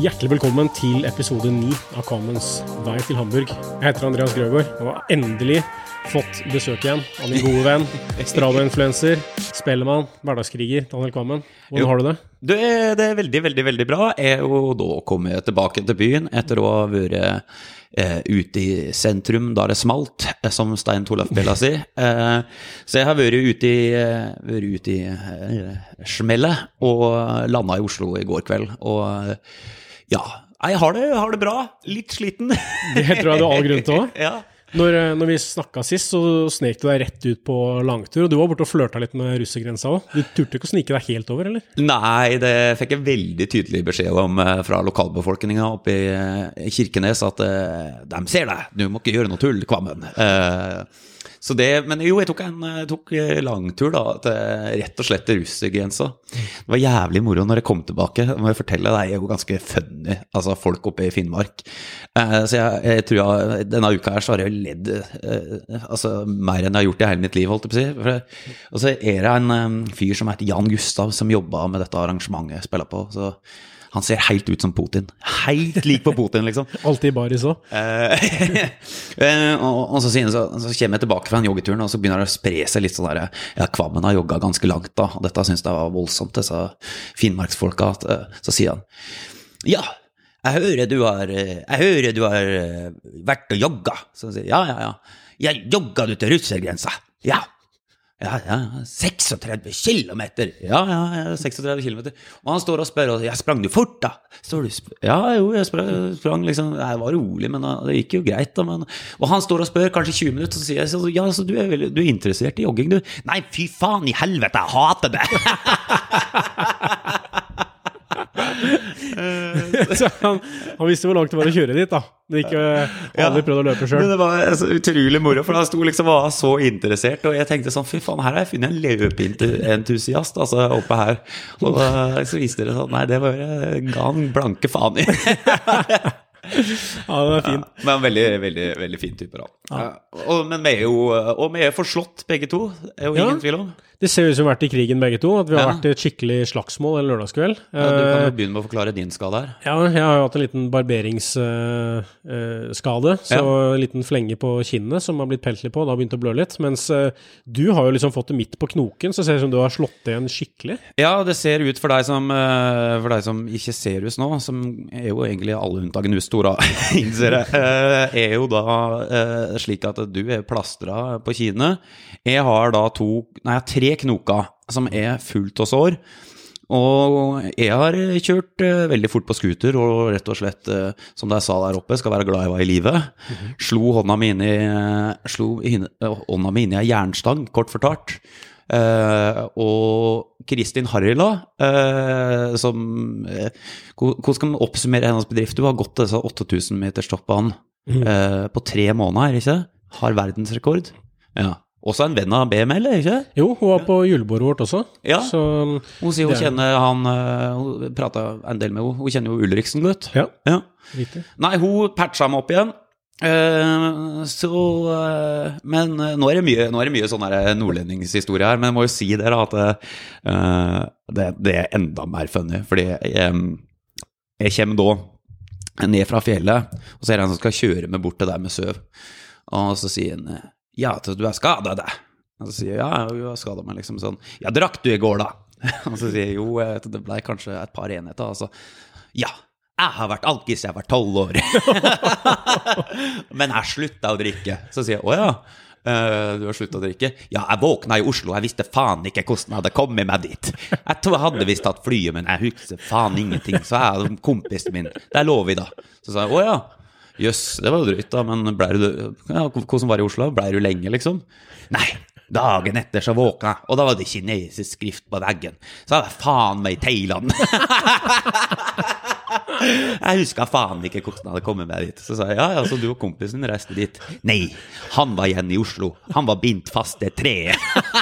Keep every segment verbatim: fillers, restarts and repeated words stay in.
Hjertelig velkommen til episode ni av Kamens Vei til Hamburg. Jeg heter Andreas Grøgaard og har endelig fått besøk igjen av min gode venn, Strava-influencer, spellemann, hverdagskriger, Daniel Kvammen. Hvordan jo, har du det? Du, det er veldig, veldig, veldig bra. Jeg er jo da kommet tilbake til byen etter å ha vært eh, ute i sentrum, da det smalt, som Stein Torleif Bella sier. Eh, så jeg har vært ute i, vært ute i eh, smellet og landet i Oslo i går kveld. Og ja, jeg har det, jeg har det bra. Litt sliten. Det tror jeg du har all grunn til også. Ja. Når, når vi snakket sist, så snek du deg rett ut på langtur, og du var borte og flørtet litt med russegrensa også. Du turte ikke å snike deg helt over, eller? Nei, det fikk jeg veldig tydelig beskjed om fra lokalbefolkningen oppe i Kirkenes, at de ser deg, du må ikke gjøre noe tull, Kvammen. Så det, men jo, jeg tok en jeg tok langtur da, til rett og slett til russegrensa. Det var jævlig moro når jeg kom tilbake. Må jeg fortelle deg, jeg er jo ganske funny, altså folk oppe i Finnmark. Eh, så jeg, jeg tror jeg, denne uka her så har jeg ledd eh, altså, mer enn jeg har gjort i hele mitt liv, holdt jeg på å si. For, og så er det en um, fyr som heter Jan Gustav som jobbet med dette arrangementet jeg spiller på, så han ser helt ut som Putin. Helt lik på Putin, liksom. Alltid bare så. og, og så, så, så kommer jeg tilbake fra en joggeturen, og så begynner det å spre seg litt sånn der, ja, Kvammen har jogget ganske langt da, og dette synes jeg var voldsomt, disse Finnmarksfolka, at, så sier han, ja, jeg hører du har, jeg hører du har vært og jogget. Så sier ja, ja, ja, jeg jogget ut til russegrensa, ja. Ja, ja, seksogtredve kilometer. Ja, ja, seksogtredve kilometer. Og han står og spør, og jeg sprang du fort da? Står du sp- ja, jo, jeg sprang, sprang liksom, jeg var rolig, men det gikk jo greit da. Men... Og han står og spør kanskje tjue minutter, så sier jeg, så, ja, så du er, vel, du er interessert i jogging, du? Nei, fy faen i helvete, jeg hater det! Så han, han visste hvor langt det var å kjøre dit da. Det gikk aldri prøvd å løpe selv. Men det var altså, utrolig moro, for han sto liksom og var så interessert, og jeg tenkte sånn, fy faen, her har jeg funnet en løpeentusiast, altså, oppe her. Og så viste det sånn, nei, det var gang blanke faen i. Ja, det er fint. Ja, men veldig, veldig, veldig fin type da. Ja. Og, men vi er jo, og vi er forslått begge to, er jo ja. Ingen tvil om. Det ser ut som vi har vært i krigen begge to, at vi har ja. Vært i et skikkelig slagsmål en lørdagskveld. Ja, du kan jo begynne med å forklare din skade her. Ja, jeg har jo hatt en liten barberingsskade, uh, uh, så ja. En liten flenge på kinnet som har blitt pelt litt på, og da har begynt å blø litt, mens uh, du har jo liksom fått det midt på knoken, så ser det ut som du har slått det igjen skikkelig. Ja, det ser ut for deg som, uh, for deg som ikke ser ut nå, som er jo egentlig alle unntagen ustora, innser jeg, uh, er jo da uh, slik at du er plastret på kinnet. Jeg har da to, nei, tre knoka som er fullt av sår, og jeg har kjørt uh, veldig fort på skuter, og rett og slett, uh, som jeg sa der oppe, skal være glad jeg var i livet. Mm-hmm. Slo hånda mi inn i, slo inn, uh, hånda mi inn i en jernstang, kort fortalt. Uh, og Kristin Harila, uh, som, uh, hvordan skal man oppsummere hennes bedrift? Du har gått disse åtte tusen meters toppbanen mm. uh, på tre måneder, ikke? Har verdensrekord. Ja. Også en venn av B M L, ikke? Jo, hun var på julebordet vårt også. Ja, så, hun sier hun kjenner han, hun pratet en del med henne, hun kjenner jo Ulriksen godt. Ja, ja. Riktig. Nei, hun patchet meg opp igjen. Uh, så, uh, men uh, nå er det mye, nå er det mye sånn her nordlendingshistorie her, men jeg må jo si det da, at uh, det, det er enda mer funny, fordi jeg, jeg kommer da ned fra fjellet, og så er det en som skal kjøre meg bort til der med søv, og så sier han, ja, du har skadet deg. Og så sier jeg, ja, jeg har skadet meg liksom sånn. Ja, drakk du i går da? Og så sier jeg, jo, det ble kanskje et par enheter. Altså, ja, jeg har vært alkis, jeg har vært tolv år. Men jeg sluttet å drikke. Så sier jeg, åja, uh, du har sluttet å drikke? Ja, jeg våknet i Oslo, jeg visste faen ikke hvordan jeg hadde kommet meg dit. Jeg tror jeg hadde visst tatt flyet, men jeg husker faen ingenting. Så jeg hadde kompisen min, der lå vi da. Så sa jeg, åja, jøss, det var jo drøyt da, men ble du, ja, hvordan var det i Oslo? Ble du lenge liksom? Nei, dagen etter så våkna jeg, og da var det kinesisk skrift på veggen. Så var jeg faen meg i Thailand. Jeg husker faen ikke hvordan jeg hadde kommet meg dit. Så sa jeg, ja, ja, så du og kompisen reiste dit. Nei, han var igjen i Oslo. Han var bindt fast til treet.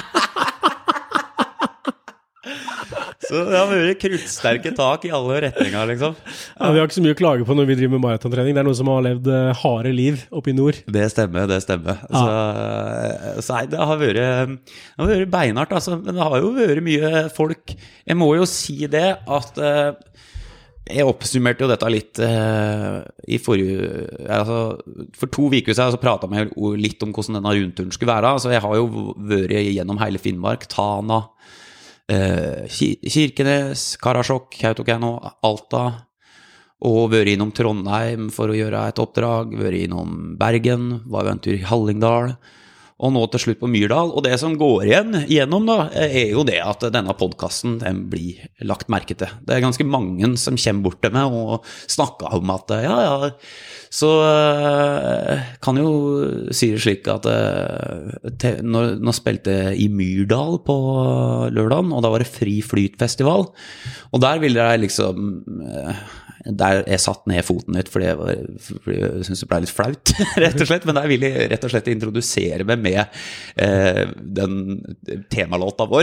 Så det har vært kruttsterke tak i alle retninger, liksom. Ja, vi har ikke så mye å klage på når vi driver med maratontrening. Det er noen som har levd harde liv oppe i nord. Det stemmer, det stemmer. Ja. Så, så nei, det har vært, det har vært beinhardt, altså. Men det har jo vært mye folk. Jeg må jo si det at jeg oppsummerte jo dette litt eh, i forrige, altså, for to uker siden så pratet vi jo litt om hvordan denne rundturen skulle være, så jeg har jo vært gjennom hele Finnmark, Tana, eh, Kirkenes, Karasjok, Kautokeino, Alta, og vært innom Trondheim for å gjøre et oppdrag, vært innom Bergen, var jo en tur i Hallingdal, og nå til slutt på Myrdal, og det som går igjen gjennom da, er jo det at denne podcasten den blir lagt merke til. Det er ganske mange som kommer bort til meg og snakker om at, ja, ja, så uh, kan jo si det slik at uh, til, når, når spilte jeg i Myrdal på lørdagen, og da var det fri flytfestival, og der ville jeg liksom... Uh, der jeg satt ned foten litt fordi jeg, var, fordi jeg synes det ble litt flaut rett og slett, men der vil jeg rett og slett introdusere meg med eh, den temalåta vår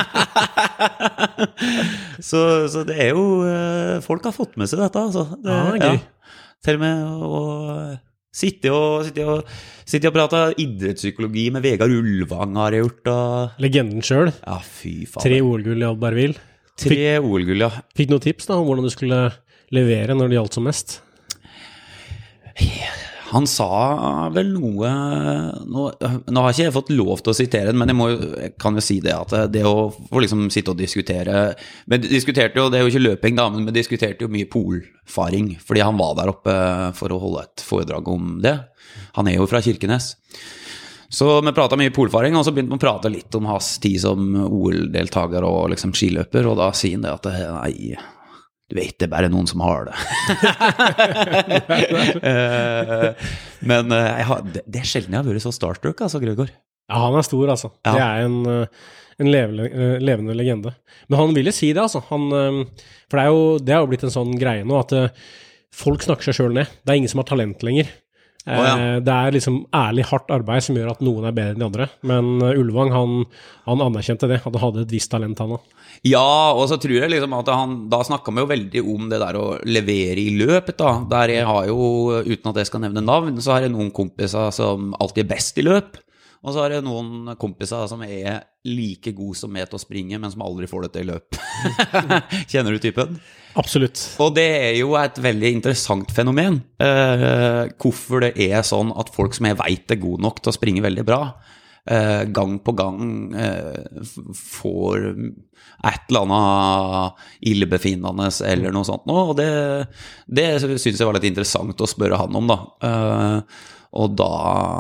så, så det er jo folk har fått med seg dette altså. Det, ja, det er gøy ja, til og med å sitte og, sitte og, sitte og prate idrettspsykologi med Vegard Ulvang har jeg gjort og... legenden selv ja, fy faen tre O L-gull i Albertville tre O L-gull, ja fikk du noen tips da om hvordan du skulle levere når det gjaldt som mest? Han sa vel noe nå, nå har ikke jeg fått lov til å sitere den, men jeg, må, jeg kan jo si det at det å få liksom sitte og diskutere men diskuterte jo, det er jo ikke løping da, men vi diskuterte jo mye polfaring fordi han var der oppe for å holde et foredrag om det han er jo fra Kirkenes så vi pratet mye polfaring, og så begynte vi å prate litt om hans tid som O L-deltager og liksom skiløper, og da sier han det at nei du vet, det er bare noen som har det. Men jeg har, det, det er sjelden jeg har vært så starstruck, altså, Gregor. Ja, han er stor, altså. Ja. Det er en, en levende, levende legende. Men han ville si det, altså. Han, for det er, jo, det er jo blitt en sånn greie nå, at folk snakker seg selv ned. Det er ingen som har talent lenger. Oh, ja. Det er liksom ærlig hardt arbeid som gjør at noen er bedre enn de andre. Men Ulvang, han, han anerkjente det, at han hadde et visst talent, han også. Ja, og så tror jeg liksom at han, da snakket vi jo veldig om det der å levere i løpet da, der jeg har jo, uten at jeg skal nevne navn, så har jeg noen kompiser som alltid er best i løp, og så har jeg noen kompiser som er like god som meg til å springe, men som aldri får det til i løp. Kjenner du typen? Absolutt. Og det er jo et veldig interessant fenomen, eh, hvorfor det er sånn at folk som jeg vet er gode nok til å springe veldig bra, eh, gang på gang eh, får et eller annet illebefinnende eller noe sånt nå, og det, det synes jeg var litt interessant å spørre han om da. Eh, og da...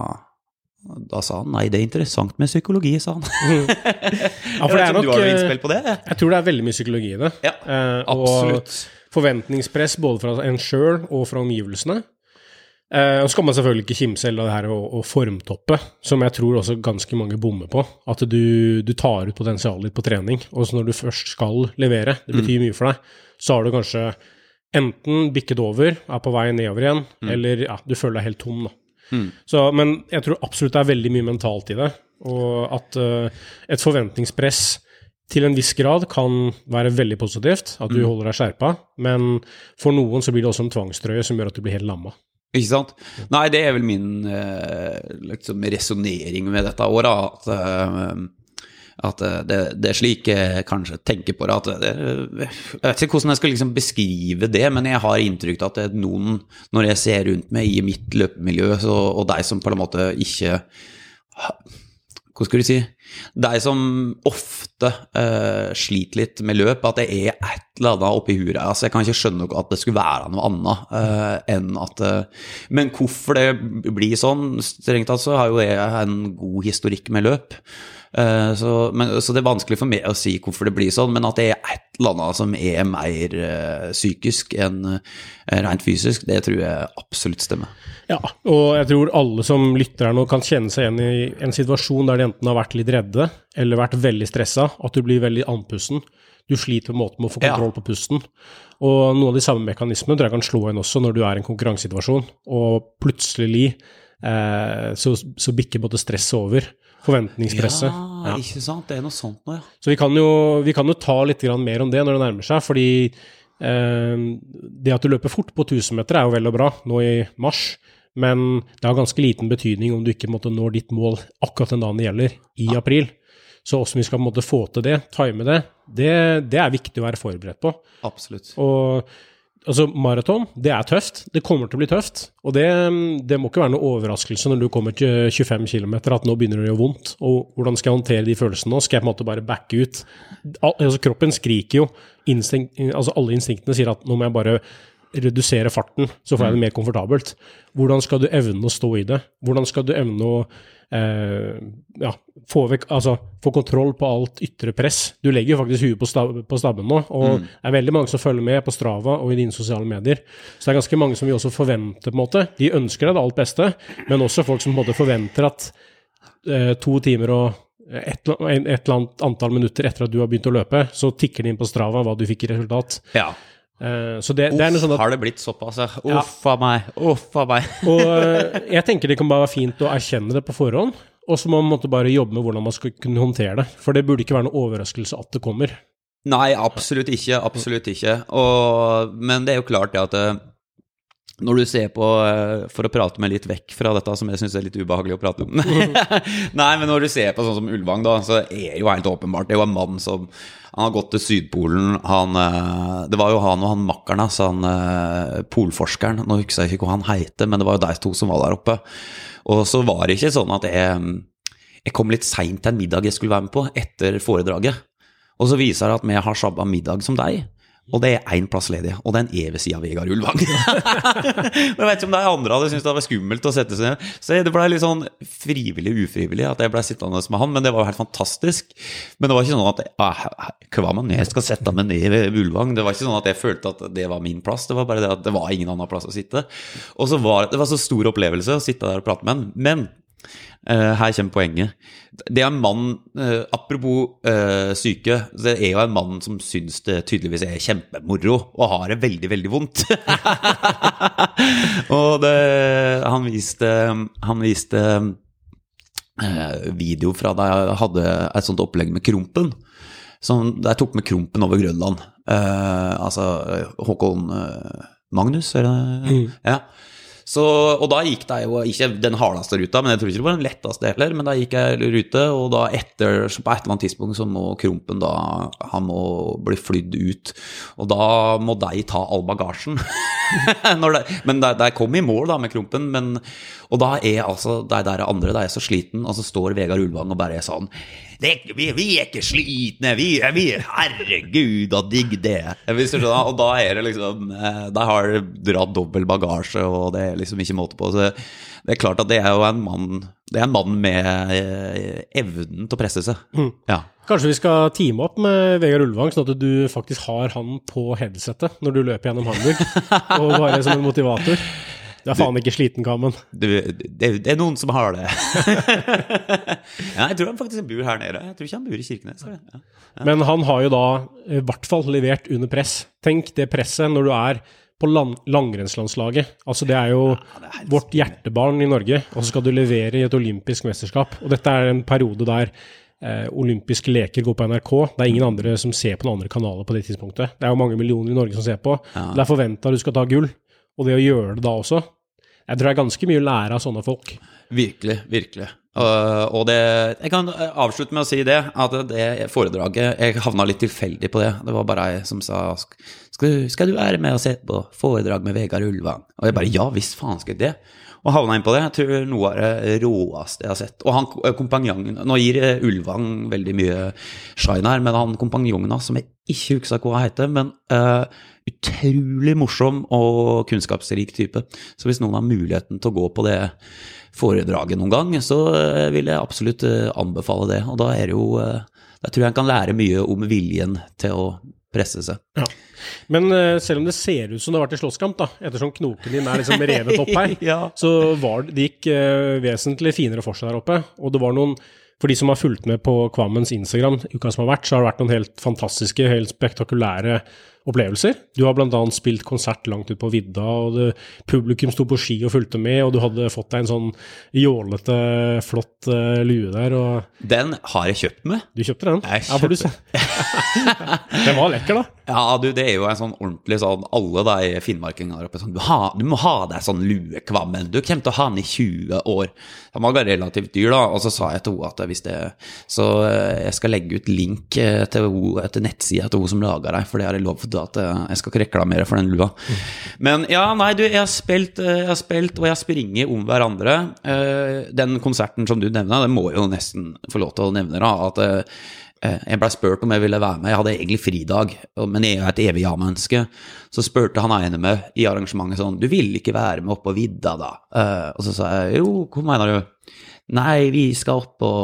Da sa han, nei, det er interessant med psykologi, sa han. Ja, for det er nok, du har noe innspill på det? Jeg tror det er veldig mye psykologi i det. Ja, absolutt. Og forventningspress både fra en selv og fra omgivelsene. Eh, og så skal man selvfølgelig ikke kimse eller det her å, å formtoppe, som jeg tror også ganske mange bommer på. At du, du tar ut potensialet ditt på trening, og så når du først skal levere, det betyr mm. mye for deg, så har du kanskje enten bikket over, er på vei nedover igjen, mm. eller ja, du føler deg helt tom da. Mm. Så, men jeg tror absolutt det er veldig mye mentalt i det, og at uh, et forventningspress til en viss grad kan være veldig positivt, at du mm. holder deg skjerpet, men for noen så blir det også en tvangstrøye som gjør at du blir helt lammet. Ikke sant? Nei, det er vel min uh, liksom, resonering med dette året, at uh, at det, det er slik jeg kanskje tenker på det, at det, jeg vet ikke hvordan jeg skal liksom beskrive det, men jeg har inntrykk av at det er noen, når jeg ser rundt meg i mitt løpemiljø, så, og de som på en måte ikke, hva skal du si, de som ofte uh, sliter litt med løp, at det er et eller annet oppi huret, altså jeg kan ikke skjønne at det skulle være noe annet uh, enn at, uh, men hvorfor det blir sånn, strengt tatt så har jo jeg en god historikk med løp, Uh, så, men, så det er vanskelig for meg å si hvorfor det blir sånn, men at det er et eller annet som er mer uh, psykisk enn uh, rent fysisk, det tror jeg absolutt stemmer. Ja, og jeg tror alle som lytter her nå kan kjenne seg igjen i en situasjon der de enten har vært litt redde, eller vært veldig stresset, at du blir veldig andpusten. Du sliter på en måte med å få kontroll ja. På pusten. Og noen av de samme mekanismene tror jeg kan slå inn også når du er i en konkurransesituasjon, og plutselig uh, så, så bikker både stresset over. Forventningspresset. Ja, ja, ikke sant? Det er noe sånt nå, ja. Så vi kan jo, vi kan jo ta litt mer om det når det nærmer seg, fordi eh, det at du løper fort på tusen meter er jo vel og bra nå i mars, men det har ganske liten betydning om du ikke måtte nå ditt mål akkurat den dagen det gjelder, i ja. April. Så hvordan vi skal måtte få til det, time det, det, det er viktig å være forberedt på. Absolutt. Og altså maraton, det er tøft. Det kommer til å bli tøft. Og det, det må ikke være noe overraskelse når du kommer til tjuefem kilometer, at nå begynner det å gjøre vondt. Og hvordan skal jeg håndtere de følelsene nå? Skal jeg på en måte bare backe ut? Al- altså kroppen skriker jo. Instinkt, altså alle instinktene sier at nå må jeg bare redusere farten, så får jeg det mer komfortabelt. Hvordan skal du evne å stå i det? Hvordan skal du evne å eh, ja, få, vekk, altså, få kontroll på alt ytre press? Du legger jo faktisk huet på, stab, på stabben nå, og mm. det er veldig mange som følger med på Strava og i dine sosiale medier. Så det er ganske mange som vi også forventer på en måte. De ønsker deg det alt beste, men også folk som på en måte forventer at eh, to timer og et, et eller annet antall minutter etter at du har begynt å løpe, så tikker det inn på Strava hva du fikk i resultat. Ja. Uh, så det, Uff, det er noe sånn at, har det blitt såpass? Uff av meg, uff av meg. og uh, jeg tenker det kan bare være fint å erkjenne det på forhånd, og så må man måtte bare jobbe med hvordan man skal kunne håndtere det, for det burde ikke være noen overraskelse at det kommer. Nei, absolutt ikke, absolutt ikke. Og, men det er jo klart det at når du ser på, for å prate meg litt vekk fra dette som jeg synes er litt ubehagelig å prate om. Nei, men når du ser på sånn som Ulvang da, så er jo helt åpenbart, det er jo en mann som, han har gått til Sydpolen, han, det var jo han og han makkerne, så han polforskeren, nå husker jeg ikke hva han heter, men det var jo de to som var der oppe. Og så var det ikke sånn at jeg, jeg kom litt sent til en middag jeg skulle være med på etter foredraget. Og så viser det at vi har samme middag som deg. Og det er en plass ledig, og det er en evig siden av Vegard Ulvang. Men jeg vet ikke om de andre hadde syntes det var skummelt å sette seg ned. Så det ble litt sånn frivillig, ufrivillig at jeg ble sittende med han, men det var jo helt fantastisk. Men det var ikke sånn at, ah, hva man jeg skal sette meg ned ved Ulvang? Det var ikke sånn at jeg følte at det var min plass, det var bare det at det var ingen annen plass å sitte. Og så var det var så stor opplevelse å sitte der og prate med han. Men Uh, her kommer poenget. Det er en mann, uh, apropos uh, syke, det er jo en mann som synes det tydeligvis er kjempemoro og har det veldig, veldig vondt. Og det, han viste, han viste uh, video fra da jeg hadde et sånt opplegg med Krompen, som jeg tok med Krompen over Grønland. Uh, altså Håkon uh, Magnus, er det? Mm. Ja. Så, og da gikk det jo ikke den hardeste ruta, men jeg tror ikke det var den letteste heller, men da gikk jeg rute, og da etter, på et eller annet tidspunkt så må Krompen da, han må bli flydd ut, og da må de ta all bagasjen. Når det, men de, de kom i mål da med Krompen, men, og da er altså de der andre, de er så sliten, og så står Vegard Ulvang og bare er sånn, det, vi, vi er ikke slitne, vi, vi herregud, og digg det. Og da er det liksom, de har dratt dobbelt bagasje, og det er liksom ikke måte på, så det er klart at det er jo en mann, det er en mann med evnen til å presse seg. Mm. Ja. Kanskje vi skal teame opp med Vegard Ulvang, sånn at du faktisk har han på headsetet når du løper gjennom Hamburg, og bare som en motivator. Det er faen ikke sliten, Kamen. Det, det, det er noen som har det. Ja, jeg tror han faktisk bor her nede. Jeg tror ikke han bor i Kirkenes. Ja. Ja. Men han har jo da i hvert fall levert under press. Tenk det presset når du er på lang, langrennslandslaget. Altså det er jo ja, det er vårt hjertebarn i Norge, og så skal du levere i et olympisk mesterskap. Og dette er en periode der eh, olympiske leker går på N R K. Det er ingen andre som ser på noen andre kanaler på det tidspunktet. Det er jo mange millioner i Norge som ser på. Ja. Det er forventet at du skal ta gull. Og det å gjøre det da også, jeg tror det er ganske mye å lære av sånne folk. Virkelig, virkelig. Uh, og det, jeg kan avslutte med å si det, at det foredraget, jeg havnet litt tilfeldig på det. Det var bare jeg som sa, skal du, skal du være med og se på foredrag med Vegard Ulvang? Og jeg bare, ja, visst faen skal jeg det. Og havnet inn på det, jeg tror noe av det råeste jeg har sett. Og han kompanjongen, nå gir Ulvang veldig mye shine her, men han kompanjongen som jeg ikke husker hva han heter, men uh, utrolig morsom og kunnskapsrik type. Så hvis noen har muligheten til å gå på det foredraget noen gang, så uh, vil jeg absolutt uh, anbefale det. Og da er det jo, uh, da tror jeg han kan lære mye om viljen til å presse seg. Ja. Men uh, selv om det ser ut som det har vært i slåsskamp da, ettersom knoken din er liksom revet opp her, ja. Så var det, det gikk uh, vesentlig finere for seg der oppe, og det var noen, for de som har fulgt med på Kvammens Instagram uka som har vært, så har det vært noen helt fantastiske, helt spektakulære opplevelser. Du har blant annet spilt konsert langt ut på vidda, og det, publikum sto på ski og fulgte med, og du hadde fått deg en sånn jålete, flott uh, lue der. Og den har jeg kjøpt med. Du kjøpte den? Jeg kjøpte. Ja, den var lekker da. Ja, du, det er jo en sånn ordentlig sånn, alle de finnmarkingene der oppe, sånn, du, ha, du må ha deg sånn lue, Kvammen. Du kommer til å ha den i tjue år. Den var relativt dyr da, og så sa jeg til henne at hvis det, så jeg skal legge ut link til, til nettsida til henne som lager deg, for det har jeg lovet lovet at jeg skal ikke reklamere for den lua. Men ja, nei, du, jeg har spilt, jeg har spilt og jeg springer om hverandre. Den konserten som du nevner, det må jo nesten få lov til å nevne da, at jeg ble spurt om jeg ville være med. Jeg hadde egentlig fridag, men jeg er et evig ja-menneske. Så spurte han ene med i arrangementet sånn, du vil ikke være med opp på vidda da? Og så sa jeg, jo, hva mener du? Nei, vi skal opp på...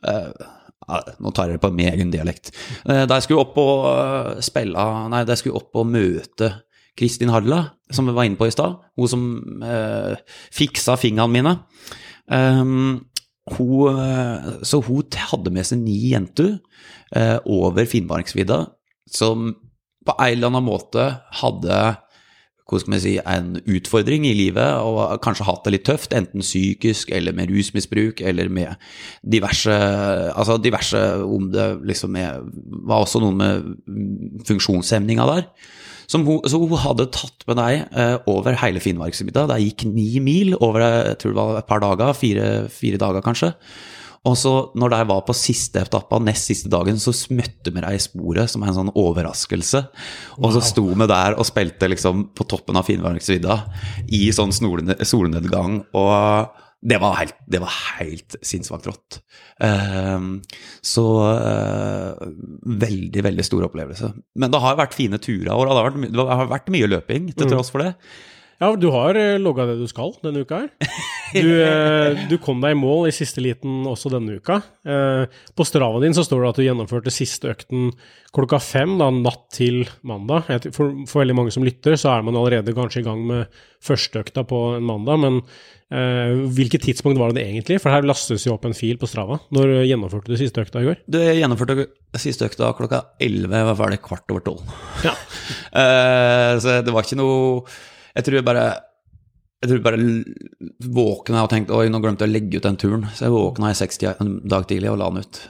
nå tar jeg det på min egen dialekt. Da jeg skulle opp og spille, nei, da jeg skulle opp og møte Kristin Halla, som vi var inne på i sted, hun som eh, fiksa fingrene mine. Um, hun, så hun hadde med seg ni jenter eh, over Finnmarksvidda, som på en eller annen måte hadde hva skal man si, en utfordring i livet, og kanskje hatt det litt tøft, enten psykisk, eller med rusmisbruk, eller med diverse, altså diverse om det liksom er, var også noen med funksjonshemninger der. Som hun, så hun hadde tatt med deg eh, over hele Finnmarksvidda. Det gikk ni mil over, jeg tror det var et par dager, fire, fire dager kanskje. Og så når jeg var på siste etappa, nest siste dagen, så møtte vi deg i sporet som en sånn overraskelse. Og så sto vi der og spilte liksom på toppen av Finnmarksvidda i sånn solnedgang, og det var helt, det var helt sinnssvakt rått. Um, så uh, veldig, veldig stor opplevelse. Men det har vært fine turer, og det har vært, det har vært mye løping til tross for det. Ja, du har logget det du skal denne uka her. Du, du kom deg i mål i siste liten også denne uka. På Strava din så står det at du gjennomførte siste økten klokka fem, da, natt til mandag. For, for veldig mange som lytter så er man allerede kanskje i gang med første økta på en mandag, men eh, hvilket tidspunkt var det egentlig? For her lastes jo opp en fil på Strava. Når gjennomførte du siste økta i går? Du gjennomførte siste økta klokka elleve, var ferdig kvart over tolv. Ja. uh, så det var ikke noe... Jeg tror jeg bare, jeg tror jeg bare våkna og tenkte, oi, nå glemte jeg å legge ut den turen. Så jeg våkna i seks en dag tidlig og la den ut.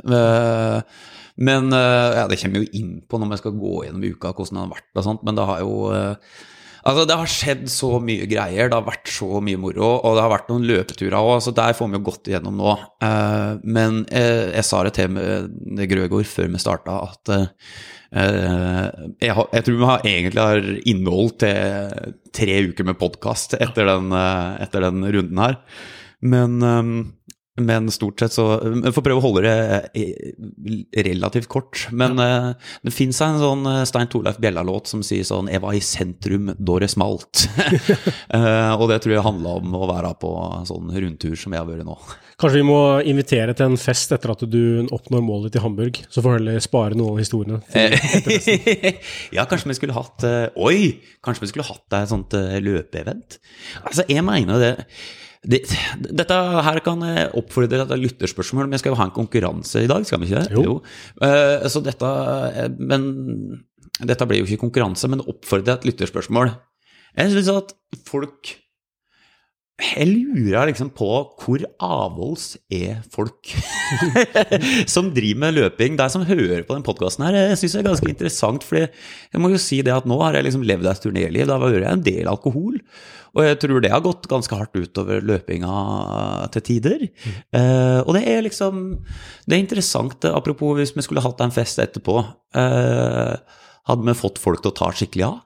Men ja, det kommer jo inn på når vi skal gå gjennom uka, hvordan det har vært og sånt, men det har jo... Altså, det har skjedd så mye greier, det har vært så mye moro, og det har vært noen løpeturer også, så der får vi jo gått igjennom nå. Men jeg sa det til med Grøgaard før vi startet, at... Uh, jeg, har, jeg tror vi har egentlig har innhold til tre uker med podcast etter den, uh, etter den runden her, men, um, men stort sett så jeg får prøve å holde det relativt kort, men uh, det finnes en sånn Stein Torleif Bjella-låt som sier sånn, jeg var i sentrum da det smalt. uh, og det tror jeg handler om å være på sånn rundtur som jeg har vært nå. Kanskje vi må invitere til en fest etter at du oppnår målet i Hamburg, så får du heller spare noen av historiene. Ja, kanskje vi skulle hatt, uh, oi, kanskje vi skulle hatt et sånt uh, løpeevent. Altså, jeg mener det, det, dette her kan oppfordre til lytterspørsmål, men jeg skal jo ha en konkurranse i dag, skal vi ikke det? Jo. jo. Uh, så dette, men dette blir jo ikke konkurranse, men oppfordre til lytterspørsmål. Jeg synes at folk... Jeg lurer liksom på hvor avholds er folk som driver med løping. De som hører på den podcasten her, jeg synes det er ganske interessant, fordi jeg må jo si det at nå har jeg liksom levd et turnerliv, da var jeg en del alkohol, og jeg tror det har gått ganske hardt utover løpinga til tider. Mm. Uh, og det er liksom, det er interessant, apropos hvis vi skulle hatt en fest etterpå, uh, hadde vi fått folk til å ta skikkelig av?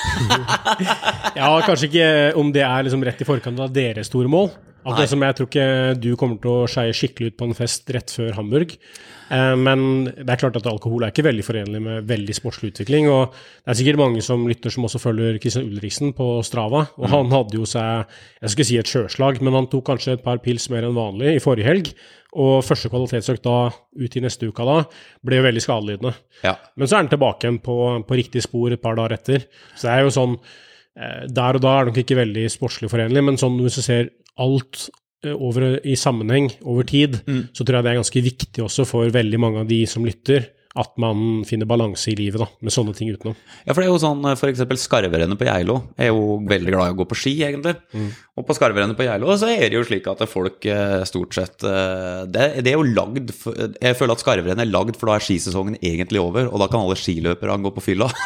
Ja, kanskje ikke om det er liksom rett i forkant av deres store mål. At det som jeg tror ikke du kommer til å skeie skikkelig ut på en fest rett før Hamburg. Eh, men det er klart at alkohol er ikke veldig forenlig med veldig sportslig utvikling, og det er sikkert mange som lytter som også følger Kristian Ulriksen på Strava, og han hadde jo seg, jeg skal ikke si et sjøslag, men han tok kanskje et par pils mer enn vanlig i forrige helg, og første kvalitetsøkt da, ut i neste uka da, ble jo veldig skadelidende. Ja. Men så er han tilbake igjen på, på riktig spor et par dager etter. Så det er jo sånn, eh, der og da er det nok ikke veldig sportslig forenlig, men sånn hvis du ser alt eh, over, i sammenheng over tid, mm. så tror jeg det er ganske viktig også for veldig mange av de som lytter, at man finner balanse i livet da, med sånne ting utenom. Ja, for det er jo sånn, for eksempel skarverennet på Geilo, er jo veldig glad i å gå på ski egentlig, mm. og på skarverennet på Geilo så er det jo slik at folk stort sett, det, det er jo lagd, for, jeg føler at skarverennet er lagd for da er skisesongen egentlig over, og da kan alle skiløpere gå på fylla,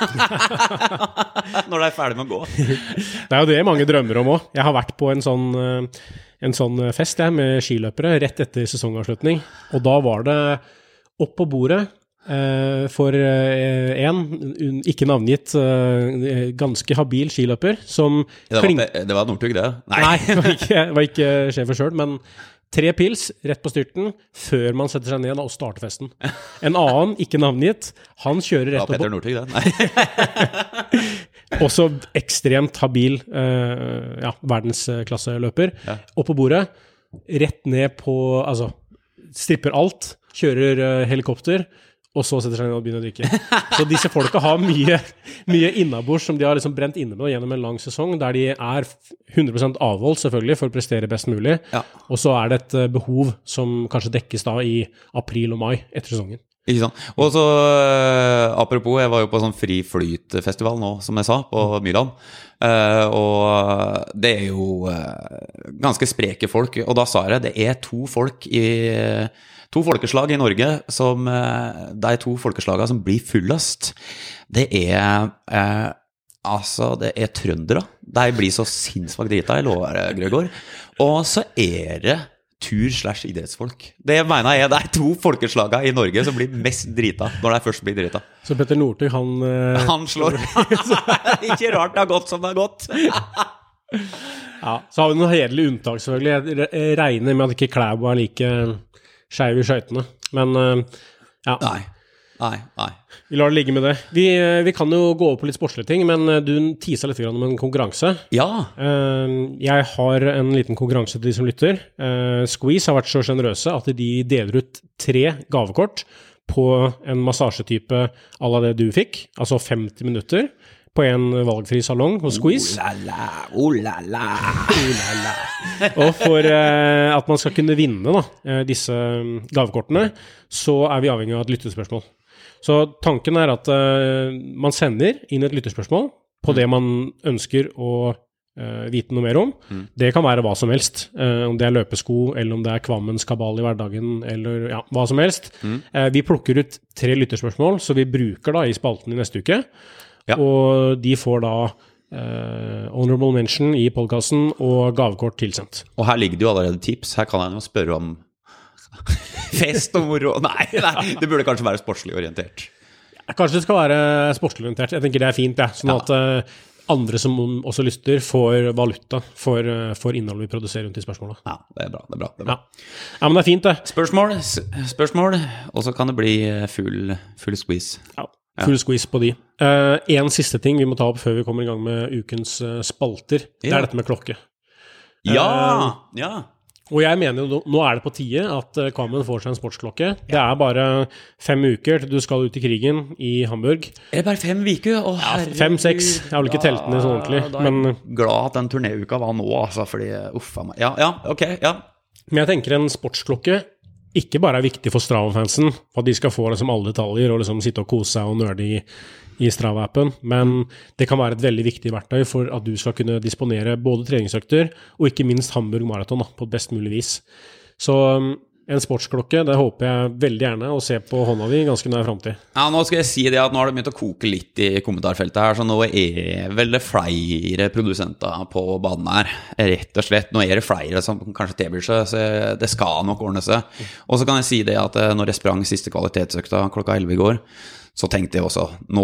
når de er ferdig med å gå. Det er jo det mange drømmer om også. Jeg har vært på en sånn, en sånn fest jeg, med skiløpere rett etter sesongavslutning, og da var det opp på bordet, Uh, for uh, en, un, ikke navngitt, uh, ganske habil skiløper, som... Det var, det var Northug, det? Nei, Nei det var ikke, var ikke sjefen selv, men tre pils rett på styrten, før man setter seg ned og starter festen. En annen, ikke navngitt, han kjører rett opp... Ja, Petter Northug, det? Nei. Også ekstremt habil uh, ja, verdensklasseløper. Ja. Opp på bordet, rett ned på, altså, stripper alt, kjører uh, helikopter, og så setter seg ned og begynner å drikke. Så disse folka har mye, mye innabors som de har liksom brent inne med gjennom en lang sesong, der de er hundre prosent avholdt selvfølgelig for å prestere best mulig. Ja. Og så er det et behov som kanskje dekkes da i april og mai etter sesongen. Ikke sant? Og så, apropos, jeg var jo på sånn fri flytfestival nå, som jeg sa, på Myland. Uh, og det er jo uh, ganske spreke folk, og da sa jeg det er to folk i... To folkeslag i Norge, som, de to folkeslagene som blir fullest, det er, eh, altså, det er trøndere. De blir så sinnsvagt drita, jeg lover, Grøgaard. Og så er det tur slash idrettsfolk. Det mener jeg er de to folkeslagene i Norge som blir mest drita, når de først blir drita. Så Petter Northug, han... Eh... Han slår. Ikke rart det har gått som det har gått. Ja, så har vi noen hederlige unntak, selvfølgelig. Jeg regner med at ikke Klæbo er like... skjev i skjøytene, men uh, ja. Nei, nei, nei. Vi lar det ligge med det. Vi, vi kan jo gå over på litt sportslige ting, men du tisa litt om en konkurranse. Ja. Uh, jeg har en liten konkurranse til de som lytter. Uh, Squeeze har vært så generøse at de deler ut tre gavekort på en massasjetype à la det du fikk, altså femti minutter. På en valgfri salong hos Squeeze. Oh la la, oh la la, oh la la. Og for uh, at man skal kunne vinne da, uh, disse gavekortene, så er vi avhengig av et lyttespørsmål. Så tanken er at uh, man sender inn et lyttespørsmål på mm. det man ønsker å uh, vite noe mer om. Mm. Det kan være hva som helst, uh, om det er løpesko, eller om det er kvammens kabal i hverdagen, eller ja, hva som helst. Mm. Uh, vi plukker ut tre lyttespørsmål, så vi bruker da i spalten i neste uke. Ja. Og de får da eh, honorable mention i podcasten og gavekort tilsendt. Og her ligger det jo allerede tips. Her kan jeg jo spørre om fest og moro. Nei, nei, det burde kanskje være sportslig orientert. Ja, kanskje det skal være sportslig orientert. Jeg tenker det er fint, ja. Sånn ja. At eh, andre som også lyster får valuta for, for innholdet vi produserer rundt i spørsmålet. Ja, det er bra, det er bra. Det er bra. Ja. Ja, men det er fint det. Spørsmål, spørsmål, og så kan det bli full, full squeeze. Ja. Full squeeze på de. Uh, en siste ting vi må ta opp før vi kommer i gang med ukens uh, spalter. Ja. Det er dette med klokke. Ja, uh, ja. Og jeg mener jo, nå er det på tide at uh, Kvammen får seg en sportsklokke. Ja. Det er bare fem uker til du skal ut i krigen i Hamburg. Er det bare fem uker? Å, ja, fem, seks. Jeg har vel ikke telt den sånn ordentlig. Da er jeg men, glad at den turnéuka var nå, altså, fordi, uffa meg. Ja, ja, ok, ja. Men jeg tenker en sportsklokke ikke bare er viktig for Strava-fansen, for at de skal få liksom alle detaljer og liksom sitte og kose seg og nørde i, i Strava-appen, men det kan være et veldig viktig verktøy for at du skal kunne disponere både treningsøkter og ikke minst Hamburg Marathon da, på best mulig vis. Så en sportsklokke, det håper jeg veldig gjerne å se på hånda di ganske nær fremtid. Ja, nå skal jeg si det at nå har det begynt å koke litt i kommentarfeltet her, så nå er vel det flere produsenter på banen her, rett og slett. Nå er det flere som kanskje tilbyr seg, så det skal nok ordne seg. Og så kan jeg si det at når jeg sprang siste kvalitetsøkta klokka elleve i går, så tenkte jeg også, nå,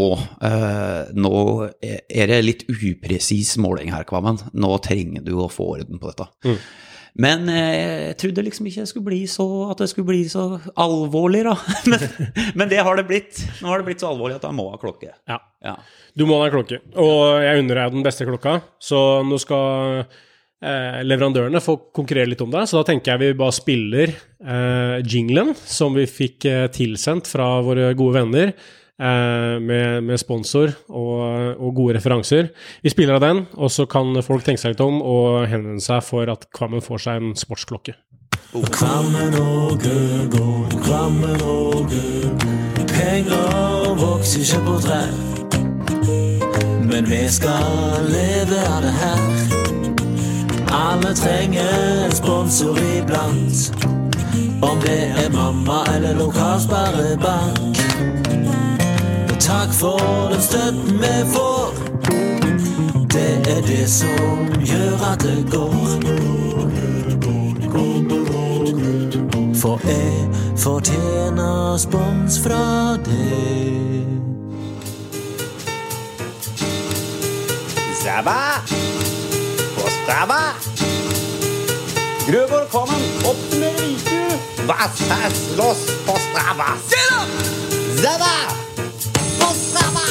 eh, nå er det litt upresis måling her, Kvammen. Nå trenger du å få orden på dette. Mm. Men eh, jeg trodde liksom ikke det skulle bli så, at det skulle bli så alvorlig da. men, men det har det blitt. Nå har det blitt så alvorlig at jeg må ha klokke. Ja, ja. Du må ha klokke. Og jeg unner deg den beste klokka. Så nå skal eh, leverandørene få konkurrere litt om det. Så da tenker jeg vi bare spiller eh, jinglen som vi fikk eh, tilsendt fra våre gode venner. Uh, med, med sponsor og, og gode referanser. Vi spiller av den, og så kan folk tenke seg litt om og henvende seg for at Kvammen får seg en sportsklokke. Kvammen og Grøgaard, Kvammen og Grøgaard, penger vokser ikke på trær, men vi skal leve av det her. Alle trenger en sponsor iblant, om det er mamma eller lokalsparebank. Takk for den støtten vi får, det er det som gjør at det går. For og jeg fortjener spons fra deg. Strava! På Strava! Grøvor kommer opp med Riku! Vassas loss på Strava! Strava! På Strava!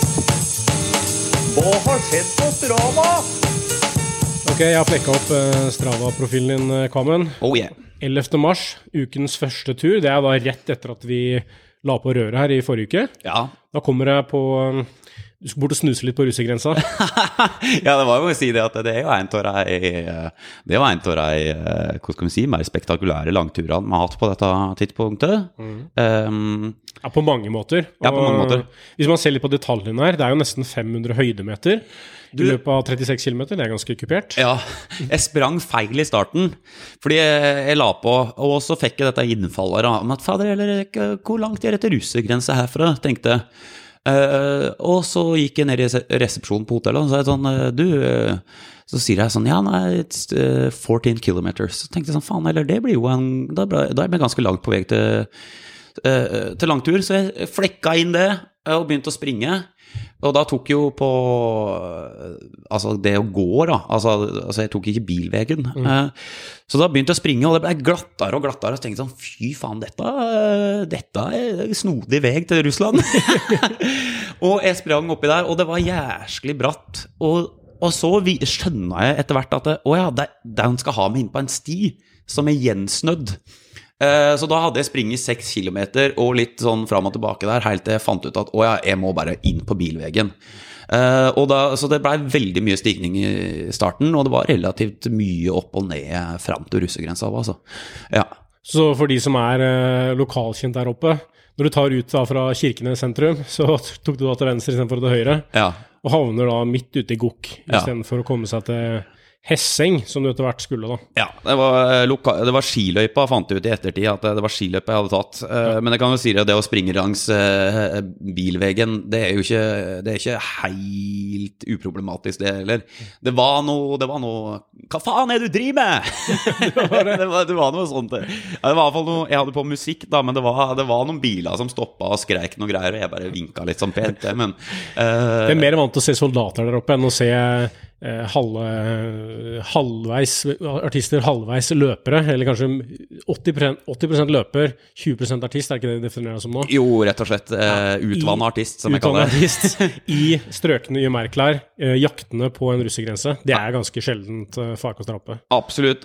Hva har skjedd på Strava? Ok, jeg har flekket opp uh, Strava-profilen din, Kamen. Oh yeah. ellevte mars, ukens første tur. Det er da rett etter at vi la på røret her i forrige uke. Ja. Da kommer jeg på... Um, du skal bort og snuse litt på russegrensa. Ja, det var jo å si det at det er jo en av de, det er jo en av de, hva skal vi si, mer spektakulære langturene vi har hatt på dette tidspunktet. Mm. Um, ja, på mange måter. Ja, på mange måter. Og hvis man ser litt på detaljene her, det er jo nesten fem hundre høydemeter. Du løper av trettiseks kilometer, det er ganske kupert. Ja, jeg sprang feil i starten, fordi jeg, jeg la på, og så fikk jeg dette innfallet om at, fader, eller, hvor langt er dette russegrense herfra, tenkte jeg. Uh, og så gikk jeg ned i resepsjonen på hotellet og så sa jeg sånn, du, uh, så sier jeg sånn, ja, nei, it's uh, fourteen kilometers. Så tenkte jeg sånn, faen, eller det blir jo en, da, da er jeg ganske langt på vei til, uh, til langtur, så jeg flekka inn det og begynte å springe. Og da tok jo på, altså det å gå da, altså, altså jeg tok ikke bilvegen, mm. uh, så da begynte jeg å springe, og det ble glattere og glattere, og så tenkte jeg sånn, fy faen, dette, dette er snodig veg til Russland. Og jeg sprang oppi der, og det var jæsklig bratt, og, og så vi, skjønner jeg etter hvert at, det, å ja, det, det hun skal ha meg inn på en sti, som er gjensnødd. Så da hadde jeg springet seks kilometer og litt sånn fram og tilbake der, helt til jeg fant ut at, åja, jeg må bare inn på bilvegen. Uh, og da, så det ble veldig mye stigning i starten, og det var relativt mye opp og ned frem til russegrensa. Altså. Ja. Så for de som er uh, lokalkjent der oppe, når du tar ut da fra Kirkenes sentrum, så tok du da til venstre i stedet for til høyre, ja. Og havner da midt ute i Gokk, i stedet for å komme seg til Hesseng, som du etter hvert skulle da. Ja, det var, loka, det var skiløypa, fant jeg ut i ettertid, at det var skiløypa jeg hadde tatt. Uh, men jeg kan jo si at det å springe langs uh, bilvegen, det er jo ikke, det er ikke helt uproblematisk det heller. Det var noe, det var noe, hva faen er du driver med? det, var det. det, var, det var noe sånt. Ja, det var i hvert fall noe, jeg hadde på musikk da, men det var, det var noen biler som stoppet og skrek noe greier, og jeg bare vinket litt sånn pent. Men, uh, det er mer vant til å se soldater der oppe enn å se Eh, halve, halvveis artister, halvveis løpere, eller kanskje åtti prosent løper, tjue prosent artist, er ikke det det definerer som nå? Jo, rett og slett eh, utvannet artist, som jeg kaller det. Artist, i strøkene i merklær, eh, jaktene på en russegrense. Det er ganske sjeldent eh, farkost der oppe. Absolutt,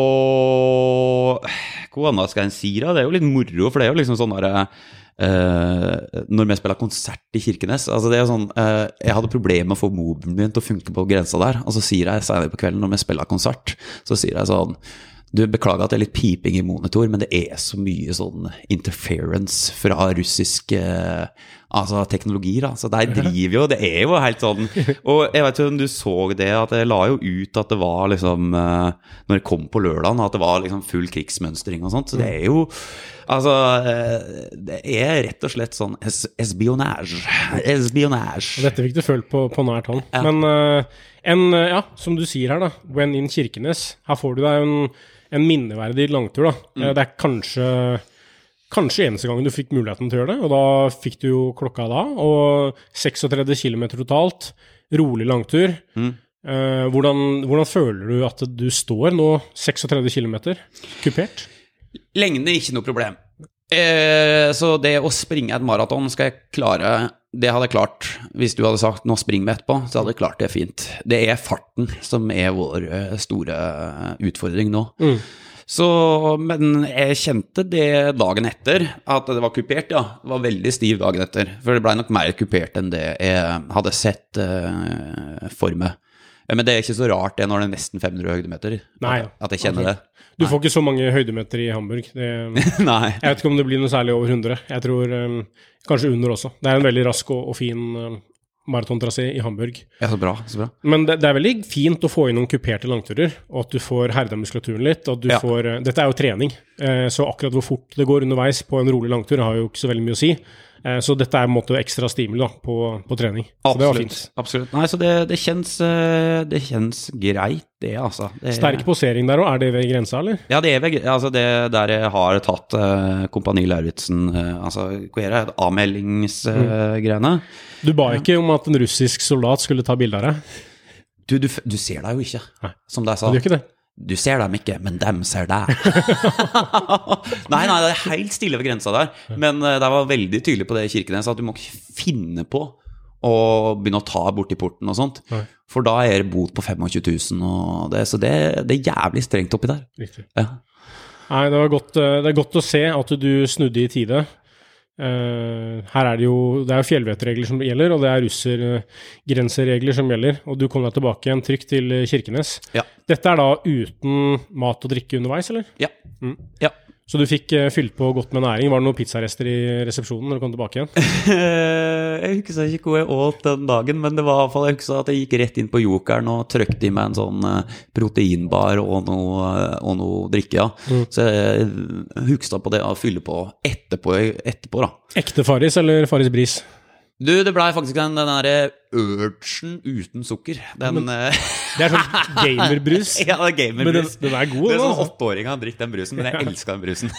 og hva annet skal jeg si da? Det er jo litt moro, for det er jo liksom sånn der Uh, når vi spiller konsert i Kirkenes, altså det er sånn, uh, jeg hadde problemer med å få mobilen min til å funke på grensa der, og så sier jeg senere på kvelden når vi spiller konsert, så sier jeg sånn, du, beklager at det er litt piping i monitor, men det er så mye sånn interference fra russisk uh, altså teknologi da, så der driver jo, det er jo helt sånn, og jeg vet ikke om du så det, at jeg la jo ut at det var liksom, uh, når jeg kom på lørdagen, at det var liksom full krigsmønstring og sånt, så det er jo altså, det er rett og slett sånn es espionage. Espionage. Dette fikk du følt på, på nært hånd. Ja. Men uh, en, ja, som du sier her da, when in Kirkenes, her får du deg en, en minneverdig langtur da. Mm. Det er kanskje, kanskje eneste gangen du fikk muligheten til å gjøre det, og da fikk du jo klokka da, og trekstiseks kilometer totalt, rolig langtur. Mm. Uh, hvordan, hvordan føler du at du står nå trekstiseks kilometer, kupert? Lengden er ikke noe problem. Eh, så det å springe et maraton skal jeg klare, det hadde jeg klart. Hvis du hadde sagt, nå spring med etterpå, så hadde jeg klart det fint. Det er farten som er vår store utfordring nå. Mm. Så, men jeg kjente det dagen etter, at det var kupert, ja. Det var veldig stiv dagen etter, for det ble nok mer kupert enn det jeg hadde sett uh, for meg. Men det er ikke så rart det når det er nesten fem hundre høydemeter, Nei, at jeg kjenner okay. det. Du får ikke så mange høydemeter i Hamburg. Det, Nei. Jeg vet ikke om det blir noe særlig over hundre. Jeg tror um, kanskje under også. Det er en veldig rask og, og fin um, maratontrasé i Hamburg. Ja, så bra, så bra. Men det, det er veldig fint å få inn noen kuperte langturer, og at du får herda muskulaturen litt, og at du ja. får, uh, dette er jo trening, uh, så akkurat hvor fort det går underveis på en rolig langtur har jo ikke så veldig mye å si. Eh, så dette er en måte ekstra stimuli da, på, på trening. Så det var fint. Absolutt. Nei, så det, det, kjennes, eh, det kjennes greit, det altså. Det, Sterk posering der også, er det ved grensa, eller? Ja, det er ved, altså det der jeg har tatt eh, Kompani Lauritzen, eh, altså hva er det, avmeldingsgreiene. Mm. Du ba ikke om at en russisk soldat skulle ta bilder av deg? Du, du, du ser deg jo ikke, nei. Som de sa. Du gjør ikke det? Du ser dem ikke, men dem ser deg. nei, nei, det er helt stille ved grensa der. Men uh, det var veldig tydelig på det i Kirkenes, at du må ikke finne på å begynne å ta bort i porten og sånt. Nei. For da er det bot på tjuefem tusen, og det, så det, det er jævlig strengt oppi der. Riktig. Ja. Nei, det, var godt, det er godt å se at du snudde i tide. Uh, her er det jo det er jo fjellvettregler som gjelder, og det er russergrenseregler som gjelder, og du kom deg tilbake igjen trygt til Kirkenes. Ja. Dette er da uten mat og drikke underveis, eller? Ja. Mm. Ja. Så du fikk uh, fylt på godt med næring. Var det noen pizzarester i resepsjonen når du kom tilbake igjen? jeg husker ikke hvor jeg åt den dagen, men det var i hvert fall, jeg husker at jeg gikk rett inn på Jokeren og trøkte i meg en sånn uh, proteinbar og noe, uh, og noe drikke, ja. Mm. Så jeg husker på det å fylle på etterpå, etterpå da. Ekte Faris eller Faris Bris? Du, det ble faktisk den, den der urgen uten sukker. Den, men, det er sånn gamerbrus. ja, det er gamerbrus. Men den, den er god, det er sånn altså. åtteåringer har drikt den brusen, men jeg elsker den brusen.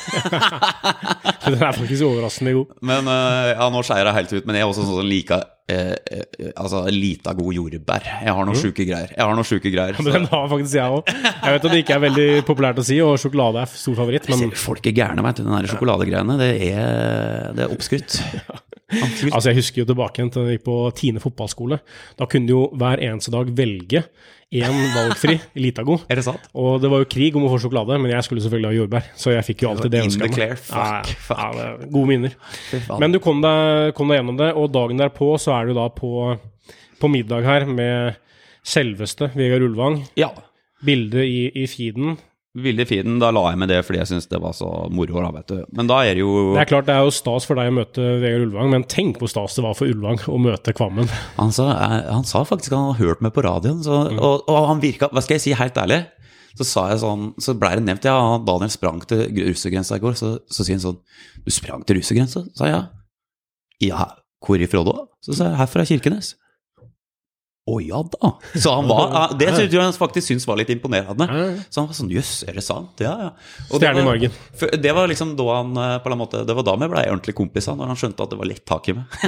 den er faktisk overraskende god. Men ja, nå skjer jeg helt ut, men jeg er også sånn like, eh, eh, altså lita god jordbær. Jeg har noen mm. syke greier. Jeg har noen syke greier. Ja, men den har faktisk jeg også. Jeg vet at det ikke er veldig populært å si, og sjokolade er stor favoritt, men... Folk er gærne, vet du, den der sjokoladegreiene, det er, det er oppskrytt. Altså jeg husker jo tilbake igjen til jeg gikk på Tine fotballskole. Da kunne du jo hver eneste dag velge en valgfri Litago. Er det sant? Og det var jo krig om å få sjokolade, men jeg skulle selvfølgelig ha jordbær. Så jeg fikk jo alltid det jeg ønsket meg. Fuck, fuck. Ja, ja, gode minner. Men du kom deg, kom deg gjennom det, og dagen derpå så er du da på, på middag her med selveste Vegard Ulvang. Ja. Bildet i, i feeden. Ville feeden, da la jeg med det fordi jeg synes det var så moro da, vet du. Men da er det jo... Det er klart det er jo stas for deg å møte Vegard Ulvang, men tenk hvor stas det var for Ulvang å møte Kvammen. Han sa, han sa faktisk han hadde hørt meg på radioen, så, mm. og, og han virket, hva skal jeg si helt ærlig, så sa jeg sånn, så ble det nevnt, ja, Daniel sprang til russergrensa i går, så, så sier han sånn, du sprang til russergrensa? Sa jeg, ja. Ja, hvor i Frodå? Så sa jeg, herfra Kirkenes. Å ja da, så han var, det synes jeg faktisk synes var litt imponerende, så han var sånn, jøss, er det sant? Ja, ja. Stjerne i margen. Det var liksom da han, på en måte, det var da vi ble ordentlig kompiser, når han skjønte at det var lett tak i meg.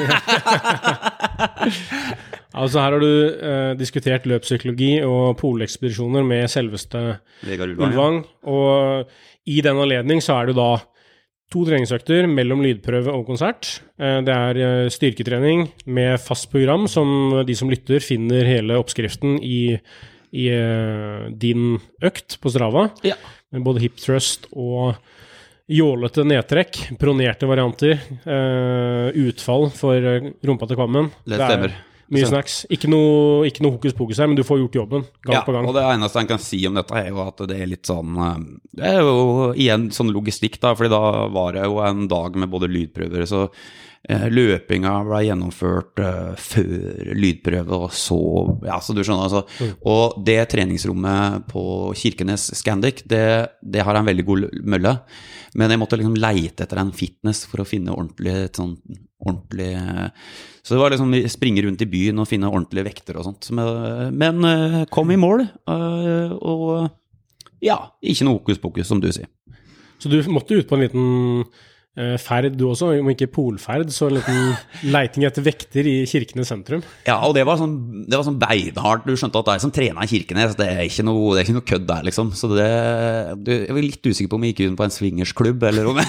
Altså her har du eh, diskutert løpspsykologi og polekspedisjoner med selveste Vegard Ulvang, Ulvang, og i den anledning så er det da to treningsøkter mellom lydprøve og konsert. Det er styrketrening med fast program, som de som lytter finner hele oppskriften i, i din økt på Strava. Ja. Med både hip thrust og jålete nedtrekk, pronerte varianter, utfall for rumpa til Kvammen. Det stemmer. Mye snacks. Ikke noe, ikke noe hokus pokus her, men du får gjort jobben gang ja, på gang. Og det eneste jeg kan si om dette er jo at det er litt sånn, det er jo igjen sånn logistikk da, fordi da var det jo en dag med både lydprøver, så eh, løpinga ble gjennomført eh, før lydprøve, og så, ja, så du skjønner altså, mm. og det treningsrommet på Kirkenes Scandic, det, det har en veldig god mølle, men jeg måtte liksom leite etter en fitness for å finne ordentlig, sånn, ordentlig, så det var liksom springe rundt i byen og finne ordentlige vekter og sånt, men, men kom i mål, og ja, ikke noe hokus pokus som du sier. Så du måtte ut på en liten eh, ferd du også, om ikke polferd, så en liten leiting etter vekter i Kirkenes sentrum. Ja, og det var sånn, det var sånn beinhardt, du skjønte at de som trener i Kirkenes, det er ikke noe, det er ikke noe kødd der liksom, så det, du, jeg var litt usikker på om jeg gikk inn på en swingersklubb, eller om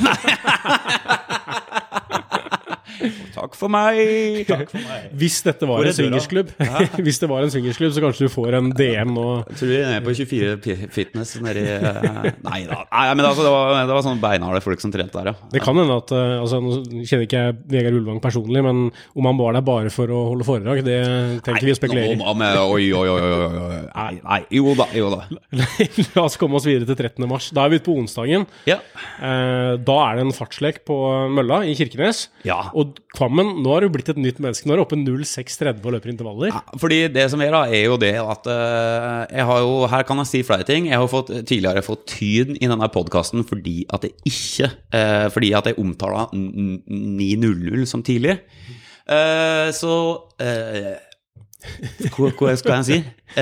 Takk for meg, takk for meg. Hvis dette var en swingersklubb, hvis det var en swingersklubb, så kanskje du får en D M nå. Jeg tror vi er nede på tjuefire fitness nede i, nei da, nei, men altså, det var, det var sånn beinharde folk som trente der, ja. Det kan hende at, altså, nå kjenner ikke jeg Vegard Ulvang personlig, men om han var der bare for å holde foredrag, det tenker vi å spekulere i. Nei, oi, oi, oi, oi, oi, nei, nei, jo da, jo da. La oss komme oss videre til trettende mars. Da er vi ute på onsdagen. Ja. Da er det en fartslek på Mølla i Kirkenes. Ja. Og Kvammen, nå har du blitt et nytt menneske. Nå er du oppe null seks tretti og løper intervaller. Ja, fordi det som er da, er jo det at uh, jeg har jo, her kan jeg si flere ting. Jeg har fått, tidligere fått tyn i denne podcasten fordi at jeg ikke, uh, fordi at jeg omtaler ni null null som tidlig. Uh, så, uh, hva, hva skal jeg si?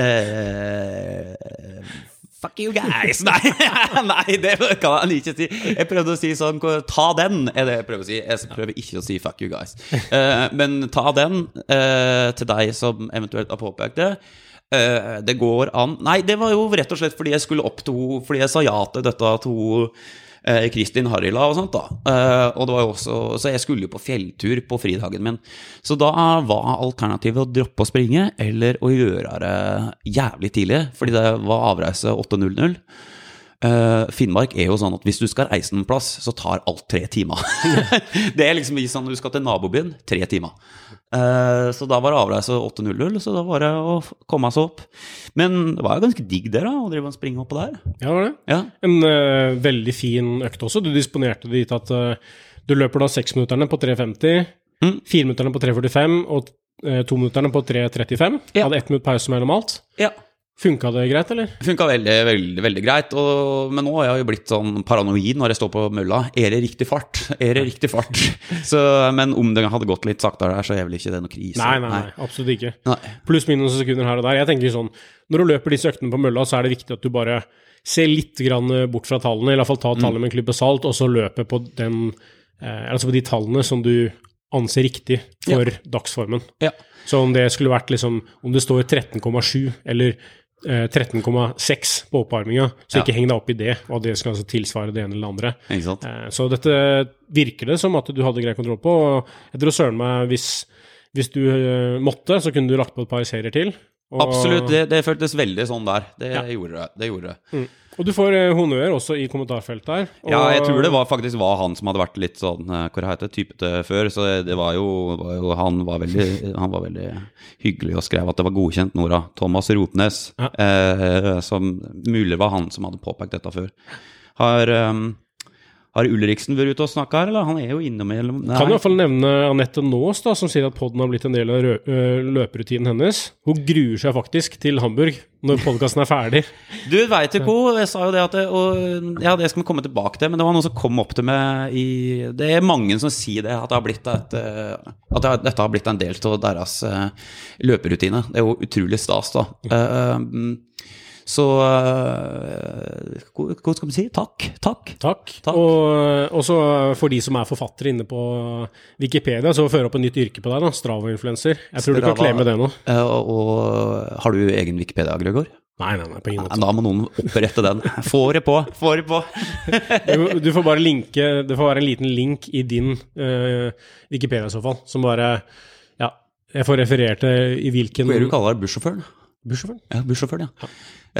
Uh, Fuck you guys! Nei, nei, det kan jeg ikke si. Jeg prøvde å si sånn, ta den, er det jeg prøver å si. Jeg prøver ikke å si fuck you guys. Uh, men ta den uh, til deg som eventuelt har påpekt det. Uh, det går an. Nei, det var jo rett og slett fordi jeg skulle opp til ho, fordi jeg sa ja til dette til ho, uh, Kristin Harila og sånt da. Uh, og det var jo også, så jeg skulle jo på fjelltur på fridagen min. Så da var alternativet å droppe å springe, eller å gjøre det jævlig tidlig, fordi det var avreise åtte null null. Uh, Finnmark er jo sånn at hvis du skal reise en plass, så tar alt tre timer. Det er liksom sånn, du skal til nabobyen, tre timer. Uh, så da var det avreise åtte null null, så da var det å komme seg opp. Men det var jo ganske digg der da, å drive og springe oppå der. Ja, det var det. Ja. En uh, veldig fin økt også. Du disponerte dit at uh, du løper da seks minutterne på tre femti, mm. fire minutterne på tre førtifem og uh, to minutterne på tre trettifem. Ja. Hadde ett minutt pause mellom alt. Ja. Funket det greit, eller? Funket veldig, veldig, veldig greit, og, men nå har jeg jo blitt sånn paranoid når jeg står på mølla. Er det riktig fart? Er det riktig fart? Så, men om det hadde gått litt saktere der, så er vel ikke det noe krise. Nei, nei, nei, absolutt ikke. Nei. Pluss minus sekunder her og der. Jeg tenker sånn, når du løper disse øktene på mølla, så er det viktig at du bare ser litt grann bort fra tallene, i hvert fall ta tallene med en klype salt, og så løpe på den, eh, altså på de tallene som du anser riktig for ja. dagsformen. Ja. Så om det skulle vært liksom, om det står tretten komma sju, eller tretten komma seks på oppvarminga, så ikke ja. heng deg opp i det, og det skal altså tilsvare det ene eller andre. Ikke sant? Så dette virker det som at du hadde grei kontroll på, og jeg tror søren meg, hvis, hvis du måtte, så kunne du lagt på et par serier til. Og... Absolutt, det, det føltes veldig sånn der. Det ja. gjorde det. det, gjorde det. Mm. Og du får honnør også i kommentarfeltet her. Og... Ja, jeg tror det var faktisk var han som hadde vært litt sånn, hva det heter, typete før, så det var jo, var jo han, var veldig, han var veldig hyggelig og skrev at det var godkjent, Nora. Thomas Rotnes, ja. eh, som mulig var han som hadde påpekt dette før. Har... Um, Har Ulriksen vært ute og snakket her, eller? Han er jo innom... Nei. Kan i hvert fall nevne Annette Nås, da, som sier at podden har blitt en del av løperutinen hennes. Hun gruer seg faktisk til Hamburg når podcasten er ferdig. Du vet jo hva, jeg sa jo det at det, og, ja, det skal vi komme tilbake til, men det var noe som kom opp til meg i... Det er mange som sier det, at det har blitt et, at det, dette har blitt en del av deres løperutine. Det er jo utrolig stas, da. Uh, Så, uh, hva skal vi si? Takk, takk. Takk. Takk. Og også for de som er forfattere inne på Wikipedia, så fører opp en nytt yrke på deg da, Strava-influencer. Jeg tror Strava, du kan klemme det nå. Uh, og, og har du egen Wikipedia, Gregor? Nei, nei, nei, på ingen måte. Da må noen opprette den. Få det på, få det på. du, du får bare linke, det får være en liten link i din uh, Wikipedia i så fall, som bare, ja, jeg får referere til i hvilken... Hva er det du kaller det? Bussjåføren? Bussjåføren? Ja, bussjåføren, ja. ja.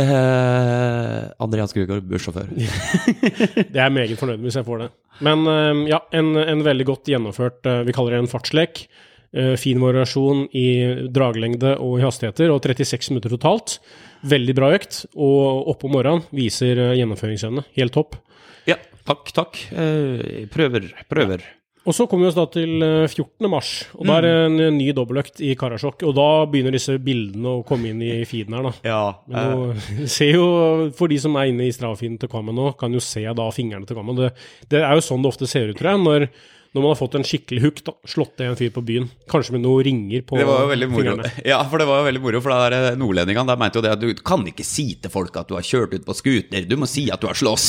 Uh, Andreas Grugård, bussjåfør. Det er jeg meget fornøyd med hvis jeg får det. Men uh, ja, en, en veldig godt gjennomført, uh, vi kaller det en fartslek, uh, fin variasjon i draglengde og i hastigheter, og trettiseks minutter totalt. Veldig bra økt, og oppe om morgenen viser uh, gjennomføringsevne. Helt topp. Ja, takk, takk. Uh, prøver, prøver. Og så kommer vi oss da til fjortende mars, og da er det en ny dobbeltøkt i Karasjok, og da begynner disse bildene å komme inn i feeden her da. Ja. Men nå, ser jo, for de som er inne i Strava-feeden til Kvammen nå, kan jo se da fingrene til Kvammen. Det, det er jo sånn det ofte ser ut, tror jeg, når, når man har fått en skikkelig hukk da, slått det en fyr på byen, kanskje med noen ringer på fingrene. Det var jo veldig moro. Fingrene. Ja, for det var jo veldig moro, for det der nordlendingene, der mente jo det at du kan ikke si til folk at du har kjørt ut på skuter, du må si at du har slåss.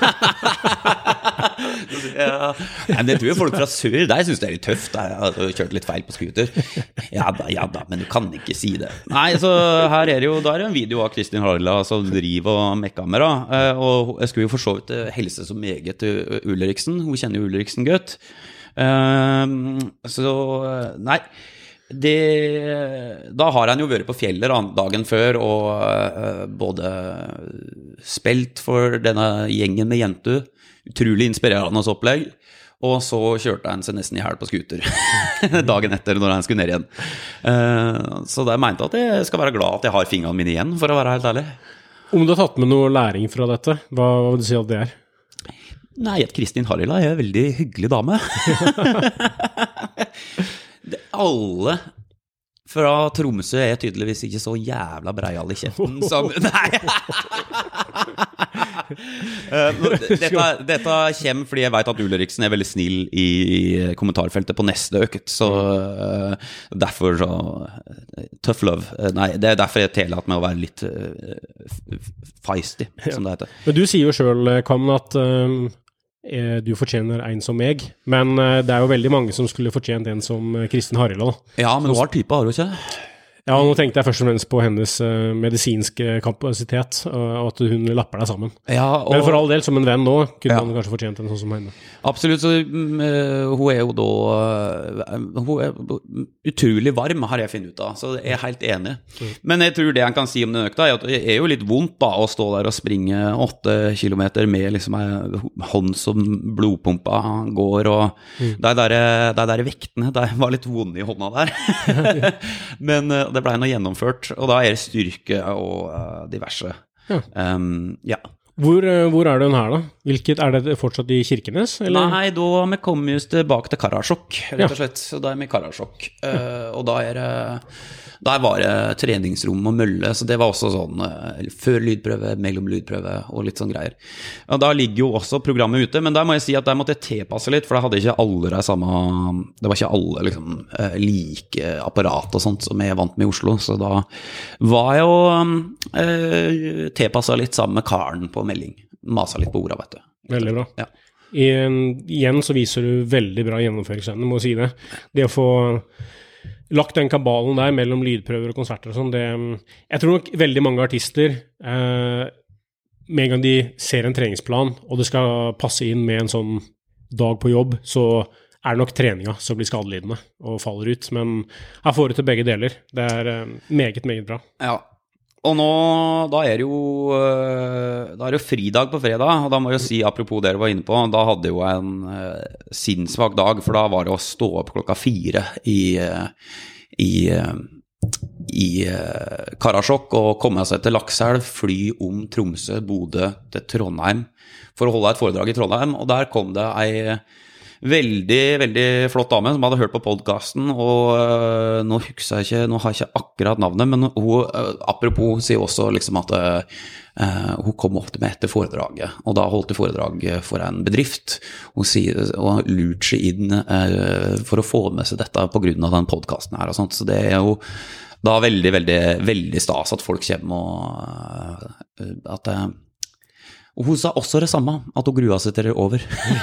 Ja. Men det tror jeg folk fra sør, der synes det er litt tøft, der har du kjørt litt feil på skuter. Ja da, ja da, men du kan ikke si det. Nei, så her er det jo, da er det en video av Kristin Harila som driver og mekker med da, og jeg skulle jo for så vidt helse så meget til Ulriksen, hun kjenner jo Ulriksen godt. Så, nei, det, da har han jo vært på fjellet dagen før og både spilt for denne gjengen med jenter, utrolig inspirerende opplegg, og så kjørte han seg nesten i hæl på skuter dagen etter når han skulle ned igjen. Uh, så da mente jeg at jeg skal være glad at jeg har fingrene mine igjen, for å være helt ærlig. Om du har tatt med noe læring fra dette, hva, hva vil du si at det er? Nei, at Kristin Harila er en veldig hyggelig dame. alle fra Tromsø er tydeligvis ikke så jævla breial i kjeften som... Nei! dette, dette kommer fordi jeg vet at Ulriksen er veldig snill i kommentarfeltet på neste økt, så uh, derfor så... Tough love. Uh, nei, det er derfor jeg tillater meg å være litt uh, feisty, som det heter. Men du sier jo selv, Kam, at... Uh, du fortjener en som meg, men det er jo veldig mange som skulle fortjent en som Kristin Harila. Ja, men hva er typen, har du ikke? Ja, nå tenkte jeg først og fremst på hennes uh, medisinske kapasitet, uh, og at hun lapper deg sammen. Ja, og... Men for all del, som en venn nå, kunne ja. han kanskje fortjent en sånn som henne. Absolutt, så uh, hun er jo da uh, hun er utrolig varm, har jeg finnet ut av, så jeg er helt enig. Mm. Men jeg tror det jeg kan si om den økta er at det er jo litt vondt da å stå der og springe åtte kilometer med liksom en hånd som blodpumpa går, og mm. de der, de der vektene, de var litt vonde i hånda der. Men uh, det ble noe gjennomført, og da er det styrke og uh, diverse. Ja. Um, ja. Hvor, hvor er den her da? Hvilket, er det fortsatt i Kirkenes? Eller? Nei, da vi kommer just tilbake til Karasjok, rett og slett. Så da er vi i Karasjok. Uh, og da er det... Der var det treningsrom og mølle, så det var også sånn uh, før lydprøve, mellom lydprøve og litt sånn greier. Og da ligger jo også programmet ute, men der må jeg si at der måtte jeg tilpasse litt, for da hadde ikke alle de samme, det var ikke alle liksom uh, like apparat og sånt som jeg er vant med i Oslo, så da var jeg jo uh, tilpasset litt sammen med Karen på melding. Masa litt på ordet, vet du. Veldig bra. Ja. I, igjen så viser du veldig bra gjennomføringsevne, må jeg si det. Det å få... lagt den kabalen der mellom lydprøver og konserter og sånn, det, jeg tror nok veldig mange artister, eh, med en gang de ser en treningsplan, og det skal passe inn med en sånn dag på jobb, så er det nok treninga som blir skadelidende og faller ut, men her får det til begge deler. Det er eh, meget, meget bra. Ja. Og nå, da er det jo, da er det jo fridag på fredag, og da må jeg jo si, apropos det du var inne på, da hadde jeg jo en uh, sinnssvak dag, for da var det å stå opp klokka fire i, uh, i, uh, i uh, Karasjok og komme seg til Lakselv, fly om Tromsø, Bodø til Trondheim, for å holde et foredrag i Trondheim, og der kom det ei veldig, veldig flott dame som hadde hørt på podcasten, og uh, nå husker jeg ikke, nå har jeg ikke akkurat navnet, men hun, uh, apropos, sier også liksom at uh, hun kom ofte med etter foredraget, og da holdt hun foredrag for en bedrift, hun sier, og lurt seg inn uh, for å få med seg dette på grunn av den podcasten her og sånt, så det er jo da veldig, veldig, veldig stas at folk kommer og uh, at uh, og hun sa også det samme, at hun grua seg til det over.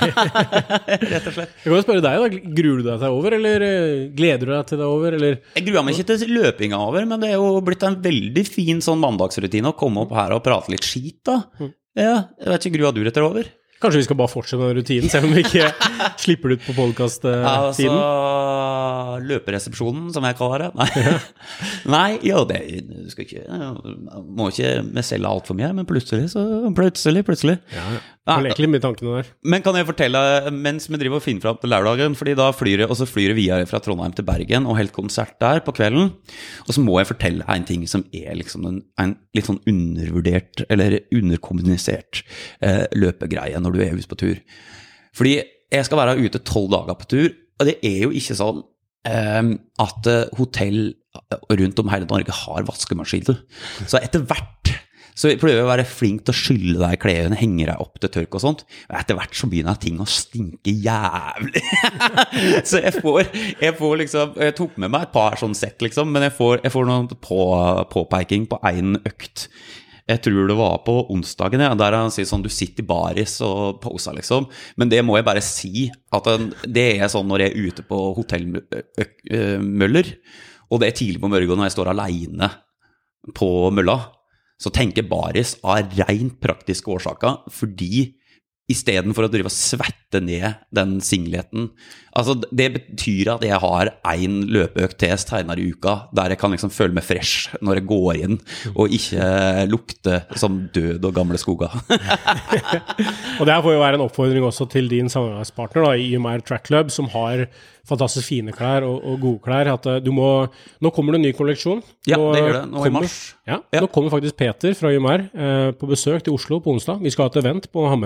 Rett og slett. Jeg kan jo spørre deg da, gruer du deg til det over, eller gleder du deg til det over, eller? Jeg gruer meg ikke til løpinga over, men det er jo blitt en veldig fin sånn mandagsrutine å komme opp her og prate litt skit da. Ja, jeg vet ikke, grua du deg til det over? Kanskje vi skal bare fortsette med rutinen, selv om vi ikke slipper det ut på podcast-tiden. Altså, løperesepsjonen, som jeg kaller det. Nei, Nei jo, det skal ikke, må ikke med selge alt for mye, men plutselig, så plutselig, plutselig. Ja, jeg leker litt med tankene der. Men kan jeg fortelle, mens vi driver og finner frem til lørdagen, fordi da flyr jeg, og så flyr jeg videre fra Trondheim til Bergen, og helt konsert der på kvelden, og så må jeg fortelle en ting som er liksom en, en litt sånn undervurdert, eller underkommunisert eh, løpegreie når du er ute på tur. Fordi jeg skal være ute tolv dager på tur, og det er jo ikke sånn eh, at hotell rundt om hele Norge har vaskemaskiner. Så etter hvert så jeg prøver å være flink til å skylle deg i klærne, henge deg opp til tørk og sånt. Og etter hvert så begynner ting å stinke jævlig. Så jeg får, jeg får liksom, jeg tok med meg et par sånn sett liksom, men jeg får, jeg får noen på, påpeking på en økt. Jeg tror det var på onsdagen, ja, der han sier sånn, du sitter i baris og poser liksom, men det må jeg bare si, at det er sånn når jeg er ute på hotellmøller, og det er tidlig på morgenen når jeg står alene på mølla, så tenker baris av rent praktiske årsaker, fordi i stedet for å drive og svette ned den singleten, altså det betyr at jeg har en løpeøkt til senere i uka, der jeg kan liksom føle meg fresh når jeg går inn, og ikke lukte som død og gamle skoger. Og det her får jo være en oppfordring også til din samarbeidspartner da, I Y M R Track Club, som har fantastisk fine klær og, og gode klær, at du må, nå kommer det en ny kolleksjon. Ja, nå det gjør det, nå kommer, I mars. Ja, ja, nå kommer faktisk Peter fra Y M R eh, på besøk til Oslo på onsdag. Vi skal ha et event på Hammerhøy,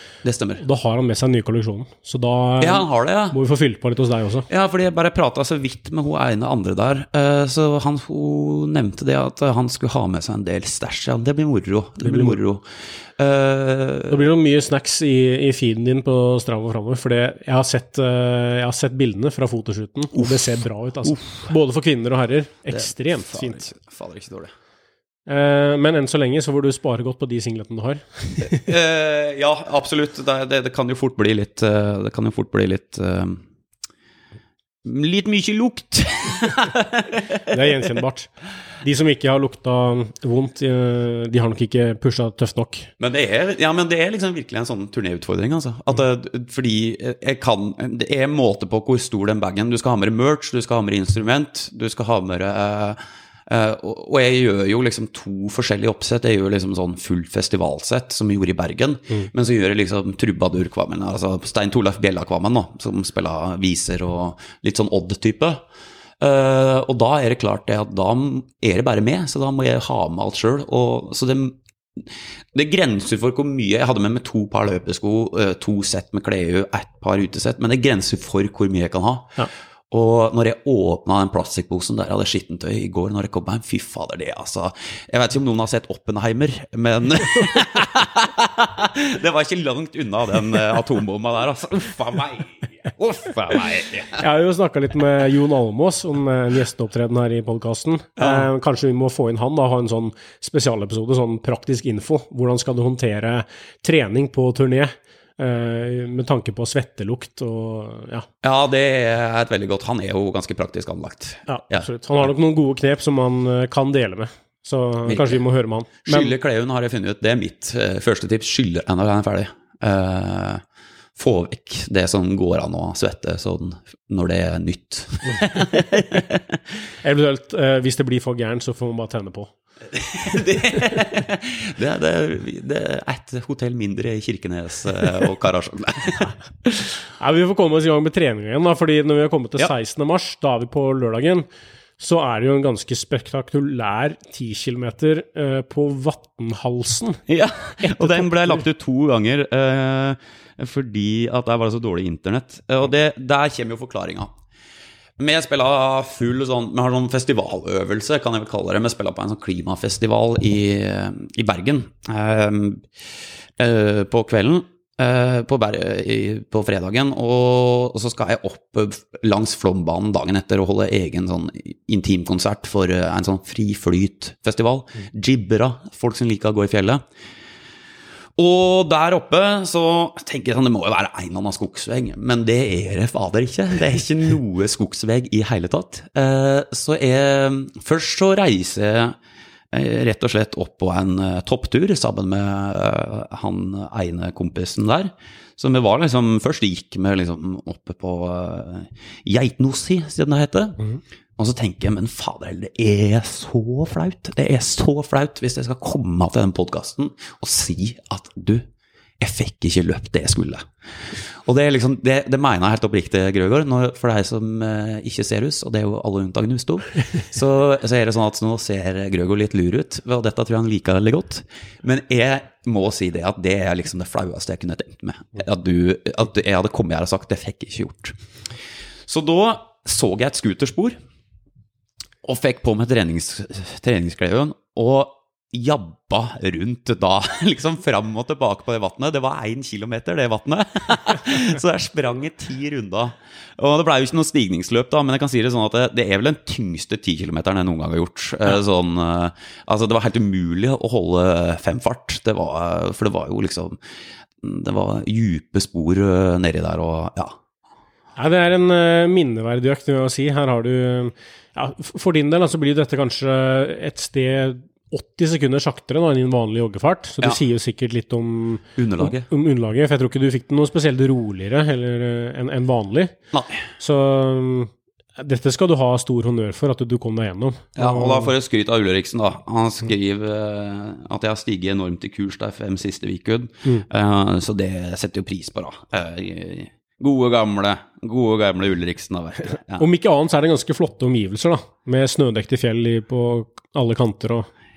Det stemmer. Da har han med seg den nye kolleksjonen. Så da Ja, han har det, ja. må vi få fylt på litt hos deg også. Ja, fordi jeg bare pratet så vidt med hun ene andre der, uh, så han, hun nevnte det at han skulle ha med seg en del stæsj. Ja, det blir moro. Det blir moro. Uh, det blir noe mye snacks i, i feeden din på Strava fremover, for jeg har, sett, uh, jeg har sett bildene fra fotoshooten, og det ser bra ut, altså. Uff. Både for kvinner og herrer. Ekstremt det, fint. Fader ikke dårlig. Uh, men enn så lenge så får du spare godt på de singletene du har. uh, ja, absolutt. Det, det, det kan jo fort bli litt, uh, det kan jo fort bli litt... Uh, litt mye lukt. Det er gjenkjennbart. De som ikke har lukta vondt, de har nok ikke pushet tøft nok. Men det er, ja, men det er liksom virkelig en sånn turnéutfordring, altså. At det, fordi jeg kan, det er en måte på hvor stor den bagen, du skal ha med merch, du skal ha med instrument, du skal ha med uh, Uh, og jeg gjør jo liksom to forskjellige oppsett. Jeg gjør liksom sånn full festivalsett som vi gjorde i Bergen, mm. men så gjør jeg liksom Trubadur-kvammen, altså Stein Torleif Bjella-kvammen, som spiller viser og litt sånn odd-type. Uh, og da er det klart det at da er det bare med, så da må jeg ha med alt selv. Og, så det, det grenser for hvor mye. Jeg hadde med meg to par løpesko, uh, to sett med klede, ett par utesett, men det grenser for hvor mye jeg kan ha. Ja. Og når jeg åpnet den plastikkposen der, hadde skittentøy i går, når jeg kom hjem, fy fader det, altså. Jeg vet ikke om noen har sett Oppenheimer, men det var ikke langt unna den atombomba der, altså. Uffa meg, uffa meg. Jeg har jo snakket litt med Jon Almås om en gjesteopptreden her i podcasten. Ja. Eh, kanskje vi må få inn han da, ha en sånn spesialepisode, sånn praktisk info. Hvordan skal du håndtere trening på turné? Uh, med tanke på svettelukt og ja. Ja, det er et veldig godt. Han er jo ganske praktisk anlagt. Ja, absolutt. Han har nok noen gode knep som man uh, kan dele med. Så Virkelig. Kanskje vi må høre med han. Men... Skylle kleden har jeg funnet ut. Det er mitt uh, første tips. Skylle når den er ferdig. Uh, få vekk det som går an å svette sånn når det er nytt. Eventuelt, uh, hvis det blir for gærent, så får man bare tenne på. det, det, det, det er et hotell mindre i Kirkenes og Karasjok. Ja, vi får komme oss i gang med trening igjen da, fordi når vi har kommet til sekstende mars, da er vi på lørdagen, så er det jo en ganske spektakulær ti kilometer uh, på Vattenhalsen. Ja, og den ble lagt ut to ganger uh, fordi at det var så dårlig internett, og det, der kommer jo forklaringen. Vi spiller full sånn, vi har sånn festivaløvelse, kan jeg vel kalle det. Vi spiller på en sånn klimafestival i, i Bergen eh, eh, på kvelden, eh, på, Ber i, på fredagen, og, og så skal jeg opp langs Flombanen dagen etter og holde egen sånn intimkonsert for en sånn fri flyt-festival. Gibbera, folk som liker å gå i fjellet. Og der oppe så tenker jeg sånn, det må jo være en eller annen skogsvegg, men det er det fader ikke. Det er ikke noe skogsvegg i hele tatt. Så jeg, først så reiser jeg rett og slett opp på en topptur sammen med han ene kompisen der. Så vi var liksom, først gikk vi liksom oppe på Geitnossi, siden det heter. Mm. Og så tenker jeg, men fader, det er så flaut. Det er så flaut hvis jeg skal komme til den podcasten og si at du, jeg fikk ikke løpt det jeg skulle. Og det er liksom, det, det mener jeg helt oppriktig, Grøgaard, når, for deg som eh, ikke ser oss, og det er jo alle unntagen hos to, så, så er det sånn at nå ser Grøgaard litt lur ut, og dette tror jeg han liker veldig godt. Men jeg må si det at det er liksom det flaueste jeg kunne tenkt meg. At, du, at jeg hadde kommet her og sagt, det fikk jeg ikke gjort. Så da så jeg et skuterspor, og fikk på meg trenings, treningskleden, og jabba rundt da, liksom fram og tilbake på det vattnet. Det var en kilometer, det vattnet. Så jeg sprang i ti runder. Og det ble jo ikke noe stigningsløp da, men jeg kan si det sånn at det, det er vel den tyngste ti kilometeren jeg noen gang har gjort. Ja. Sånn, altså det var helt umulig å holde femfart. Det var, for det var jo liksom, det var djupe spor nedi der, og ja. Ja, det er en uh, minneverdig økt, vil jeg si. Her har du, ja, for din del, så blir dette kanskje et sted åtti sekunder saktere enn en vanlig joggefart, så det ja. Sier jo sikkert litt om underlaget. Om, om underlaget, for jeg tror ikke du fikk det noe spesielt roligere eller, enn en vanlig. Nei. Så um, dette skal du ha stor honnør for, at du, du kom deg gjennom. Ja, og da får jeg skryt av Ulriksen da. Han skriver uh, at jeg har stiget enormt i kurs der fem siste vikud, mm. uh, så det setter jo pris på da. Uh, Gode gamle, gode gamle Ulriksen da, vet du. Ja. Om ikke annet så er det ganske flotte omgivelser da, med snødekte fjell på alle kanter og...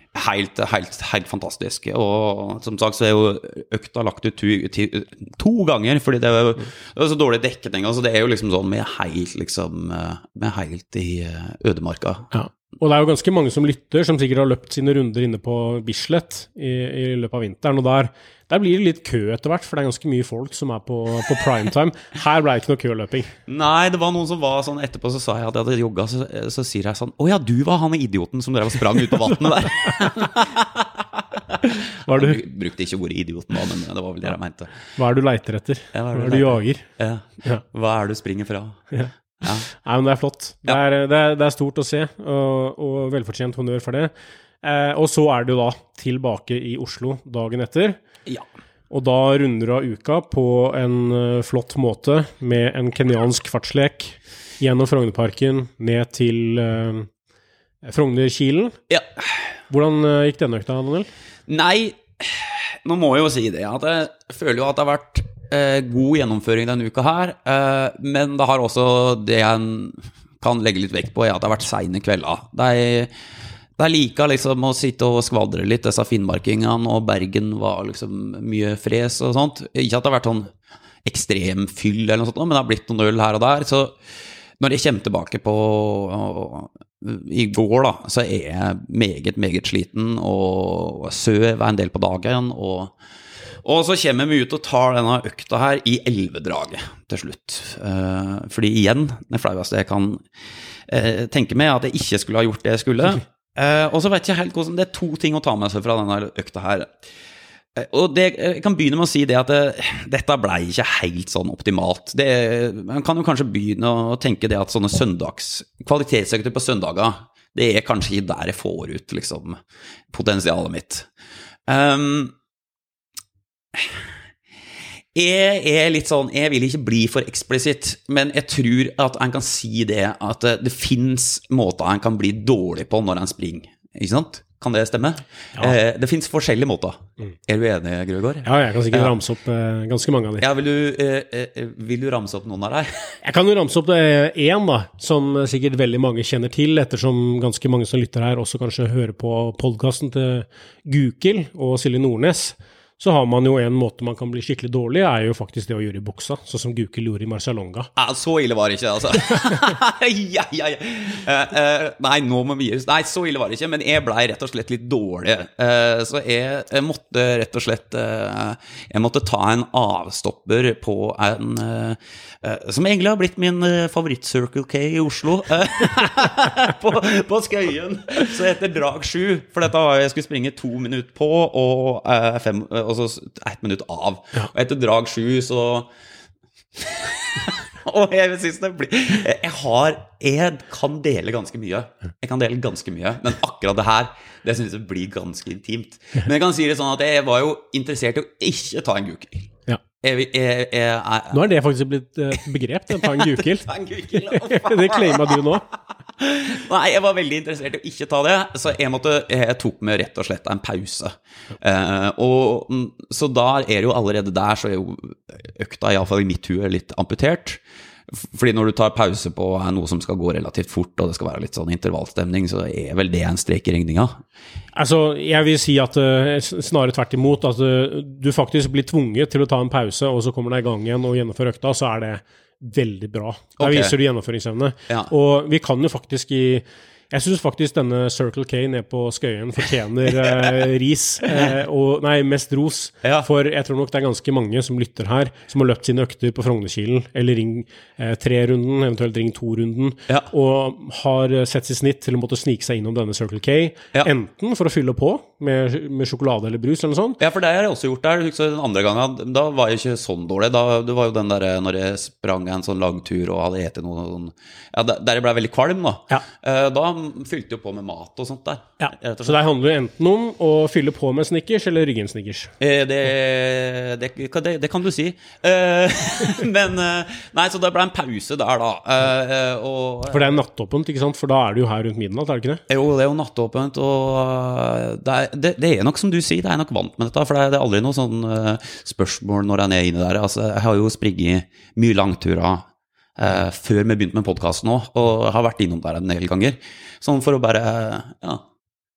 Helt, helt, helt fantastisk. Og som sagt så er jo økta lagt ut to, to ganger, fordi det er jo det er så dårlig dekketing, altså det er jo liksom sånn med helt liksom, med helt i ødemarka. Ja. Og det er jo ganske mange som lytter, som sikkert har løpt sine runder inne på Bislett i, i løpet av vinteren, og der, der blir det litt kø etter hvert, for det er ganske mye folk som er på, på primetime. Her ble det ikke noe køløping. Nei, det var noen som var sånn, etterpå så sa jeg at jeg hadde jogget, så, så sier jeg sånn, å ja, du var han idioten som drev og sprang ut på vattnet der. Hva er du? Jeg brukte ikke ordet idioten da, men det var vel det jeg mente. Hva er du leiter etter? Ja, hva er, hva er du jager? Ja. Ja. Hva er du springer fra? Ja. Ja. Nei, men det er flott. Det er, det er, det er stort å se, og, og velfortjent honnør for det. Eh, og så er du da tilbake i Oslo dagen etter. Ja. Og da runder du av uka på en uh, flott måte med en kenyansk fartslek gjennom Frognerparken ned til uh, Frognerkilen. Ja. Hvordan uh, gikk denne økta, Daniel? Nei, nå må jeg jo si det, at jeg føler jo at det har vært Eh, god gjennomføring denne uka her, eh, men det har også det jeg kan legge litt vekt på er at det har vært sene kvelder. Det er, det er like liksom å sitte og skvadre litt, disse finnmarkingene, og Bergen var liksom mye fres og sånt. Ikke at det har vært sånn ekstrem fyll eller noe sånt, men det har blitt noen øl her og der, så når jeg kommer tilbake på i går da, så er jeg meget, meget sliten, og søv en del på dagen, og Og så kommer vi ut og tar denne økta her i elvedraget til slutt. Uh, fordi igjen, det flaueste jeg kan uh, tenke meg at jeg ikke skulle ha gjort det jeg skulle. Uh, og så vet jeg helt hvordan, det er to ting å ta med seg fra denne økta her. Uh, og det, jeg kan begynne med å si det at det, dette ble ikke helt sånn optimalt. Det, man kan jo kanskje begynne å tenke det at sånne søndags, kvalitetsøkter på søndager, det er kanskje ikke der jeg får ut liksom, potensialet mitt. Um, Jeg er litt sånn, jeg vil ikke bli for eksplisitt, men jeg tror at en kan si det, at det finnes måter en kan bli dårlig på når en springer, ikke sant? Kan det stemme? Ja. Eh, det finnes forskjellige måter. Mm. Er du enig, Grøgaard? Ja, jeg kan sikkert ja. ramse opp eh, ganske mange av de. Ja, vil du, eh, vil du ramse opp noen av deg? Jeg kan jo ramse opp en da, som sikkert veldig mange kjenner til, ettersom ganske mange som lytter her også kanskje hører på podcasten til Gukild og Silje Nordnes. Så har man jo en måte man kan bli skikkelig dårlig, er jo faktisk det å gjøre i buksa, sånn som Gukild gjorde i Marcialonga. Ja, så ille var det ikke, altså. ja, ja, ja. Uh, uh, nei, nå må vi Nei, så ille var det ikke, men jeg ble rett og slett litt dårlig. Uh, så jeg, jeg måtte rett og slett uh, jeg måtte ta en avstopper på en uh, uh, som egentlig har blitt min uh, favoritt-Circle K i Oslo. på, på Skøyen. Så etter drag sju, for dette var jeg skulle springe to minutter på, og uh, fem og så ett minutt av. Ja. Og etter drag sju, så og jeg synes det blir jeg har, jeg kan dele ganske mye jeg kan dele ganske mye, men akkurat det her det synes jeg blir ganske intimt, men jeg kan si det sånn at jeg var jo interessert i å ikke ta en Gukild. Ja. Jeg, jeg, jeg, jeg, nå er det faktisk blitt et begrep, ta en Gukild. Det claimer du nå. Nei, jeg var veldig interessert i å ikke ta det, så jeg, måtte, jeg tok med rett og slett en pause. Uh, og, så da er det jo allerede der, så er jo økta, i alle fall i mitt hue, litt amputert. Fordi når du tar pause på noe som skal gå relativt fort, og det skal være litt sånn intervallstemning, så er vel det en strek i regninga. Altså, jeg vil si at uh, snarere tvert imot, at uh, du faktisk blir tvunget til å ta en pause, og så kommer deg i gang igjen og gjennomføre økta, så er det veldig bra. Der okay. viser du gjennomføringsevne. Ja. Og vi kan jo faktisk i Jeg synes faktisk denne Circle K nede på Skøyen fortjener eh, ris, eh, og, nei, mest ros, ja. For jeg tror nok det er ganske mange som lytter her, som har løpt sine økter på Frognerkilen, eller ring eh, tre-runden, eventuelt ring to-runden, ja. Og har sett sitt snitt til å måtte snike seg innom denne Circle K, ja. Enten for å fylle på med, med sjokolade eller brus eller noe sånt. Ja, for det har jeg også gjort der, den andre gangen, da var jeg ikke sånn dårlig, da, det var jo den der, når jeg sprang en sånn langtur og hadde etet noe, ja, der jeg ble veldig kvalm da, ja. eh, da fylte jo på med mat og sånt der. Ja, så det handler jo enten om å fylle på med Snickers eller rygge en Snickers. Eh, det, det, det, det kan du si. Eh, men, nei, så det ble en pause der da. Eh, og, for det er nattåpent, ikke sant? For da er du jo her rundt midnatt, er det ikke det? Jo, det er jo nattåpent, og det er, det, det er nok som du sier, det er nok vant med dette, for det er, det er aldri noe sånn uh, spørsmål når jeg er inne der. Altså, jeg har jo springet mye langturer Uh, før vi begynte med podcasten nå, og har vært innom der en del ganger, sånn for å bare, ja,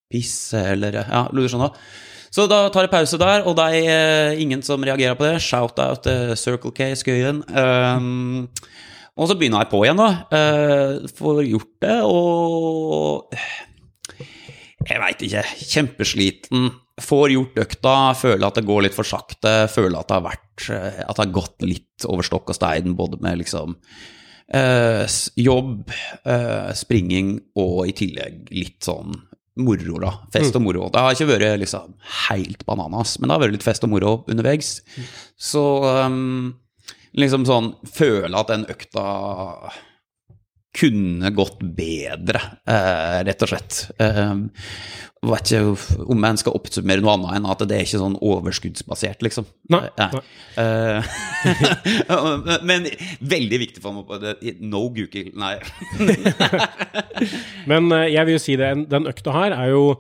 pisse, eller ja, du skjønner. Så da tar jeg pause der, og det er ingen som reagerer på det. Shout out til Circle K Skøyen. Um, og så begynner jeg på igjen da. Uh, får gjort det, og jeg vet ikke, kjempesliten. Får gjort økta, føler at det går litt for sakte, føler at det har vært, at det har gått litt over stokk og stein, både med liksom uh, jobb, uh, springing, og i tillegg litt sånn moro da, fest og moro. Det har ikke vært liksom helt bananas, men det har vært litt fest og moro undervegs. Så um, liksom sånn, føler at den økta kunne gått bedre, uh, rett og slett. Uh, vet ikke om jeg skal oppsummere noe annet enn at det er ikke sånn overskuddsbasert, liksom. Nei. nei. Uh, men veldig viktig for meg på det. No Google, nei. Men uh, jeg vil jo si det, den økta her er jo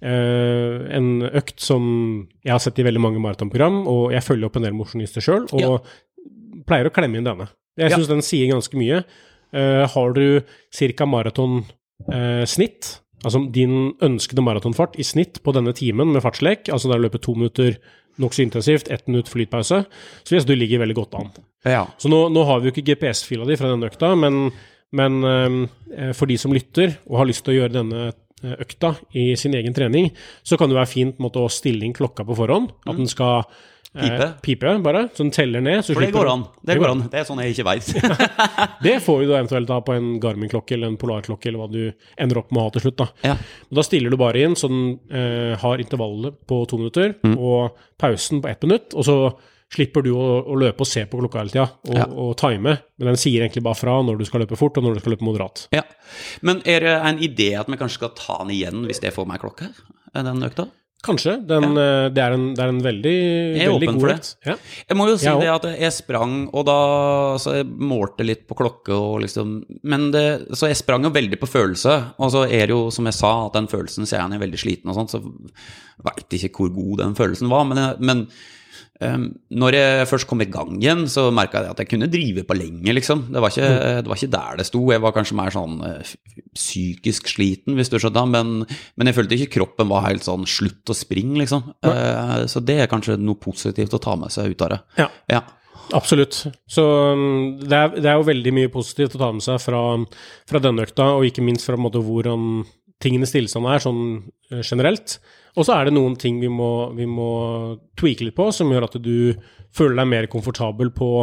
uh, en økt som jeg har sett i veldig mange maratonprogram, og jeg følger opp en del mosjonister selv, og ja. pleier å klemme inn denne. Jeg synes ja. den sier ganske mye. Uh, har du cirka maraton uh, snitt, altså din ønskede maratonfart i snitt på denne timen med fartslek, altså der løper to minutter nok så intensivt, ett minutt flytpause, så hvis du ligger veldig godt an. Ja. Så nå, nå har vi jo ikke G P S-fila di fra denne økta, men, men uh, for de som lytter og har lyst til å gjøre denne økta i sin egen trening, så kan det være fint måtte, å stille inn klokka på forhånd, at den skal Pipe. Eh, pipe, bare, så den teller ned. Så For det går an, det går an, det er sånn jeg ikke vet. Det får vi da eventuelt da på en Garmin-klokke eller en Polar-klokke, eller hva du ender opp med å ha til slutt da. Ja. Da stiller du bare inn, så den eh, har intervallet på to minutter, mm. og pausen på ett minutt, og så slipper du å, å løpe og se på klokka hele tiden, og, ja. og time, men den sier egentlig bare fra når du skal løpe fort, og når du skal løpe moderat. Ja, men er det en idé at vi kanskje skal ta den igjen, hvis det får meg klokke, den økta? Kanskje, den, ja. det, er en, det er en veldig, veldig god økt. Ja. Jeg må jo si ja, det at jeg sprang, og da så jeg målte litt på klokke, og liksom, men det, så jeg sprang jo veldig på følelse, og så er det jo, som jeg sa, at den følelsen ser jeg er veldig sliten og sånt, så vet jeg ikke hvor god den følelsen var, men, men um, når jeg først kom i gang igjen, så merket jeg at jeg kunne drive på lenge, liksom. Det var ikke, det var ikke der det sto, jeg var kanskje mer sånn uh, psykisk sliten, hvis du skjønner, men, men jeg følte ikke kroppen var helt sånn slutt å springe, liksom. Uh, så det er kanskje noe positivt å ta med seg ut av det. Ja, ja. Absolutt. Så um, det, er, det er jo veldig mye positivt å ta med seg fra, fra denne økta, og ikke minst fra en måte hvordan tingenes tilstand er sånn uh, generelt. Og så er det noen ting vi må, vi må tweake litt på, som gjør at du føler deg mer komfortabel på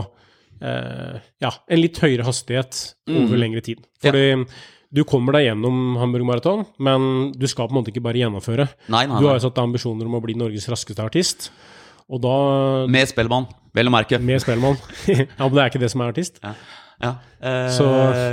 eh, ja, en litt høyere hastighet over mm. lengre tid. Fordi ja. du kommer deg gjennom Hamburg Marathon, men du skal på en måte ikke bare gjennomføre. Nei, nei, nei. Du har jo satt ambisjoner om å bli Norges raskeste artist. Og da... Med Spellemann, vel å merke. Med Spellemann. Ja, men det er ikke det som er artist. Ja. Ja, eh, så,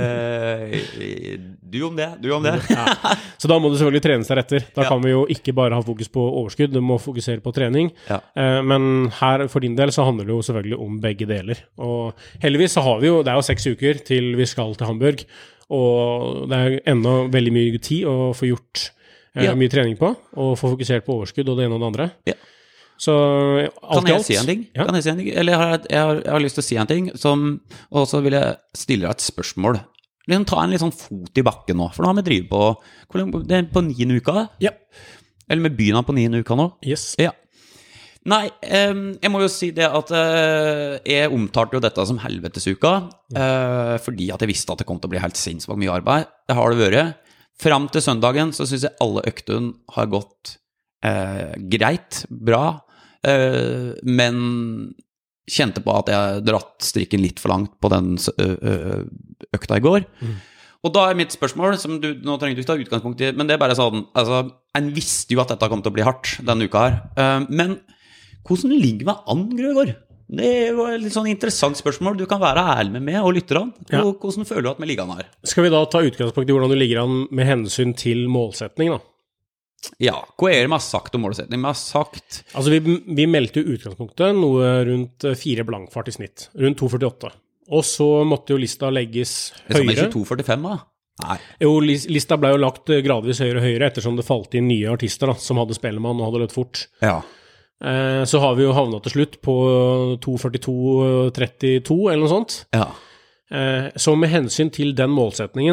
du om det, du om det. Ja. Så da må du selvfølgelig trene seg etter. Da ja. kan vi jo ikke bare ha fokus på overskudd, du må fokusere på trening. Ja. Eh, men her for din del så handler det jo selvfølgelig om begge deler. Og heldigvis så har vi jo, det er jo seks uker til vi skal til Hamburg, og det er enda veldig mye tid å få gjort eh, ja. mye trening på, og få fokusert på overskudd og det ene og det andre. Ja. Så kan jeg si en ting? Ja. Kan jeg si en ting? Eller jeg har, jeg, har, jeg har lyst til å si en ting, som, og så vil jeg stille deg et spørsmål. Ta en litt sånn fot i bakken nå, for nå har vi drivet på, det er på niende uka. Ja. Eller med begynner på niende uka nå. Yes. Ja. Nei, eh, jeg må jo si det at eh, jeg omtalte jo dette som helvetesuka, eh, fordi at jeg visste at det kom til å bli helt sinnssykt mye arbeid. Det har det vært. Frem til søndagen så synes jeg alle øktene har gått eh, greit, bra, Uh, men kjente på at jeg dratt strikken litt for langt på den uh, økta i går. Mm. Og da er mitt spørsmål, som du nå trenger du ikke ta utgangspunkt i, men det er bare sånn, altså, en visste jo at dette kom til å bli hardt denne uka her. Uh, men hvordan ligger vi an, Grøgaard? Det er jo et litt sånn interessant spørsmål. Du kan være ærlig med meg og lytterne. Ja. Hvordan føler du at vi ligger an her? Skal vi da ta utgangspunkt i hvordan du ligger an med hensyn til målsetning da? Ja, hva er det vi har sagt om målsetning? Vi har sagt... Altså, vi, vi meldte jo utgangspunktet noe rundt fire blankfart i snitt, rundt to førtiåtte. Og så måtte jo lista legges høyere. Det er som ikke to førtifem da? Nei. Jo, lista ble jo lagt gradvis høyere og høyere, ettersom det falt inn nye artister da, som hadde Spellemann og hadde løpt fort. Ja. Eh, så har vi jo havnet til slutt på to førtito trettito eller noe sånt. Ja. Eh, så med hensyn til den målsetningen,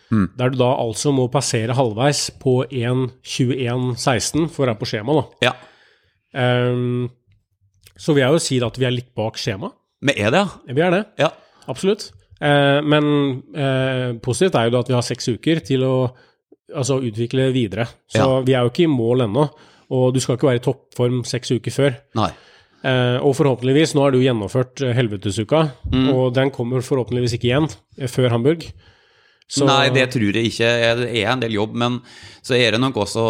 mm. der du da altså må passere halvveis på en tjueen seksten for å være på skjema da. Ja. Um, så vil jeg jo si at vi er litt bak skjema. Men er det, ja? Vi er det, ja. Absolutt. Uh, men uh, positivt er jo da at vi har seks uker til å altså, utvikle videre. Så ja. Vi er jo ikke i mål ennå, og du skal ikke være i toppform seks uker før. Nei. Uh, og forhåpentligvis, nå har du gjennomført uh, helvetesuka, mm. og den kommer forhåpentligvis ikke igjen uh, før Hamburg. Så... Nei, det tror jeg ikke. Det er en del jobb, men så er det nok også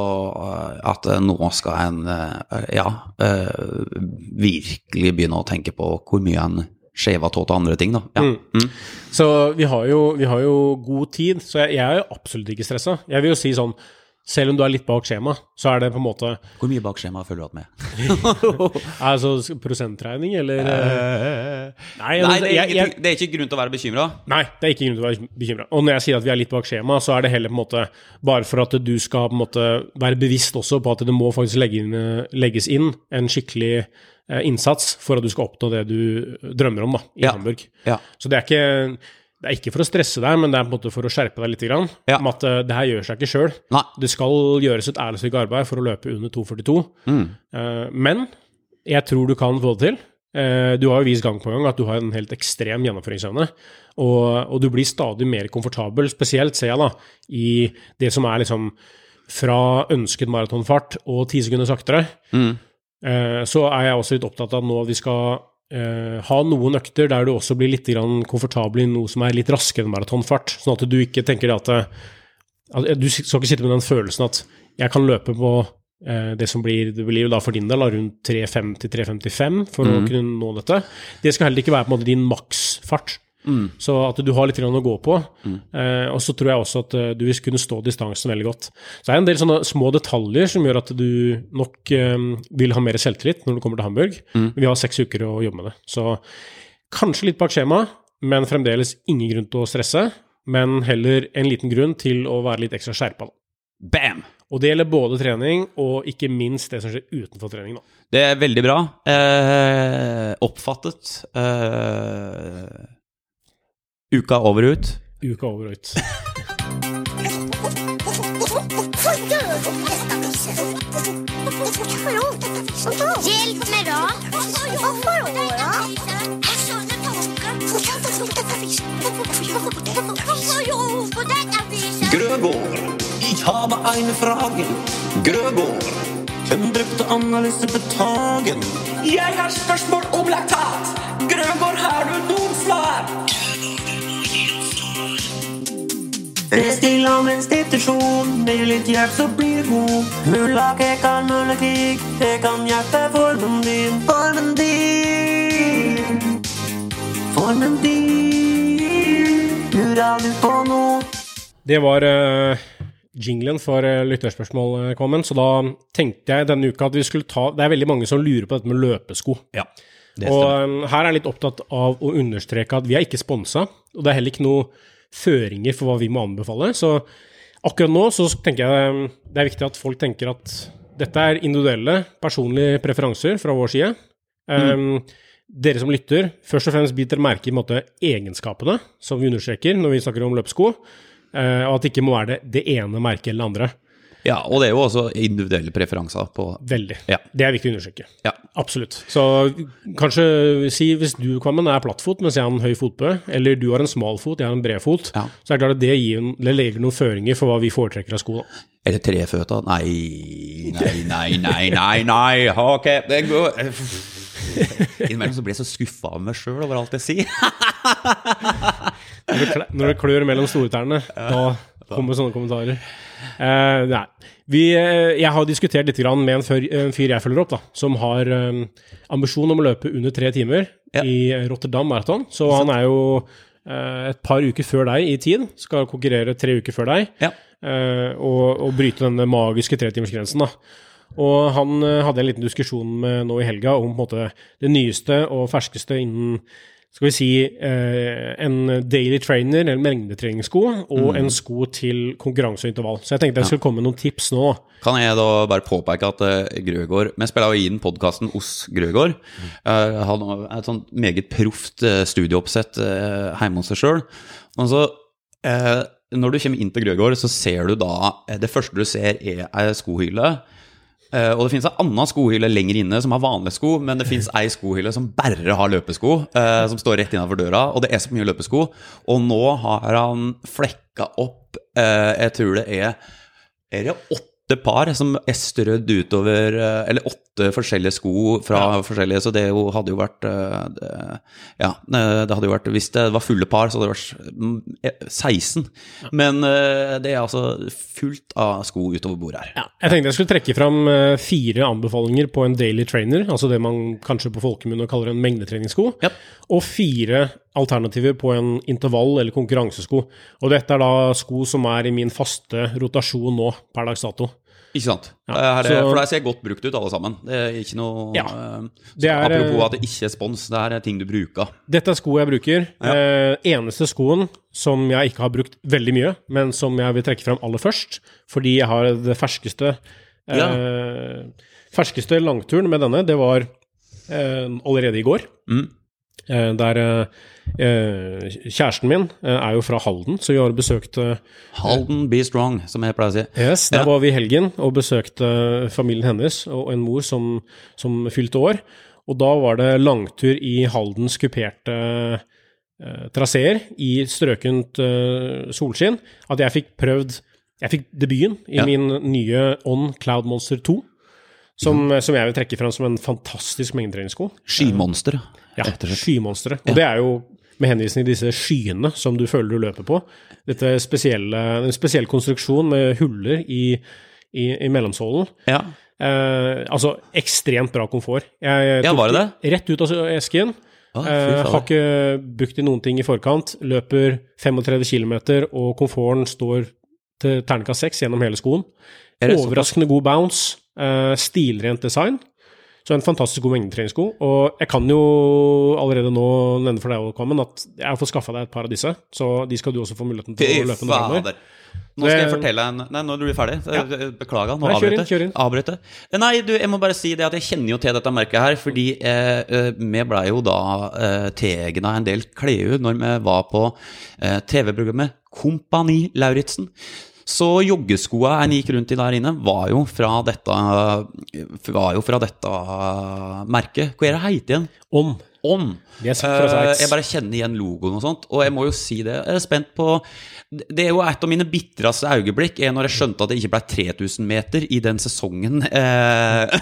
at nå skal en uh, ja, uh, virkelig begynne å tenke på hvor mye en skjeva tå til andre ting da. Ja. Mm. Mm. Så vi har, jo, vi har jo god tid, så jeg, jeg er jo absolutt ikke stresset. Jeg vil jo si sånn, selv om du er litt bak skjema, så er det på en måte... Hvor mye bak skjema følger du at med? altså prosentregning, eller... Uh, nei, nei det, er jeg, jeg, det er ikke grunn til å være bekymret. Nei, det er ikke grunn til å være bekymret. Og når jeg sier at vi er litt bak skjema, så er det heller på en måte bare for at du skal på en måte være bevisst også på at det må faktisk legge inn, legges inn en skikkelig eh, innsats for at du skal oppnå det du drømmer om da, i ja. Hamburg. Ja. Så det er ikke... Det er ikke for å stresse deg, men det er på en måte for å skjerpe deg litt grann. Ja. Om at uh, det her gjør seg ikke selv. Nei. Det skal gjøres et ærlig stykke arbeid for å løpe under to førtito. Mm. Uh, men jeg tror du kan få det til. Uh, du har jo vist gang på gang at du har en helt ekstrem gjennomføringsevne. Og, og du blir stadig mer komfortabel, spesielt ser jeg da, i det som er liksom fra ønsket maratonfart og ti sekunder saktere. Mm. Uh, så er jeg også litt opptatt av nå vi skal... Uh, ha noen økter der du også blir litt grann komfortabel i noe som er litt raskere enn maratonfart, sånn at du ikke tenker at, at du skal ikke sitte med den følelsen at jeg kan løpe på uh, det som blir, det blir da for din del da, rundt tre femti til tre femtifem for mm. å kunne nå dette. Det skal heller ikke være på en måte din maksfart. Mm. Så at du har litt grann å gå på mm. uh, og så tror jeg også at uh, du vil kunne stå distansen veldig godt. Så det er en del sånne små detaljer som gjør at du nok um, vil ha mer selvtillit når du kommer til Hamburg. Mm. Vi har seks uker å jobbe med det. Så kanskje litt bak skjema, men fremdeles ingen grunn til å stresse, men heller en liten grunn til å være litt ekstra skjerpet. Bam! Og det gjelder både trening og ikke minst det som skjer utenfor trening da. Det er veldig bra. Eh, oppfattet. Eh... Uka over ut. Uka over ut. Hjelp med rad. Grøgård, ich habe eine Frage. Grøgård, hvem brukte analysebetagen? Jeg har spørsmål om laktat. Grøgård, har du noen svar? Bestill av en institusjon, med litt hjelp så blir det god. Mulla, kekan, mulla, kik, det kan hjelpe formen din. Formen din, formen din, lurer du på noe? Det var uh, jinglen for uh, lytterspørsmål uh, kommet, så da tenkte jeg denne uka at vi skulle ta, det er veldig mange som lurer på dette med løpesko. Ja. Og um, her er jeg litt opptatt av å understreke at vi er ikke sponset, og det er heller ikke noe føringer for hva vi må anbefale. Så akkurat nå så tenker jeg det er viktig at folk tenker at dette er individuelle, personlige preferanser fra vår side. Mm. Um, dere som lytter, først og fremst biter merke i en måte egenskapene som vi understreker når vi snakker om løpsko, uh, og at det ikke må være det, det ene merket eller andre. Ja, og det er jo også individuelle preferanser på... Veldig. Ja. Det er viktig å undersøke. Ja. Absolutt. Så kanskje si hvis du kommer er plattfot, mens jeg har en høy fotbø, eller du har en smal fot, jeg har en bred fot, ja. Så er det klart at det gir, det legger noen føringer for hva vi foretrekker av sko da. Er det treføtter? Nei, nei, nei, nei, nei, nei, ok, det går... Innimellom så blir jeg så skuffet av meg selv over alt jeg sier. når, det, når det klør mellom stortærne, da kommer sånne kommentarer. Uh, nei. Vi, uh, jeg har diskutert litt grann med en fyr, en fyr jeg følger opp da, som har um, ambisjon om å løpe under tre timer ja. I Rotterdam Marathon, så han er jo uh, et par uker før deg I tid, skal konkurrere tre uker før deg ja. uh, og, og bryte denne magiske tre-timersgrensen da. Og han uh, hadde en liten diskusjon med nå I helga om på en måte, det nyeste og ferskeste innen skal vi si, eh, en daily trainer, eller mengdetreningssko, og mm. en sko til konkurranseintervall. Så jeg tenkte jeg skulle komme med noen tips nå. Kan jeg da bare påpeke at uh, Grøgård, men jeg spiller jo inn podcasten hos Grøgård, uh, han har et sånt meget proft uh, studieoppsett uh, hjemme hos seg selv, og så uh, når du kommer inn til Grøgaard, så ser du da, det første du ser er en skohylle, Uh, og det finnes en annen skohylle lenger inne som har vanlige sko, men det finnes en skohylle som bare har løpesko, uh, som står rett innenfor døra, og det er så mye løpesko. Og nå har han flekka opp, uh, jeg tror det er, er det åtte par som er strødd utover, uh, eller åtte forskjellige sko fra ja. forskjellige, så det jo, hadde jo vært, uh, det, ja, det hadde jo vært, hvis det var fulle par, så hadde det vært seksten. Ja. Men uh, det er altså fullt av sko utover bordet her. Ja. Jeg tenkte jeg skulle trekke fram uh, fire anbefalinger på en daily trainer, altså det man kanskje på folkemunne kaller en mengdetreningssko, ja. og fire alternativer på en intervall- eller konkurransesko. Og dette er da sko som er i min faste rotasjon nå, per dags dato. Ikke sant? Ja, er, så, for det ser godt brukt ut alle sammen. Det er ikke noe... Ja, det er, apropos at det ikke er spons, det er ting du bruker. Dette er sko jeg bruker. Ja. Eh, eneste skoen som jeg ikke har brukt veldig mye, men som jeg vil trekke frem aller først, fordi jeg har det ferskeste, eh, ja. ferskeste langturen med denne, det var eh, allerede i går. Mm. Eh, der eh, kjæresten min eh, er jo fra Halden, så vi har besøkt eh, Halden, be strong, som jeg pleier å si. Yes, der ja. var vi i helgen og besøkte familien hennes og en mor som, som fylte år, og da var det langtur i Haldens kuperte eh, traseer i strøkent eh, solskinn, at jeg fikk prøvd, jeg fikk debuten i ja. min nye On Cloud Monster to, som, mm. som jeg vil trekke frem som en fantastisk mengdetreningssko. Skymonster, ja, skymonsteret. Og ja. det er jo med henvisning til disse skyene som du føler du løper på. Dette spesielle, en spesiell konstruksjon med huller i, i, i mellomsålen. Ja. Eh, altså, ekstremt bra komfort. Jeg ja, var det det? Rett ut av esken. Ah, eh, har ikke brukt i noen ting i forkant. Løper trettifem kilometer, og komforten står til terningkast seks gjennom hele skoen. Overraskende god bounce. Eh, stilrent design. Så en fantastisk god mengdetreningssko, og jeg kan jo allerede nå nevne for deg, Ålkommen, at jeg har fått skaffet deg et par av disse, så de skal du også få muligheten til å løpe noe fremover. Nå skal jeg fortelle en... Nei, nå er du ferdig. Ja. Beklager, nå avbryter. Avbryter. Nei, du, jeg må bare si det at jeg kjenner jo til dette merket her, fordi eh, vi ble jo da eh, tegnet en del kleu når vi var på eh, T V-programmet Kompani Lauritzen. Så joggeskoa jeg gikk rundt i der inne var jo fra dette, var jo fra dette merket. Hva er det heit igjen? On. On. Yes, uh, jeg bare kjenner igjen logoen og sånt, og jeg må jo si det, jeg er spent på, det er jo et av mine bittraste øyeblikk, er når jeg skjønte at det ikke ble tre tusen meter i den sesongen eh,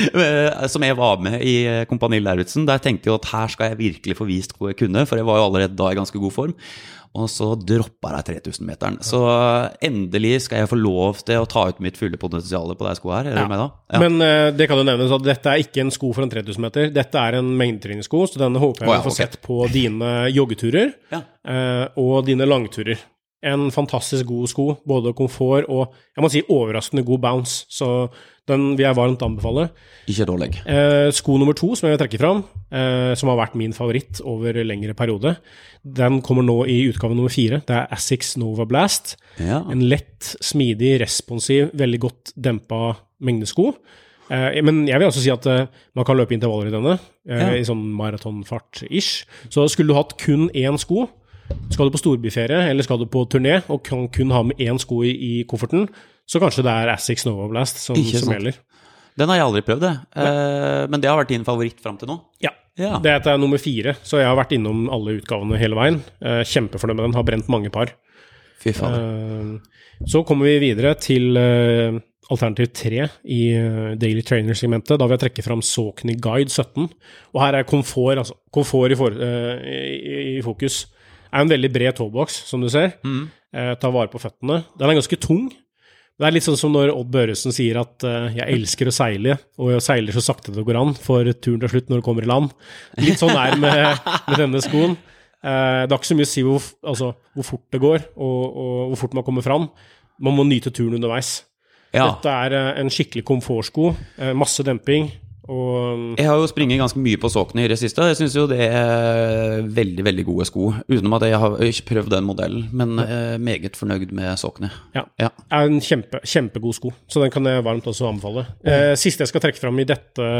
som jeg var med i Kompani Lauritzen. Der tenkte jeg at her skal jeg virkelig få vist hvor jeg kunne, for jeg var jo allerede da i ganske god form. Og så dropper jeg tre tusen meteren. Så endelig skal jeg få lov til å ta ut mitt fulle potensiale på de skoene her. Er ja. du med da? Ja. Men uh, det kan jo nevnes at dette er ikke en sko for en tre tusen meter. Dette er en mengdetreningssko, så denne håper jeg oh, ja, får okay. sett på dine joggeturer ja. uh, og dine langturer. En fantastisk god sko, både komfort og, jeg må si, overraskende god bounce. Så den vil jeg varmt anbefale. Ikke dårlig. Eh, sko nummer to, som jeg vil trekke fram, eh, som har vært min favoritt over lengre periode, den kommer nå i utgave nummer fire. Det er Asics Nova Blast. Ja. En lett, smidig, responsiv, veldig godt dempet mengdesko. Eh, men jeg vil også si at eh, man kan løpe intervaller i denne, eh, ja. i sånn maratonfart-ish. Så skulle du hatt kun én sko, skal du på storbyferie, eller skal du på turné, og kan kun ha med én sko i, i kofferten, så kanskje det er Asics Nova Blast som, som gjelder. Den har jeg aldri prøvd det, uh, men det har vært din favoritt frem til nå? Ja, ja. Det er nummer fire, så jeg har vært innom alle utgavene hele veien. Uh, kjempefornøyd med den, har brent mange par. Fy faen. Uh, så kommer vi videre til uh, alternativ tre i uh, Daily Trainer-segmentet, da vil jeg trekke frem Saucony Guide sytten. Og her er komfort, altså, komfort i, for, uh, i, i fokus. Det er en veldig bred tåboks, som du ser. Mm. Uh, ta vare på føttene. Den er ganske tung. Det er litt sånn som når Odd Børresen sier at uh, jeg elsker å seile, og jeg seiler så sakte det går an for turen til slutt når det kommer i land. Litt sånn er det med, med denne skoen. Uh, det er ikke så mye å si hvor, altså, hvor fort det går, og, og hvor fort man kommer fram. Man må nyte turen underveis. Ja. Dette er uh, en skikkelig komfortsko, uh, masse demping. Og jeg har jo springet ganske mye på Saucony i det siste. Jeg synes jo det er veldig, veldig gode sko. Utenom at jeg har ikke prøvd den modellen, men er meget fornøyd med Saucony. Ja, ja. Det er en kjempe, kjempegod sko, så den kan jeg varmt også anbefale. Eh, siste jeg skal trekke frem i dette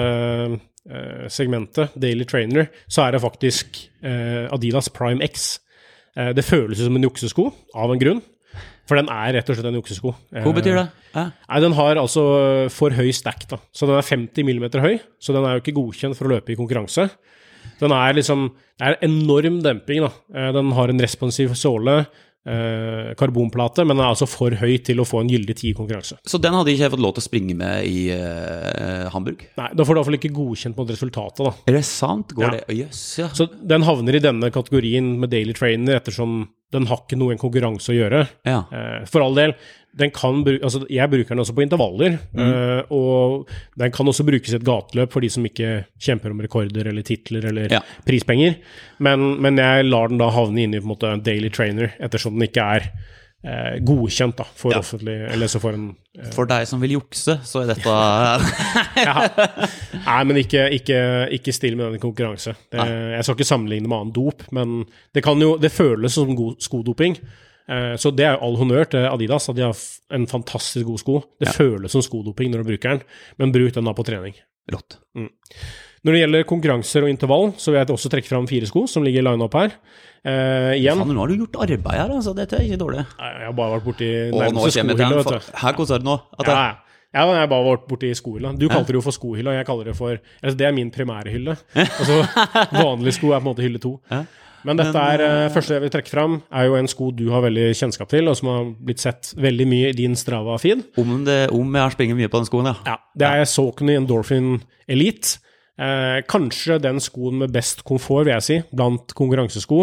eh, segmentet, Daily Trainer, så er det faktisk eh, Adidas Prime X. Eh, det føles som en juksesko, av en grunn. For den er rett og slett en juksesko. Hva betyr det? Ja. Nei, den har altså for høy stack da. Så den er femti millimeter høy, så den er jo ikke godkjent for å løpe i konkurranse. Den er liksom, det er enorm demping da. Den har en responsiv såle, eh, karbonplate, men den er altså for høy til å få en gyldig ti konkurranse. Så den hadde ikke jeg fått lov til å springe med i uh, Hamburg? Nei, da får du i hvert fall ikke godkjent mot resultatet da. Er det sant? Går Ja. det? Jøss, ja. Så den havner i denne kategorien med daily trainer, ettersom den har ikke noe en konkurranse å gjøre. Ja. Eh, for all del, den kan bruke, altså jeg bruker den også på intervaller, Mm. eh, og den kan også brukes i et gateløp for de som ikke kjemper om rekorder eller titler eller Ja. prispenger, men, men jeg lar den da havne inn i på en måte en daily trainer, ettersom den ikke er eh, godkjent da, for Ja. offentlig, eller så for en... Eh, For deg som vil jukse, så er dette ja. Nei, men ikke, ikke, ikke still med den i konkurranse. Det, jeg skal ikke sammenligne med annen dop, men det kan jo, det føles som god skodoping. Eh, så det er jo all honnør til Adidas, at de har f- en fantastisk god sko. Det Ja. føles som skodoping når du bruker den, men bruk den da på trening. rått. Når det gjelder konkurranser og intervall, så vil jeg også trekke fram fire sko som ligger i line-up her. Eh, igjen, Faen, nå har du gjort arbeid her, altså. Dette er ikke dårlig. jeg har bare vært borti Og nå nærmeste kommer skohylla, den. vet for- du. Her koser det nå. At Ja, jeg, ja. Ja, men jeg har bare vært borti skohylla. Du kalte det jo for skohylla, og jeg kaller det for... Altså, det er min primære hylle. Altså, vanlige sko er på en måte hylle to. Ja. Men dette er, eh, første jeg vil trekke fram, er jo en sko du har veldig kjennskap til, og som har blitt sett veldig mye i din Strava-feed. om, det, om jeg har springet mye på den skoen, ja. Ja, det er Saucony Endorphin Elite. Eh, kanskje den skoen med best komfort, vil jeg si, blant konkurransesko.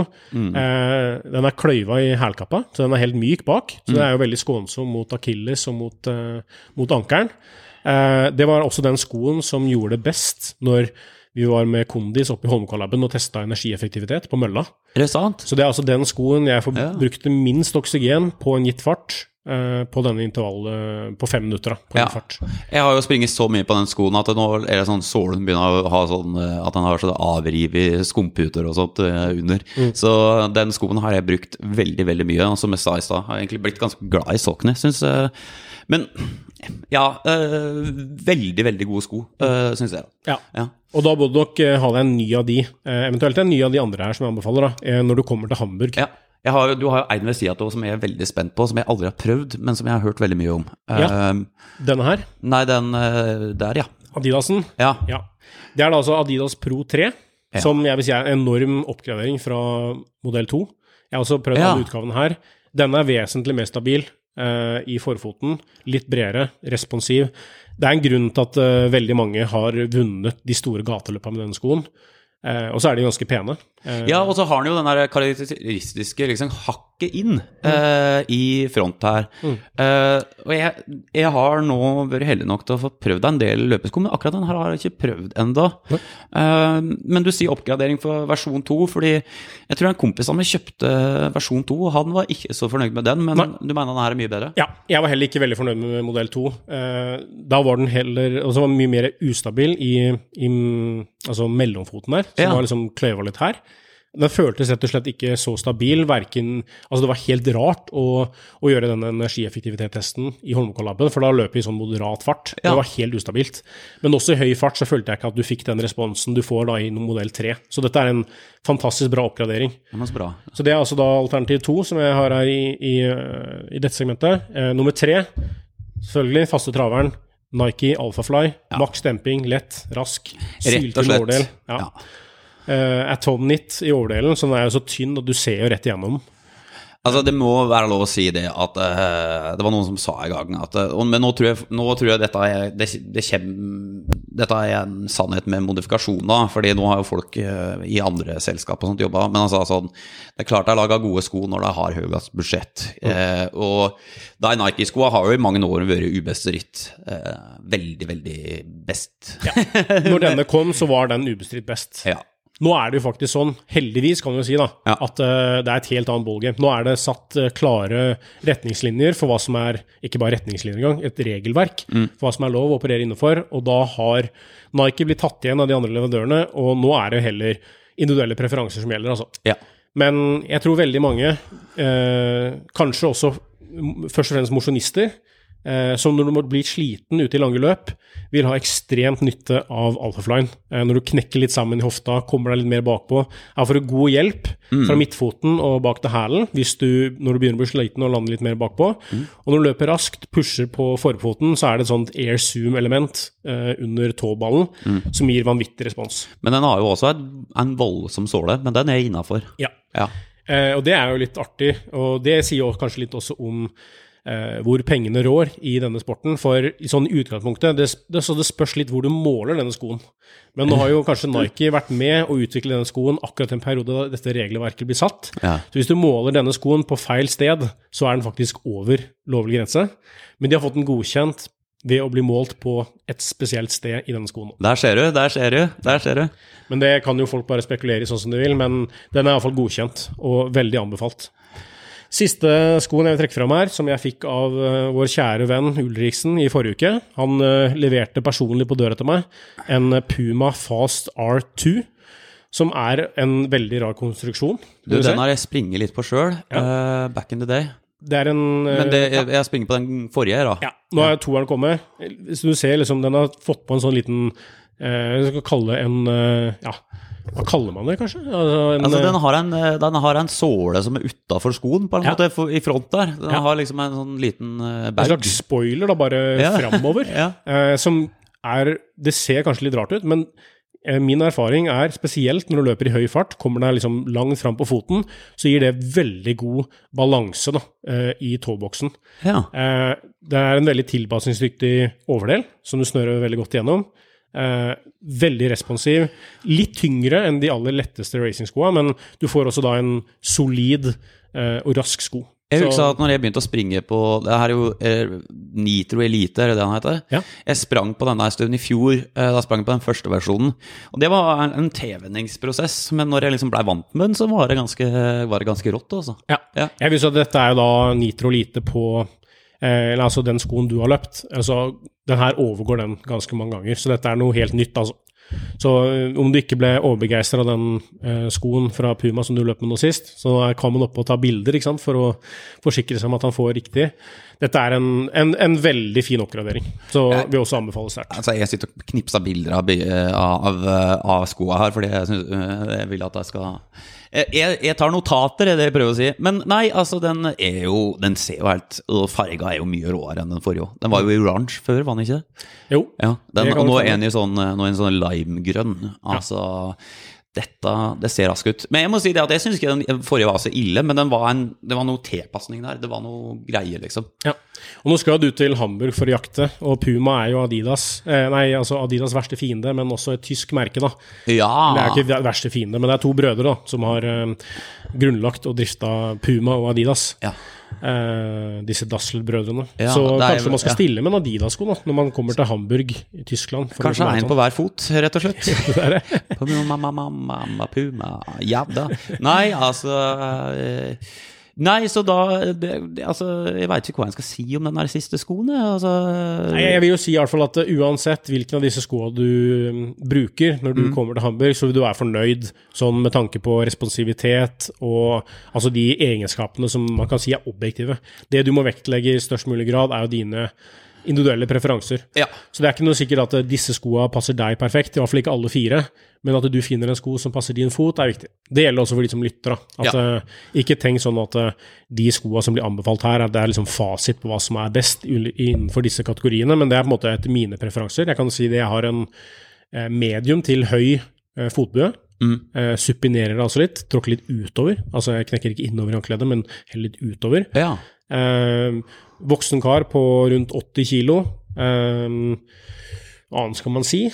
Eh, den er kløyva i hælkappa, så den er helt myk bak. Så det er jo veldig skånsom mot Achilles og mot, eh, mot ankeren. Eh, det var også den skoen som gjorde det best når vi var med Kondis oppe i Holmenkollabben og testet energieffektivitet på mølla. Er det sant? Så det er altså den skoen jeg får Ja. brukte minst oksygen på en gitt fart, eh, på denne intervallet på fem minutter da, på Ja. en fart. Jeg har jo springet så mye på den skoen at det nå er det sånn sålen begynner å ha sånn eh, at den har sånn avrivet skumputer og sånt eh, under. Så den skoen har jeg brukt veldig, veldig mye. Og som jeg sa i stad, har jeg egentlig blitt ganske glad i Saucony, synes jeg. Men ja, eh, veldig, veldig gode sko, uh, synes jeg. Ja. Ja. Og da burde du nok eh, ha deg en ny av de, eh, eventuelt en ny av de andre her som jeg anbefaler da, eh, når du kommer til Hamburg. Ja. Jeg har, jo- du har jo en ved siden av som jeg er veldig spent på, som jeg aldri har prøvd, men som jeg har hørt veldig mye om. Ja. Eh, Denne her, nei, den eh, der, ja. Adidasen, Ja, ja. Det er da altså Adidas Pro tre, Ja. som jeg vil si er en enorm oppgradering fra modell to. Jeg har også prøvd Ja. alle utgaven her. Denne er vesentlig mer stabil eh, i forfoten, litt bredere, responsiv. Det er en grunn til at eh, veldig mange har vunnet de store gateløpene med denne skoen. Eh, og så er de ganske pene. Eh, Ja, og så har den jo den der karakteristiske liksom, hakket inn eh, i front her. Eh, og jeg, jeg har nå vært heldig nok til å få prøvd en del løpesko, men akkurat den her har jeg ikke prøvd enda. Eh, men du sier oppgradering for versjon to, fordi jeg tror en kompis av meg kjøpte versjon to, og han var ikke så fornøyd med den, men Nei. du mener den her er mye bedre? Ja, jeg var heller ikke veldig fornøyd med modell to. Eh, da var den heller, altså var den mye mer ustabil i, i altså mellomfoten der, som Ja. var liksom kløyva litt her. Den føltes rett og slett ikke så stabil, hverken, altså det var helt rart å, å gjøre denne energieffektivitetstesten i Holmenkollabben, for da løp vi i sånn moderat fart. Ja. Det var helt ustabilt. Men også i høy fart så følte jeg ikke at du fikk den responsen du får da i modell tre. Så dette er en fantastisk bra oppgradering. Det var så bra. Så det er altså da alternativ to som jeg har her i, i, i dette segmentet. Eh, nummer tre, selvfølgelig, faste traveren, Nike Alphafly, Ja. maks demping, lett, rask, Rett og syltynn slett. overdel. Ja. Ja. Eh, Atomnit i overdelen, så den er jo så tynn at du ser jo rett igjennom. Altså, det må være lov å si det at uh, det var noen som sa i gang at uh, men nå tror jeg, nå tror jeg dette, er, det, det kjem, dette er en sannhet med modifikasjon da, fordi nå har jo folk uh, i andre selskap og sånt jobbet, men han sa sånn, det er klart jeg lager gode sko når det har høyest budsjett, mm. uh, og da Nike-skoene har jo i mange år vært ubestridt uh, veldig, veldig best. Ja. Når denne kom, så var den ubestridt best. Ja. Nå er det jo faktisk sånn, heldigvis kan vi jo si da, Ja. at uh, det er et helt annet ballgame. Nå er det satt uh, klare retningslinjer for hva som er, ikke bare retningslinjer engang, et regelverk Mm. for hva som er lov å operere innenfor, og da har Nike blitt tatt igjen av de andre leverandørene, og nå er det heller individuelle preferanser som gjelder, altså. Ja. Men jeg tror veldig mange, uh, kanskje også m- først og fremst mosjonister, eh, som når du må bli sliten ute i lange løp, vil ha ekstremt nytte av Alphafline. Eh, når du knekker litt sammen i hofta, kommer deg litt mer bakpå, er for god hjelp mm. fra midtfoten og bak til hælen, hvis du, når du begynner å bli sliten og lander litt mer bakpå. Mm. Og når du løper raskt, pusher på forfoten, så er det et sånt air zoom-element eh, under tåballen, mm. som gir vanvittig respons. Men den har jo også en, en voldsom såle, men den er innenfor. Ja, ja. Eh, og det er jo litt artig, og det sier jo kanskje litt også om Eh, hvor pengene rår i denne sporten, for i sånn utgangspunktet, det, det, så det spørs litt hvor du måler denne skoen. Men nå har jo kanskje Nike vært med å utvikle denne skoen akkurat en periode da dette regelverket blir satt. Ja. Så hvis du måler denne skoen på feil sted, så er den faktisk over lovlig grense. Men de har fått den godkjent ved å bli målt på et spesielt sted i denne skoen. Der ser du, der ser du, der ser du. Men det kan jo folk bare spekulere i sånn som de vil, men den er i hvert fall godkjent, og veldig anbefalt. Siste skoen jeg vil trekke frem her, som jeg fikk av uh, vår kjære venn Ulriksen i forrige uke. Han uh, leverte personlig på døra til meg en Puma Fast R to, som er en veldig rar konstruksjon. Du, den har jeg springet litt på selv, ja. uh, back in the day. Det er en... Uh, Men det, jeg, jeg springer på den forrige da. Ja, nå er toeren kommet. Hvis du ser, liksom, den har fått på en sånn liten, uh, jeg skal kalle en, uh, ja... Hva kaller man det, kanskje? Altså, en, altså den, har en, den har en såle som er utenfor skoen, på en ja. måte, i front der. Den ja. har liksom en sånn liten uh, bag. En slags spoiler da, bare ja. fremover. ja. uh, som er, det ser kanskje litt rart ut, men uh, min erfaring er, spesielt når du løper i høy fart, kommer deg liksom langt frem på foten, så gir det veldig god balanse da, uh, i tåboksen. Ja. Uh, det er en veldig tilpasningsdyktig overdel, som du snører veldig godt igjennom. Eh, veldig responsiv, litt tyngre enn de aller letteste racing-skoene, men du får også da en solid eh, og rask sko. Jeg husker at når jeg begynte å springe på, det her er jo er Nitro Elite, er det det han heter? Ja. Jeg sprang på denne stunden i fjor, eh, da sprang jeg på den første versjonen, og det var en, en treningsprosess, men når jeg liksom ble vant med den, så var det ganske, var det ganske rått også. Ja, ja. Jeg vil si at dette er jo da Nitro Elite på eller altså den skoen du har løpt, altså den her overgår den ganske mange ganger, så dette er noe helt nytt altså. Så om du ikke ble overbegeistret av den eh, skoen fra Puma som du løp med nå sist, så kan man oppe og ta bilder, ikke sant, for å forsikre seg om at han får riktig. Dette er en, en, en veldig fin oppgradering, så jeg, vi også anbefaler sterkt. Altså jeg sitter og knipser bilder av, av, av skoene her, fordi jeg, synes, jeg vil at jeg skal... Jeg, jeg tar notater, er det jeg prøver å si. Men nei, altså, den er jo, den ser jo helt, og farga er jo mye råere enn den forrige. Den var jo i orange før, var den ikke det? Jo. Ja, den, og nå er den i sånn, nå er den sånn limegrønn. Altså, ja. Dette, det ser rask ut. Men jeg må si det at jeg synes ikke den forrige var så ille, men den var en, det var noe tilpassning der. Det var noe greier, liksom. Ja, og nå skal du til Hamburg for å jakte, og Puma er jo Adidas, eh, nei, altså Adidas verste fiende, men også et tysk merke da. Ja. Det er ikke verste fiende, men det er to brødre da, som har eh, grunnlagt og driftet Puma og Adidas. Ja. Uh, disse Dassel-brødrene. Ja, så kanskje er, man skal ja. stille med en Adidas-sko da, når man kommer til Hamburg i Tyskland. Kanskje en på hver fot, rett og slett. Det er det. Puma, mamma, mamma, Puma. Ja da. Nei, altså... Uh, Nei, så da, det, det, altså, jeg vet ikke hva jeg skal si om den der siste skoen. Altså. Nei, jeg vil jo si i hvert fall at uansett hvilken av disse skoene du um, bruker når du mm. kommer til Hamburg, så vil du være fornøyd sånn med tanke på responsivitet og altså de egenskapene som man kan si er objektive. Det du må vektlegge i størst mulig grad er jo dine individuelle preferanser. Ja. Så det er ikke noe sikkert at disse skoene passer deg perfekt, i hvert fall ikke alle fire, men at du finner en sko som passer din fot er viktig. Det gjelder også for de som lytter. Da. At, ja. uh, ikke tenk sånn at uh, de skoene som blir anbefalt her, at det er liksom fasit på hva som er best innenfor disse kategoriene, men det er på en måte etter mine preferanser. Jeg kan si det, jeg har en uh, medium til høy uh, fotbøye, mm. uh, suppinerer det altså litt, tråkker litt utover, altså jeg knekker ikke innover i ankleddet, men heller litt utover. Ja. Uh, voksen kar på rundt åtti kilo, um, hva annet skal man si?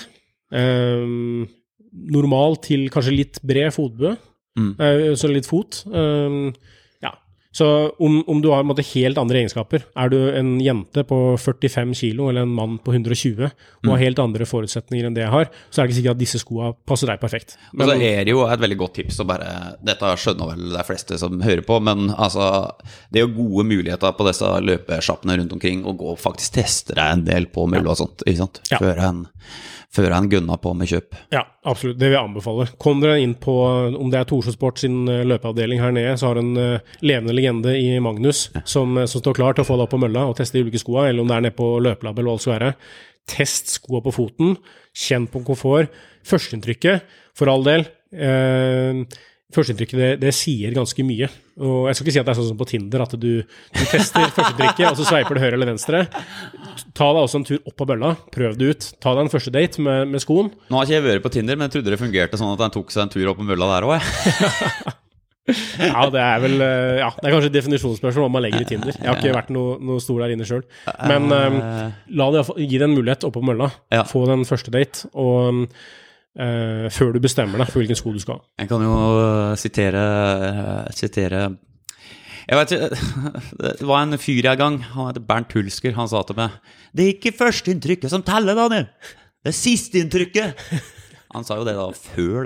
Um, normal til kanskje litt bred fotbø, mm. uh, så litt fot. Um, ja. Så om, om du har en måte, helt andre egenskaper, er du en jente på førtifem kilo eller en mann på hundre og tjue og har helt andre forutsetninger enn det jeg har, så er det ikke sikkert at disse skoene passer deg perfekt. Men så er det jo et veldig godt tips, og bare, dette skjønner vel de fleste som hører på, men altså, det er jo gode muligheter på disse løpesjappene rundt omkring, og gå og faktisk teste deg en del på mulig og sånt, ikke sant? Ja. Før en før en gunna på med kjøp. Ja, absolutt. Det vil jeg anbefale. Kom dere inn på, om det er Torshov Sport sin løpeavdeling her nede, så har en uh, levende legende i Magnus, som, som står klar til å få deg opp på mølla og teste de ulike skoene, eller om det er nede på løpelab eller hva det skal være. Test skoene på foten, kjenn på komfort. Førsteinntrykket, for all del, eh, førsteinntrykket det, det sier ganske mye. Og jeg skal ikke si at det er sånn som på Tinder, at du, du tester førsteinntrykket, og så sveiper du høyre eller venstre. Ta deg også en tur opp på bølla, prøv det ut. Ta deg en første date med, med skoen. Nå har ikke jeg vært på Tinder, men jeg trodde det fungerte sånn at han tok seg en tur opp på mølla der også. Ja, det er vel, ja, det er kanskje et definisjonsspørsmål om man legger i Tinder. Jeg har ikke vært noe, noe stor der inne selv. Men um, la det gi deg en mulighet oppe på mølla. Ja. Få den første date, og uh, før du bestemmer deg for hvilken sko du skal ha. Jeg kan jo sitere, sitere jeg vet ikke, det var en fyr i gang, han heter Bernt Hulsker, han sa til meg, det er ikke første inntrykket som teller, Daniel, det er siste inntrykket. Han sa jo det da før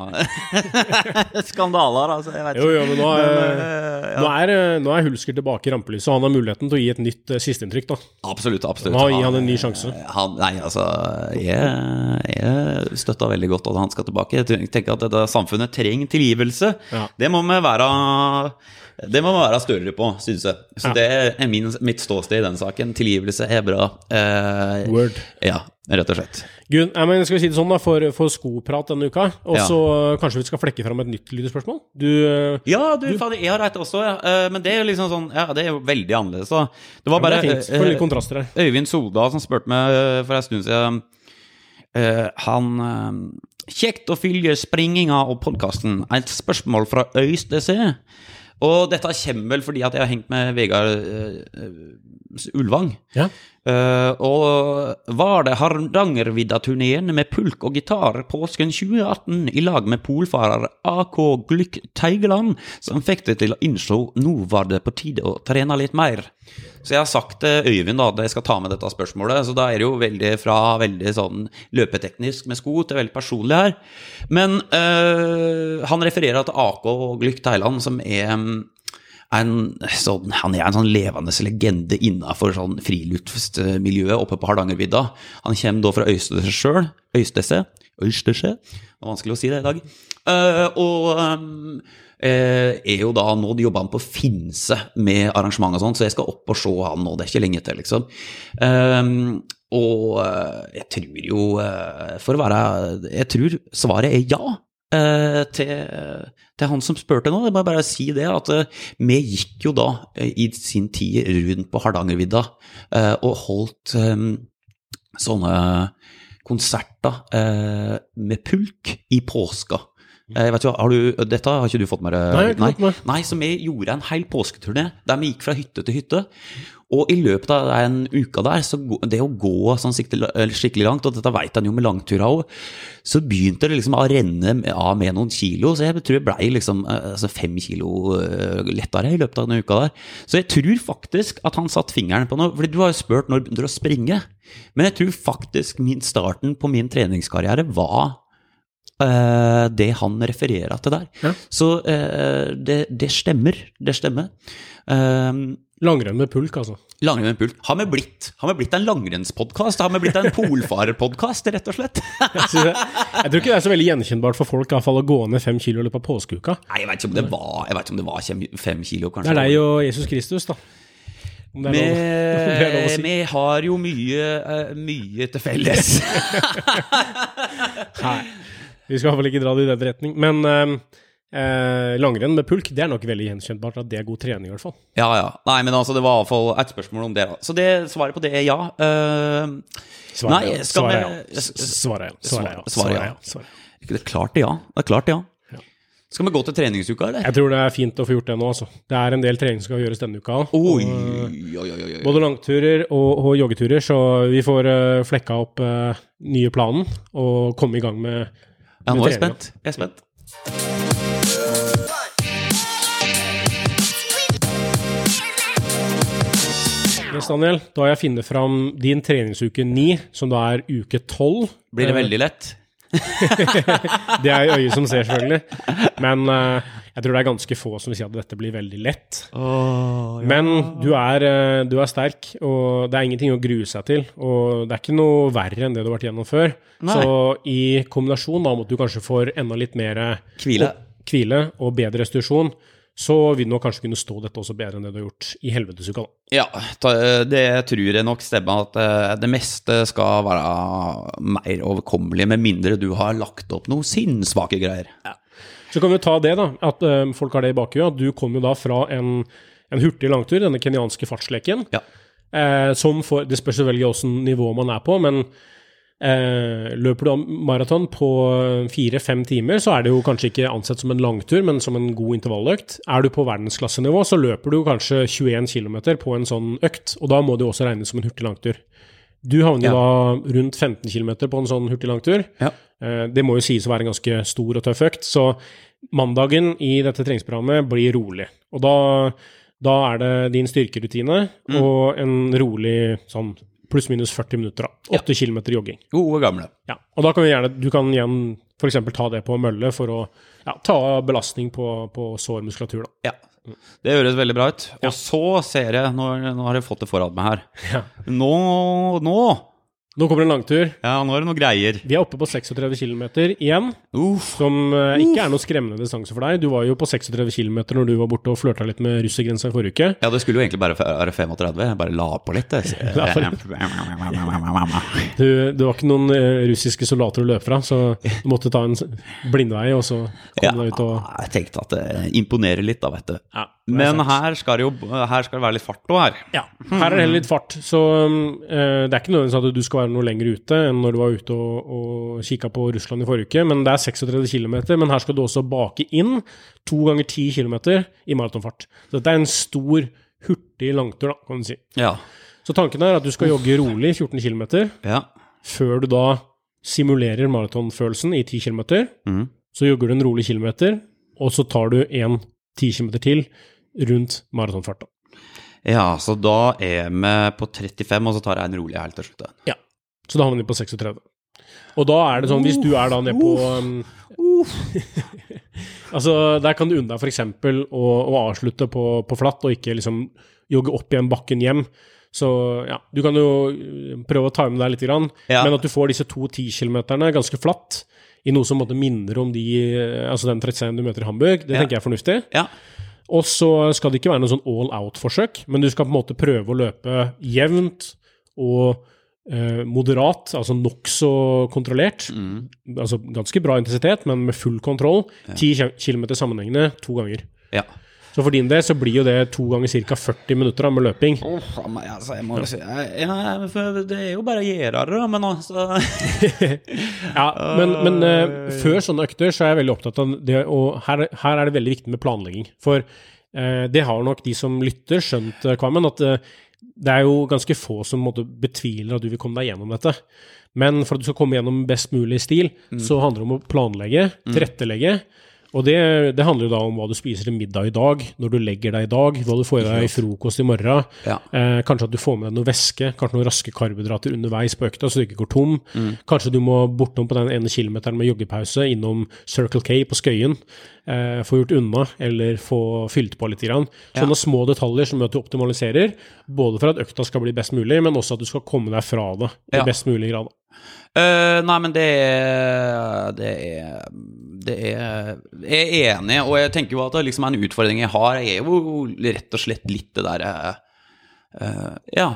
denne skandaler, altså, jeg vet ikke. Jo, jo, men nå er, men, uh, ja. nå er, nå er Hulsker tilbake i rampelyset, og han har muligheten til å gi et nytt uh, sisteinntrykk da. Absolutt, absolutt. Nå gir han en ny sjanse. Han, nei, altså, jeg, jeg støtter veldig godt at han skal tilbake. Jeg tenker at dette samfunnet trenger tilgivelse. Ja. Det må vi være... Det må man være større på, synes jeg. Så ja. Det er min, mitt ståsted i den saken. Tilgivelse er bra. Eh, Word. Ja, rett og slett. Gud, ja, men skal vi si det sånn da, for, for skoprat denne uka, og så ja. Kanskje vi skal flekke frem et nytt lyderspørsmål? Du, ja, du, du fader, jeg har rett også, ja. uh, men det er jo liksom sånn, ja, det er jo veldig annerledes. Så. Det var ja, bare det er fint, for litt kontraster her. Øyvind Soldal som spurte meg uh, for en stund siden, uh, han... Uh, kjekt å fylge springinga og podcasten. Et spørsmål fra Øystese. Og dette kommer vel fordi at jeg har hengt med Vegard uh, Ulvang. Ja. Uh, og var det Hardangervidda-turneen med pulk og gitar påsken tjue atten i lag med polfarer A K Glykk Teigeland som fikk det til å innse nå var det på tide å trene litt mer. Så jeg har sagt til Øyvind da, at jeg skal ta med dette spørsmålet, så da er det jo veldig fra veldig sånn løpeteknisk med sko til veldig personlig her. Men uh, han refererer til A K Glykk Teigeland som er... En, sånn, han er en sånn levende legende innenfor sånn friluftsmiljøet oppe på Hardangervidda. Han kommer da fra Øystese selv, Øystese, Øystese, det er vanskelig å si det i dag, uh, og um, uh, er jo da, nå jobber han på Finse med arrangement og sånt, så jeg skal opp og se han nå, det er ikke lenge til liksom. Um, og uh, jeg tror jo, uh, for å være, jeg tror svaret er ja. Uh, til, til han som spørte nå, jeg må bare si det at uh, vi gikk jo da uh, i sin tid rundt på Hardangervidda uh, og holdt um, sånne konserter uh, med pulk i påska. Uh, jeg vet jo, har du, dette har ikke du fått med deg? Nei, ikke Nei. Nei, så vi gjorde en hel påsketurné der vi gikk fra hytte til hytte. Og i løpet av en uke der, så det å gå sånn skikkelig langt, og dette vet han jo med langturer også, så begynte det liksom å renne av med noen kilo, så jeg tror jeg ble liksom altså fem kilo lettere i løpet av den uka der. Så jeg tror faktisk at han satt fingeren på noe, fordi du har jo spurt når du begynner å springe, men jeg tror faktisk min starten på min treningskarriere var uh, det han refererer til der. Ja. Så uh, det, det stemmer, det stemmer. Um, Langrenn med pulk, altså. Langrenn med pulk. Har vi blitt, har vi blitt en langrennspodcast? Har vi blitt en polfarerpodcast, rett og slett? jeg, jeg, jeg tror ikke det er så veldig gjenkjennbart for folk i hvert fall å gå ned fem kilo i løpet av påskeuka. Nei, jeg vet ikke om det var, jeg vet ikke om det var fem kilo, kanskje. Det er deg og Jesus Kristus, da. Vi, si. vi har jo mye, mye til felles. Nei, vi skal i hvert fall ikke dra det i den retning. Men... Um, Eh, langrenn med pulk, det er nok veldig gjenkjentbart at det er god trening i hvert fall. Ja, ja. Nei, men altså, det var i hvert fall et spørsmål om det. Så det, svaret på det er ja. Uh, svaret, nei, skal svaret, vi... ja. Svaret ja. Svaret ja. Svaret ja. Svaret ja. Det er klart det ja. Det er klart det ja. ja. Skal vi gå til treningsuka, eller? Jeg tror det er fint å få gjort det nå, altså. Det er en del trening som skal gjøres denne uka. Oi, oi, oi, oi. Både langturer og, og joggeturer, så vi får uh, flekka opp uh, nye planen og komme i gang med, med ja, nå er jeg spent. Jeg er spent. Yes, Daniel, da har jeg finnet fram din treningsuke ni, som da er uke tolv. Blir det veldig lett? Det er øyet som ser, selvfølgelig. Men uh, jeg tror det er ganske få som vil si at dette blir veldig lett. Oh, ja. Men du er, uh, du er sterk, og det er ingenting å grue seg til. Og det er ikke noe verre enn det du har vært gjennom før. Nei. Så i kombinasjon da, måtte du kanskje få enda litt mer hvile. Og, hvile og bedre restitusjon, så vil du nok kanskje kunne stå dette også bedre enn det du har gjort i helvetesuka. Ja, det tror jeg nok stemmer at det meste skal være mer overkommelig, med mindre du har lagt opp noen sinnssvake greier. Ja. Så kan vi ta det da, at uh, folk har det i bakhuet, at du kom jo da fra en, en hurtig langtur, denne kenianske fartsleken, ja. eh, som for, det spørs selvfølgelig også nivå man er på, men eh, løper du maraton på fire-fem timer, så er det jo kanskje ikke ansett som en langtur, men som en god intervalløkt. Er du på verdensklassenivå, så løper du kanskje tjueen kilometer på en sånn økt, og da må det jo også regnes som en hurtig langtur. Du havner jo ja. da rundt femten kilometer på en sånn hurtig langtur. Ja. Eh, det må jo sies å være en ganske stor og tøff økt, så mandagen i dette treningsprogrammet blir rolig. Og da, da er det din styrkerutine mm. og en rolig sånn pluss minus førti minutter da. åtte kilometer jogging. Gode gamle. Ja, og da kan vi gjerne, du kan igjen for eksempel ta det på mølle for å ja, ta belastning på, på sårmuskulatur da. Ja. Det høres veldig bra ut. Ja. Og så ser jeg, nå, nå har jeg fått det foran meg her. Ja. Nå, nå! Nå kommer det en langtur. Ja, nå er det noe greier. Vi er oppe på tretiseks kilometer igjen, Uff. som uh, ikke er noe skremmende distanse for deg. Du var jo på tretiseks kilometer når du var borte og flørta litt med russergrensa i forrige uke. Ja, det skulle jo egentlig bare være femogtretti. Jeg bare la på litt. la på litt. du, du var ikke noen uh, russiske soldater å løpe fra, så du måtte ta en blindvei, og så kom ja, deg ut og... Jeg tenkte at det imponerer litt da, vet du. Ja. Men her skal, det jo, her skal det være litt fart også her. Ja, her er det heller litt fart. Så uh, det er ikke nødvendigvis at du skal være noe lenger ute enn når du var ute og, og kikket på Russland i forrige uke, men det er tretiseks kilometer, men her skal du også bake inn to ganger ti kilometer i maratonfart. Så dette er en stor, hurtig langtur da, kan du si. Ja. Så tanken er at du skal jogge rolig fjorten kilometer, ja. før du da simulerer maratonfølelsen i ti kilometer, mm. så jogger du en rolig kilometer, og så tar du en ti kilometer til rundt maratonfarten. Ja, så da er vi på trettifem, og så tar jeg en rolig helt til slutt. Ja, så da havner vi på tretiseks. Og da er det sånn, hvis du er da nede på... Um, altså, der kan du unna for eksempel å, å avslutte på, på flatt, og ikke liksom jogge opp igjen bakken hjem. Så ja, du kan jo prøve å time deg litt grann, ja. men at du får disse to ti kilometerne ganske flatt, i noe som måtte minner om de, altså den trettiseks du møter i Hamburg, det ja. tenker jeg er fornuftig. Ja. Og så skal det ikke være noe sånn all-out-forsøk, men du skal på en måte prøve å løpe jevnt og eh, moderat, altså nok så kontrollert, mm. altså ganske bra intensitet, men med full kontroll, ti ja. kilometer sammenhengende to ganger. Ja. Så for din del så blir jo det to ganger cirka førti minutter med løping. Åh, oh, men altså, jeg må jo si, ja, det er jo bare gjerare, men altså... ja, men, men uh, før sånne økter så er jeg veldig opptatt av det, og her, her er det veldig viktig med planlegging. For uh, det har nok de som lytter skjønt, uh, Kvamen, at uh, det er jo ganske få som måtte betviler at du vil komme deg gjennom dette. Men for at du skal komme gjennom best mulig stil, mm. så handler det om å planlegge, tilrettelegge, og det, det handler jo da om hva du spiser til middag i dag, når du legger deg i dag, hva du får i deg i frokost i morgen, ja. eh, kanskje at du får med deg noe væske, kanskje noen raske karbohydrater underveis på økta, så du ikke går tom. Mm. Kanskje du må bortom på den ene kilometeren med joggepause, innom Circle K på Skøyen, eh, få gjort unna, eller få fylt på litt grann. Sånne ja. små detaljer som gjør at du optimaliserer, både for at økta skal bli best mulig, men også at du skal komme deg fra det i ja. best mulig grad. Uh, nei, men det er, det er det er jeg er enig, og jeg tenker jo at det liksom er en utfordring jeg har, er jo rett og slett litt det der uh, ja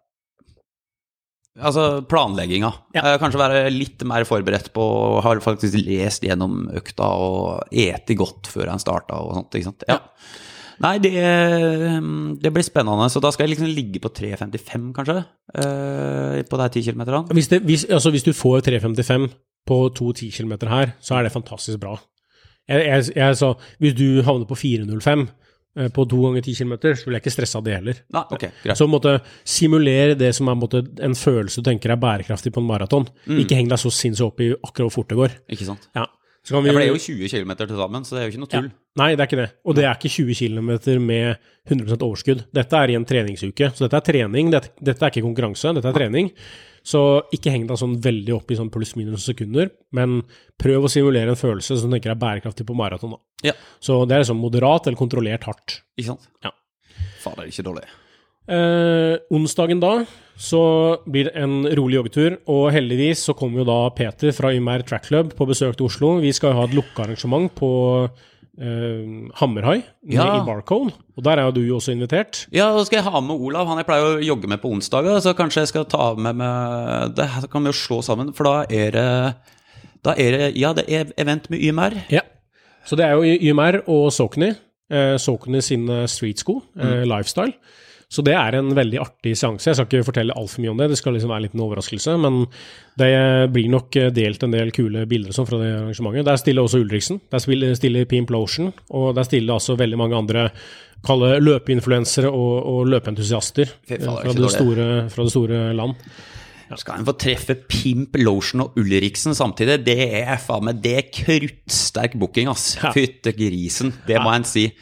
altså planlegginga ja. uh, kanskje være litt mer forberedt på har faktisk lest gjennom økta og eti godt før han startet og sånt, ikke sant? Ja, ja. Nei, det, det blir spennende, så da skal jeg liksom ligge på tre femtifem kanskje, uh, på de ti kilometerne. Hvis, det, hvis, altså, hvis du får tre femtifem på to ti kilometer her, så er det fantastisk bra. Jeg, jeg, jeg sa, hvis du havner på fire null fem uh, på to ganger ti kilometer, så vil jeg ikke stresse av det heller. Nei, ok, greit. Så måtte simulere det som er måtte, en følelse du tenker er bærekraftig på en maraton. Mm. Ikke heng deg så sinnssykt opp i akkurat hvor fort det går. Ikke sant? Ja. Så vi... ja, for det er jo tjue kilometer til sammen, så det er jo ikke noe tull. Ja. Nei, det er ikke det. Og det er ikke tjue kilometer med hundre prosent overskudd. Dette er i en treningsuke, så dette er trening, dette, dette er ikke konkurranse, dette er trening. Så ikke heng deg sånn veldig opp i sånn pluss-minus sekunder, men prøv å simulere en følelse som du tenker er bærekraftig på maraton. Da. Ja. Så det er sånn moderat eller kontrollert hardt. Ikke sant? Ja. Faen, det er ikke dårlig. Eh, onsdagen da, så blir det en rolig joggetur, og heldigvis så kommer jo da Peter fra Ymer Track Club på besøk til Oslo. Vi skal jo ha et lukket arrangement på uh, Hammerhai Ja. i Barcode, og der er jo du jo også invitert. Ja, og skal jeg ha med Olav, han jeg pleier å jogge med på onsdager, så kanskje jeg skal ta med meg, det her kan vi jo slå sammen, for da er det, da er det, ja, det er event med Y M R. Ja, så det er jo Y M R og Saucony, uh, Saucony sin streetsko, uh, Mm. lifestyle. Så det er en veldig artig seanse. Jeg skal ikke fortelle alt for mye om det, det skal liksom være en liten overraskelse, men det blir nok delt en del kule bilder og sånn fra det arrangementet. Der stiller også Ulriksen, der stiller Pimp Lotion, og der stiller altså veldig mange andre kalle løpeinfluensere og, og løpeentusiaster Fy faen, det er fra, ikke det dårlig. store, fra det store land. Skal en få treffe Pimp Lotion og Ulriksen samtidig? Det er faen meg, det er kruttsterk booking, ass. Ja. Fytte grisen, det må en si.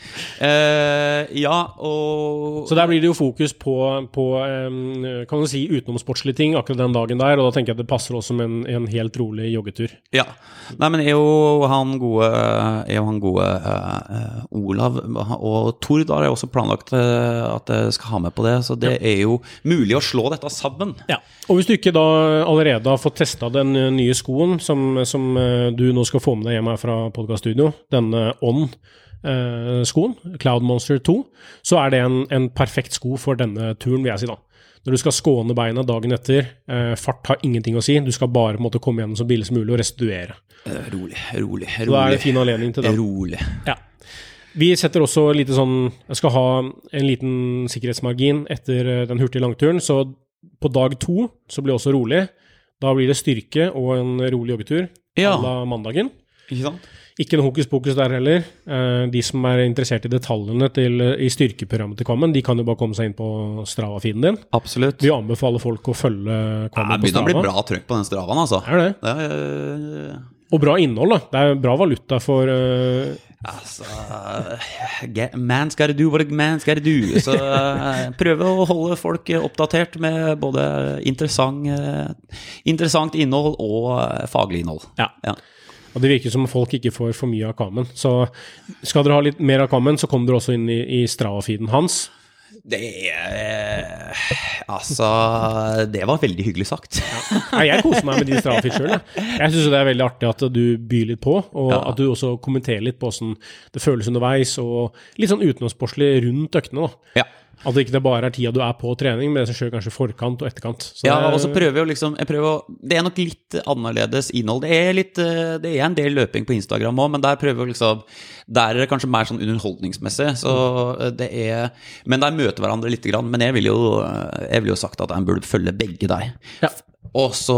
Uh, ja, og... Så der blir det jo fokus på, på um, kan du si, utenomsportslige ting akkurat den dagen der, og da tenker jeg at det passer også med en, en helt rolig joggetur. Ja, nei, men er jo han gode, er jo han gode uh, Olav og Tord har jeg også planlagt uh, at jeg skal ha med på det, så det er jo mulig å slå dette sammen. Ja, og hvis du ikke da allerede har fått testet den nye skoen som, som uh, du nå skal få med deg hjem her fra podcaststudio, denne On uh, skoen, Cloud Monster to, så er det en, en perfekt sko for denne turen, vil jeg si da. Når du skal skåne beina dagen etter, uh, fart har ingenting å si, du skal bare på en måte komme gjennom så billig som mulig og restituere. Uh, rolig, rolig, rolig. Så da er det fin anledning til det. Rolig. Ja. Vi setter også litt sånn, jeg skal ha en liten sikkerhetsmargin etter uh, den hurtige langturen, så på dag to så blir det også rolig. Da blir det styrke og en rolig joggetur Ja. alla mandagen. Ikke sant? Ikke noe hokus pokus der heller. Eh, De som er interessert i detaljene til, i styrkeprogrammet til Kvammen, de kan jo bare komme seg inn på Strava-feeden din. Absolutt. Vi anbefaler folk å følge Ja, Kvammen det på begynner å bli Strava. bra trøkk på den Stravaen, altså. Er det? Det er, øh, Og bra innhold da. Det er bra valuta for... eh, altså, get, man's gotta do what a man's gotta do. Så øh, prøve å holde folk oppdatert med både interessant, øh, interessant innhold og øh, faglig innhold. Ja. Ja. Og det virker som folk ikke får for mye av Kvammen. Så skal dere ha litt mer av Kvammen, så kommer dere også inn i, i Strava-feeden hans. Det er altså, det var veldig hyggelig sagt. Nei, jeg koser meg med din Strava-feed selv. Jeg, jeg synes det er veldig artig at du byr litt på, og Ja. at du også kommenterer litt på hvordan det føles underveis, og litt sånn utenomsportslig rundt øktene da. Ja. At det ikke bare er tida du er på trening, men det som skjer kanskje forkant og etterkant. Så Ja, det- og så prøver jeg å liksom, jeg prøver å, det er nok litt annerledes innhold. Det er litt, eh, det er en del løping på Instagram også, men der prøver jeg liksom, der er det kanskje mer sånn underholdningsmessig, så eh, det er, men der møter hverandre litt grann, men jeg vil jo, eh, jeg vil jo sagt at en burde følge begge deg. Ja. Og så,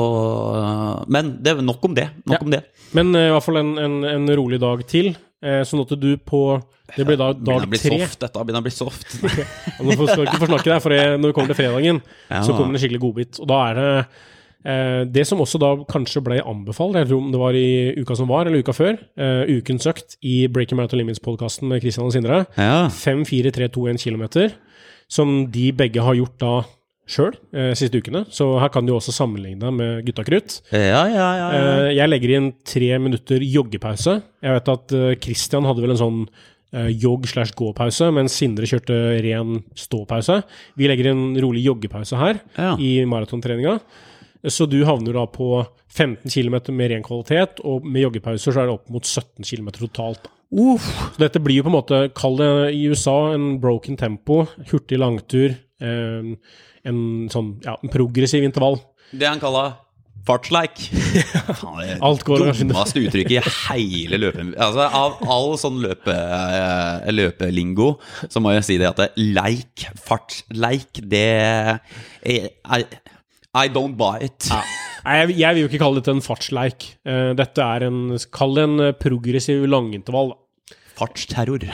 men det er nok om det, nok Ja. om det. Men eh, i hvert fall en, en, en rolig dag til, eh, sånn at du på, det blir da Begynner dag å bli tre. soft, dette begynner å bli soft. Og nå skal vi ikke forsnakke deg, for det- når vi kommer til fredagen, Ja. så kommer det en skikkelig godbit. Og da er det eh, det som også da kanskje ble anbefalt, jeg tror om det var i uka som var, eller uka før, eh, ukens økt i Breaking Marathon Limits-podcasten med Kristian og Sindre, Ja. fem, fire, tre, to, en kilometer, som de begge har gjort da selv, eh, siste ukene. Så her kan du også sammenligne deg med Gutta Krutt. Ja, ja, ja, ja. Eh, jeg legger inn tre minutter joggepause. Jeg vet at eh, Kristian hadde vel en sånn eh, jogg slash gåpause, mens Sindre kjørte ren ståpause. Vi legger en rolig joggepause her Ja. i maratontreninga. Så du havner da på femten kilometer med ren kvalitet, og med joggepauser så er det opp mot sytten kilometer totalt. Uff. Så dette blir jo på en måte, kall det i U S A, en broken tempo, hurtig langtur, eh, en sånn, ja, en progressiv intervall. Det han kaller fartsleik. Faen, det er Alt går kanskje- dummeste uttrykket i hele løpen. Altså, av all sånn løpe, eh, løpelingo, så må jeg si det at det, leik, fartsleik, det er, I, I don't buy it. Nei, jeg, jeg vil jo ikke kalle dette en fartsleik. Eh, dette er en, kall det en eh, progressiv langintervall da. Fartsterror.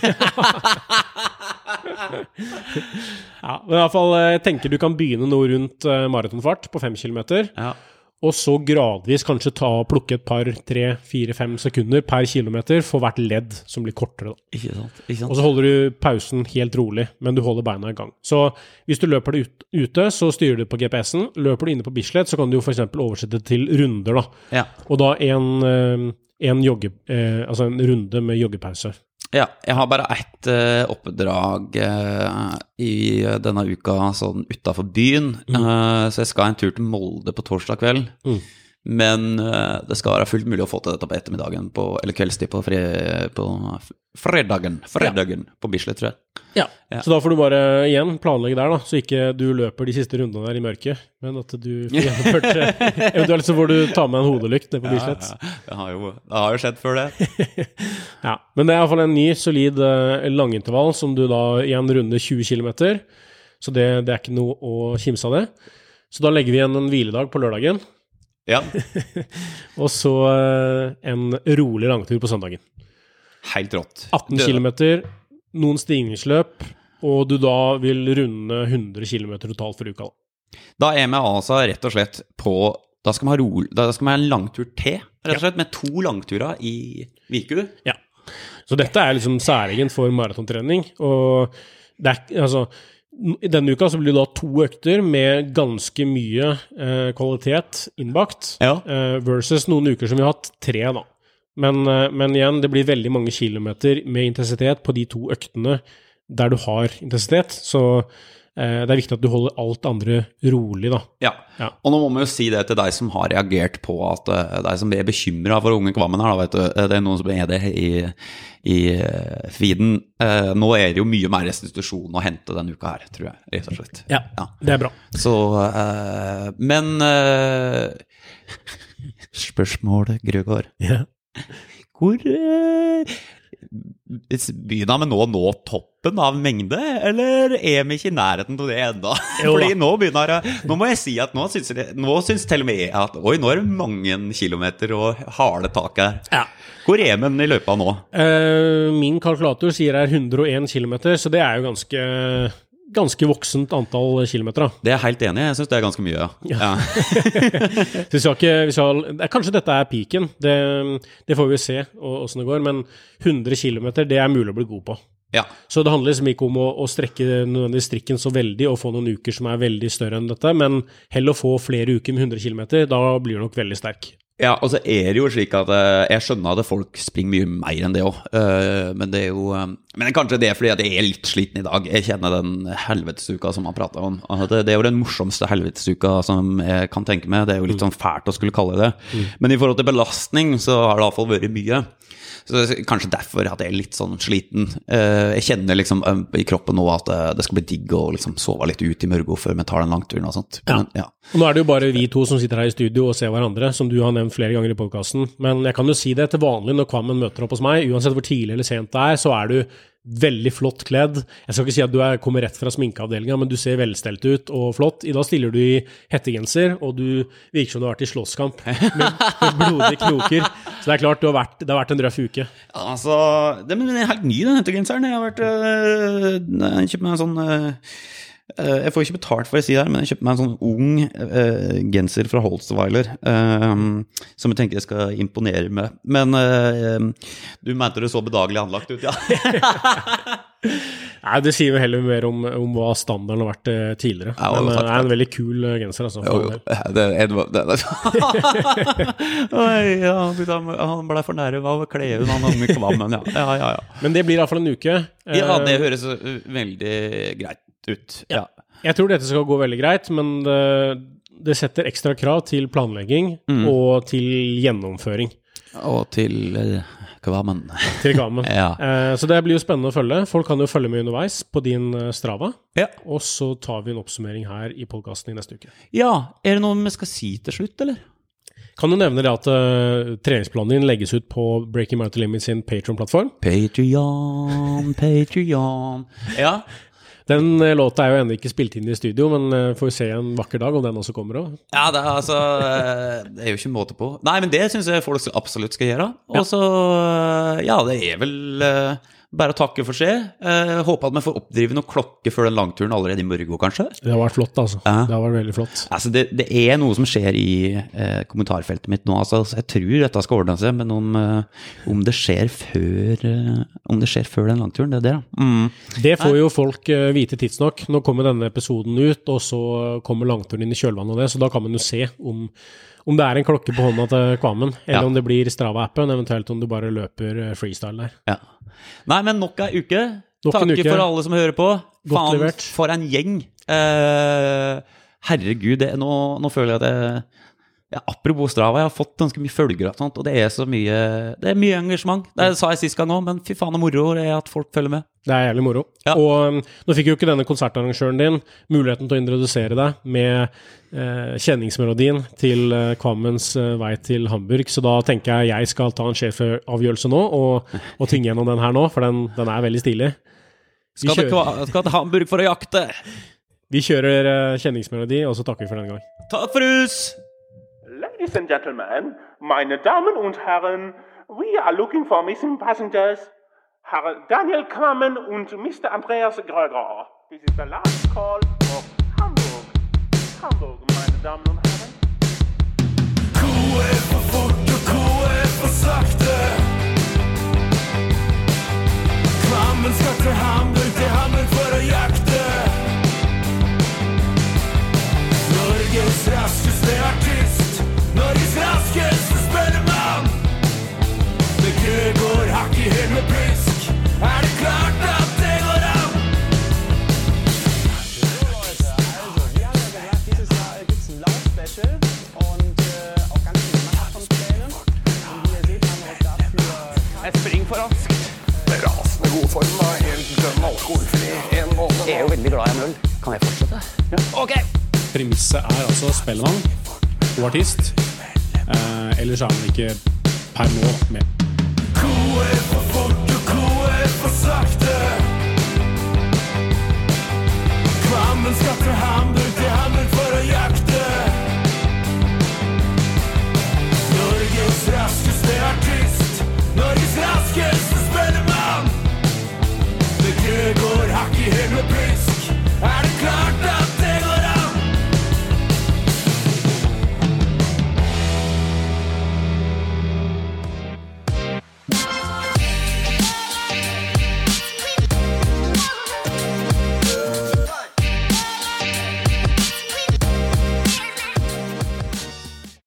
Ja, men i hvert fall, eh, jeg tenker du kan begynne noe rundt eh, maratonfart på fem kilometer, Ja. og så gradvis kanskje ta, plukke et par, tre, fire, fem sekunder per kilometer for hvert ledd som blir kortere da. Ikke sant, ikke Og sant. så holder du pausen helt rolig, men du holder beina i gang. Så hvis du løper det ut, ute, så styrer du på G P S-en. Løper du inne på Bislett, så kan du jo for eksempel oversette til runder da. Ja. Og da en, eh, en, jogge, eh, altså en runde med joggepause. Ja, jeg har bare ett eh, oppdrag eh, i denne uka sånn utenfor byen, Eh, så jeg skal en tur til Molde på torsdag kveld. Mm. Men uh, det skal være fullt mulig å få til dette på ettermiddagen, på, eller kveldstid på, fre, på fredagen, fredagen ja. På Bislett, tror jeg. Ja. ja, så da får du bare igjen planlegge der da, så ikke du løper de siste rundene der i mørket, men at du får gjennomført, eventuelt så får du ta med en hodelykt ned på Bislett. Ja, ja. Det, har jo, det har jo skjedd før det. Ja, men det er i hvert fall en ny, solid uh, langintervall, som du da igjen runder tjue kilometer, så det, det er ikke noe å kimse av det. Så da legger vi igjen en hviledag på lørdagen. Ja. Og så en rolig langtur på søndagen. Helt rått. atten kilometer, noen stigningsløp, og du da vil runde hundre kilometer totalt for uka. Da er vi altså rett og slett på, da skal vi ha, ro, da skal vi ha en langtur til, rett og slett, med to langturer i viku. Ja, så dette er liksom særegen for maratontrening, og det er, altså, i denne uka så blir det da to økter med ganske mye eh, kvalitet innbakt, ja. eh, versus noen uker som vi har hatt tre da. Men, eh, men igjen, det blir veldig mange kilometer med intensitet på de to øktene der du har intensitet, så eh, det er viktig at du holder alt andre rolig da. Ja. ja, og nå må vi jo si det til deg som har reagert på at uh, deg som er bekymret for unge kvammen her, da, vet du, det er noen som er det i, i uh, feeden. Uh, nå er det jo mye mer restitusjon å hente denne uka her, tror jeg, rett og slett. Ja, ja. Det er bra. Så, uh, men uh, spørsmålet, Grøgaard. Ja. Hvor uh, begynner vi nå å nå toppen av mengde, eller er vi ikke i nærheten til det enda? Fordi nå begynner jeg, nå må jeg si at nå synes, jeg, nå synes til og med jeg at oi, nå er det mange kilometer og harde tak her. Ja. Hvor er vi i løpet av nå? Uh, min kalkulator sier det er hundre og en kilometer, så det er jo ganske... ganske voksent antall kilometer da. Det er jeg helt enig, jeg synes det er ganske mye. Ja. Ja. Så vi skal ikke, vi skal, kanskje dette er piken, det, det får vi se hvordan det går, men hundre kilometer, det er mulig å bli god på. Ja. Så det handler liksom ikke om å, å strekke nødvendig strikken så veldig og få noen uker som er veldig større enn dette, men heller å få flere uker med hundre kilometer, da blir det nok veldig sterk. Ja, og så er det jo slik at uh, jeg skjønner at folk springer mye mer enn det også, uh, men det er jo, um, men kanskje det er fordi at jeg er litt sliten i dag. Jeg kjenner den helvetesuka som man prater om. Det, det er jo den morsomste helvetesuka som jeg kan tenke meg, det er jo litt sånn fælt å skulle kalle det. Mm. Men i forhold til belastning så har det i hvert fall vært mye. Så kanskje derfor at jeg er litt sånn sliten. Uh, jeg kjenner liksom um, i kroppen nå at uh, det skal bli digg å liksom sove litt ut i mørgo før vi tar den langturen og sånt. Ja. Men, ja. Og nå er det jo bare vi to som sitter her i studio og ser hverandre, som du har nevnt flere ganger i podcasten. Men jeg kan jo si det til vanlig når Kvammen møter opp hos meg, uansett hvor tidlig eller sent det er, så er du veldig flott kledd. Jeg skal ikke si at du er, kommer rett fra sminkeavdelingen, men du ser velstelt ut og flott. I dag stiller du i hettegenser, og du virker som du har vært i slåsskamp med, med blodige knoker. Så det er klart, du har vært, det har vært en røff uke. Ja, altså, det er helt ny den hettegenseren. Jeg har vært, øh, jeg kjøpt meg en sånn... Øh, jeg får ikke betalt for å si det her, men jeg kjøpte meg en sånn ung uh, genser fra Holtzweiler uh, som jeg tenker jeg skal imponere med. Men uh, du mente det så bedagelig anlagt ut, ja. Nei, det sier jo heller mer om, om hva standarden har vært uh, tidligere. Ja, men det er en veldig kul uh, genser, altså. Jo, jo. Det, det, det, det. Oi, ja, han ble for nære av kleden, han unge kvammen, ja. Ja, ja, ja. Men det blir i hvert fall en uke. Uh, ja, det høres veldig greit ut. Ja. Jeg tror dette skal gå veldig greit, men det, det setter ekstra krav til planlegging mm. og til gjennomføring. Og til uh, kvammen. Til kvammen. Ja. Eh, så det blir jo spennende å følge. Folk kan jo følge med underveis på din uh, Strava. Ja. Og så tar vi en oppsummering her i podcasten i neste uke. Ja, er det noe vi skal si til slutt, eller? Kan du nevne det at uh, treningsplanen din legges ut på Breaking Mountain Limit sin Patreon-plattform? Patreon, Patreon. Ja. Den låta er jo enda ikke spilt inn i studio, men uh, får vi se en vakker dag om den også kommer også. Ja, det er, altså, det er jo ikke måte på. Nei, men det synes jeg folk absolutt skal gjøre. Og så, ja, det er vel uh, bare å takke for seg. Uh, håper at vi får oppdrive noen klokke før den langturen allerede i morgen, kanskje. Det har vært flott, altså. Ja. Det har vært veldig flott. Altså, det, det er noe som skjer i uh, kommentarfeltet mitt nå. Altså, jeg tror dette skal ordne seg, men om, uh, om det skjer før uh, om det skjer før den langturen, det er det da. Mm. Det får jo folk uh, vite tidsnok. Nå kommer denne episoden ut, og så kommer langturen inn i kjølvannet av det, så da kan man jo se om om det er en klokke på hånda til Kvammen, eller ja. Om det blir Strava-appen, eventuelt om du bare løper freestyle der. Ja. Nei, men nok en uke. Nok Takk en uke. For alle som hører på. Godt Faen, levert. For en gjeng. Uh, herregud, det, nå, nå føler jeg at jeg, Ja, apropos Strava, jeg har fått ganske mye følgere og sånt, og det er så mye, det er mye engasjement. Det sa jeg sist gang også, men fy faen og moro er at folk følger med. Det er jævlig moro. Ja. Og um, nå fikk jo ikke denne konsertarrangøren din muligheten til å introdusere deg med uh, kjenningsmelodien til uh, Kvammens uh, vei til Hamburg, så da tenker jeg jeg skal ta en sjefavgjørelse nå og, og tvinge gjennom den her nå, for den, den er veldig stilig. Vi Skal, kjører, det, skal til Hamburg for å jakte. vi kjører uh, kjenningsmelodi, og så takker vi for denne gang. Takk for hus! Ladies and gentlemen, meine Damen und Herren, we are looking for missing passengers. Herr Daniel Kvammen und Mister Andreas Gröger. This is the last call of Hamburg. Hamburg, meine Damen und Herren. K er for fort og K er for sakte. Kvammen skal til Hamburg, til Hamburg for å jakte. Norges raskeste artist, Norges raskeste spellemann. Med Grøgaard hakk i hæl med pisk, er det klart at det går an. Leute, also wir haben ja gesagt, dieses Jahr gibt es ein Lauf-Special und äh, auch ganz viele Marathonpläne. Und wie ihr seht, haben wir uns dafür ein Spring for raskt. Rasende god form av helt grønn alkoholfri en måned. Jeg er jo veldig glad i en øl. Kan jeg fortsette? Ja. Ok! Premisset er altså spellemann og artist, eh, ellers er man ikke per nå med. K er for fort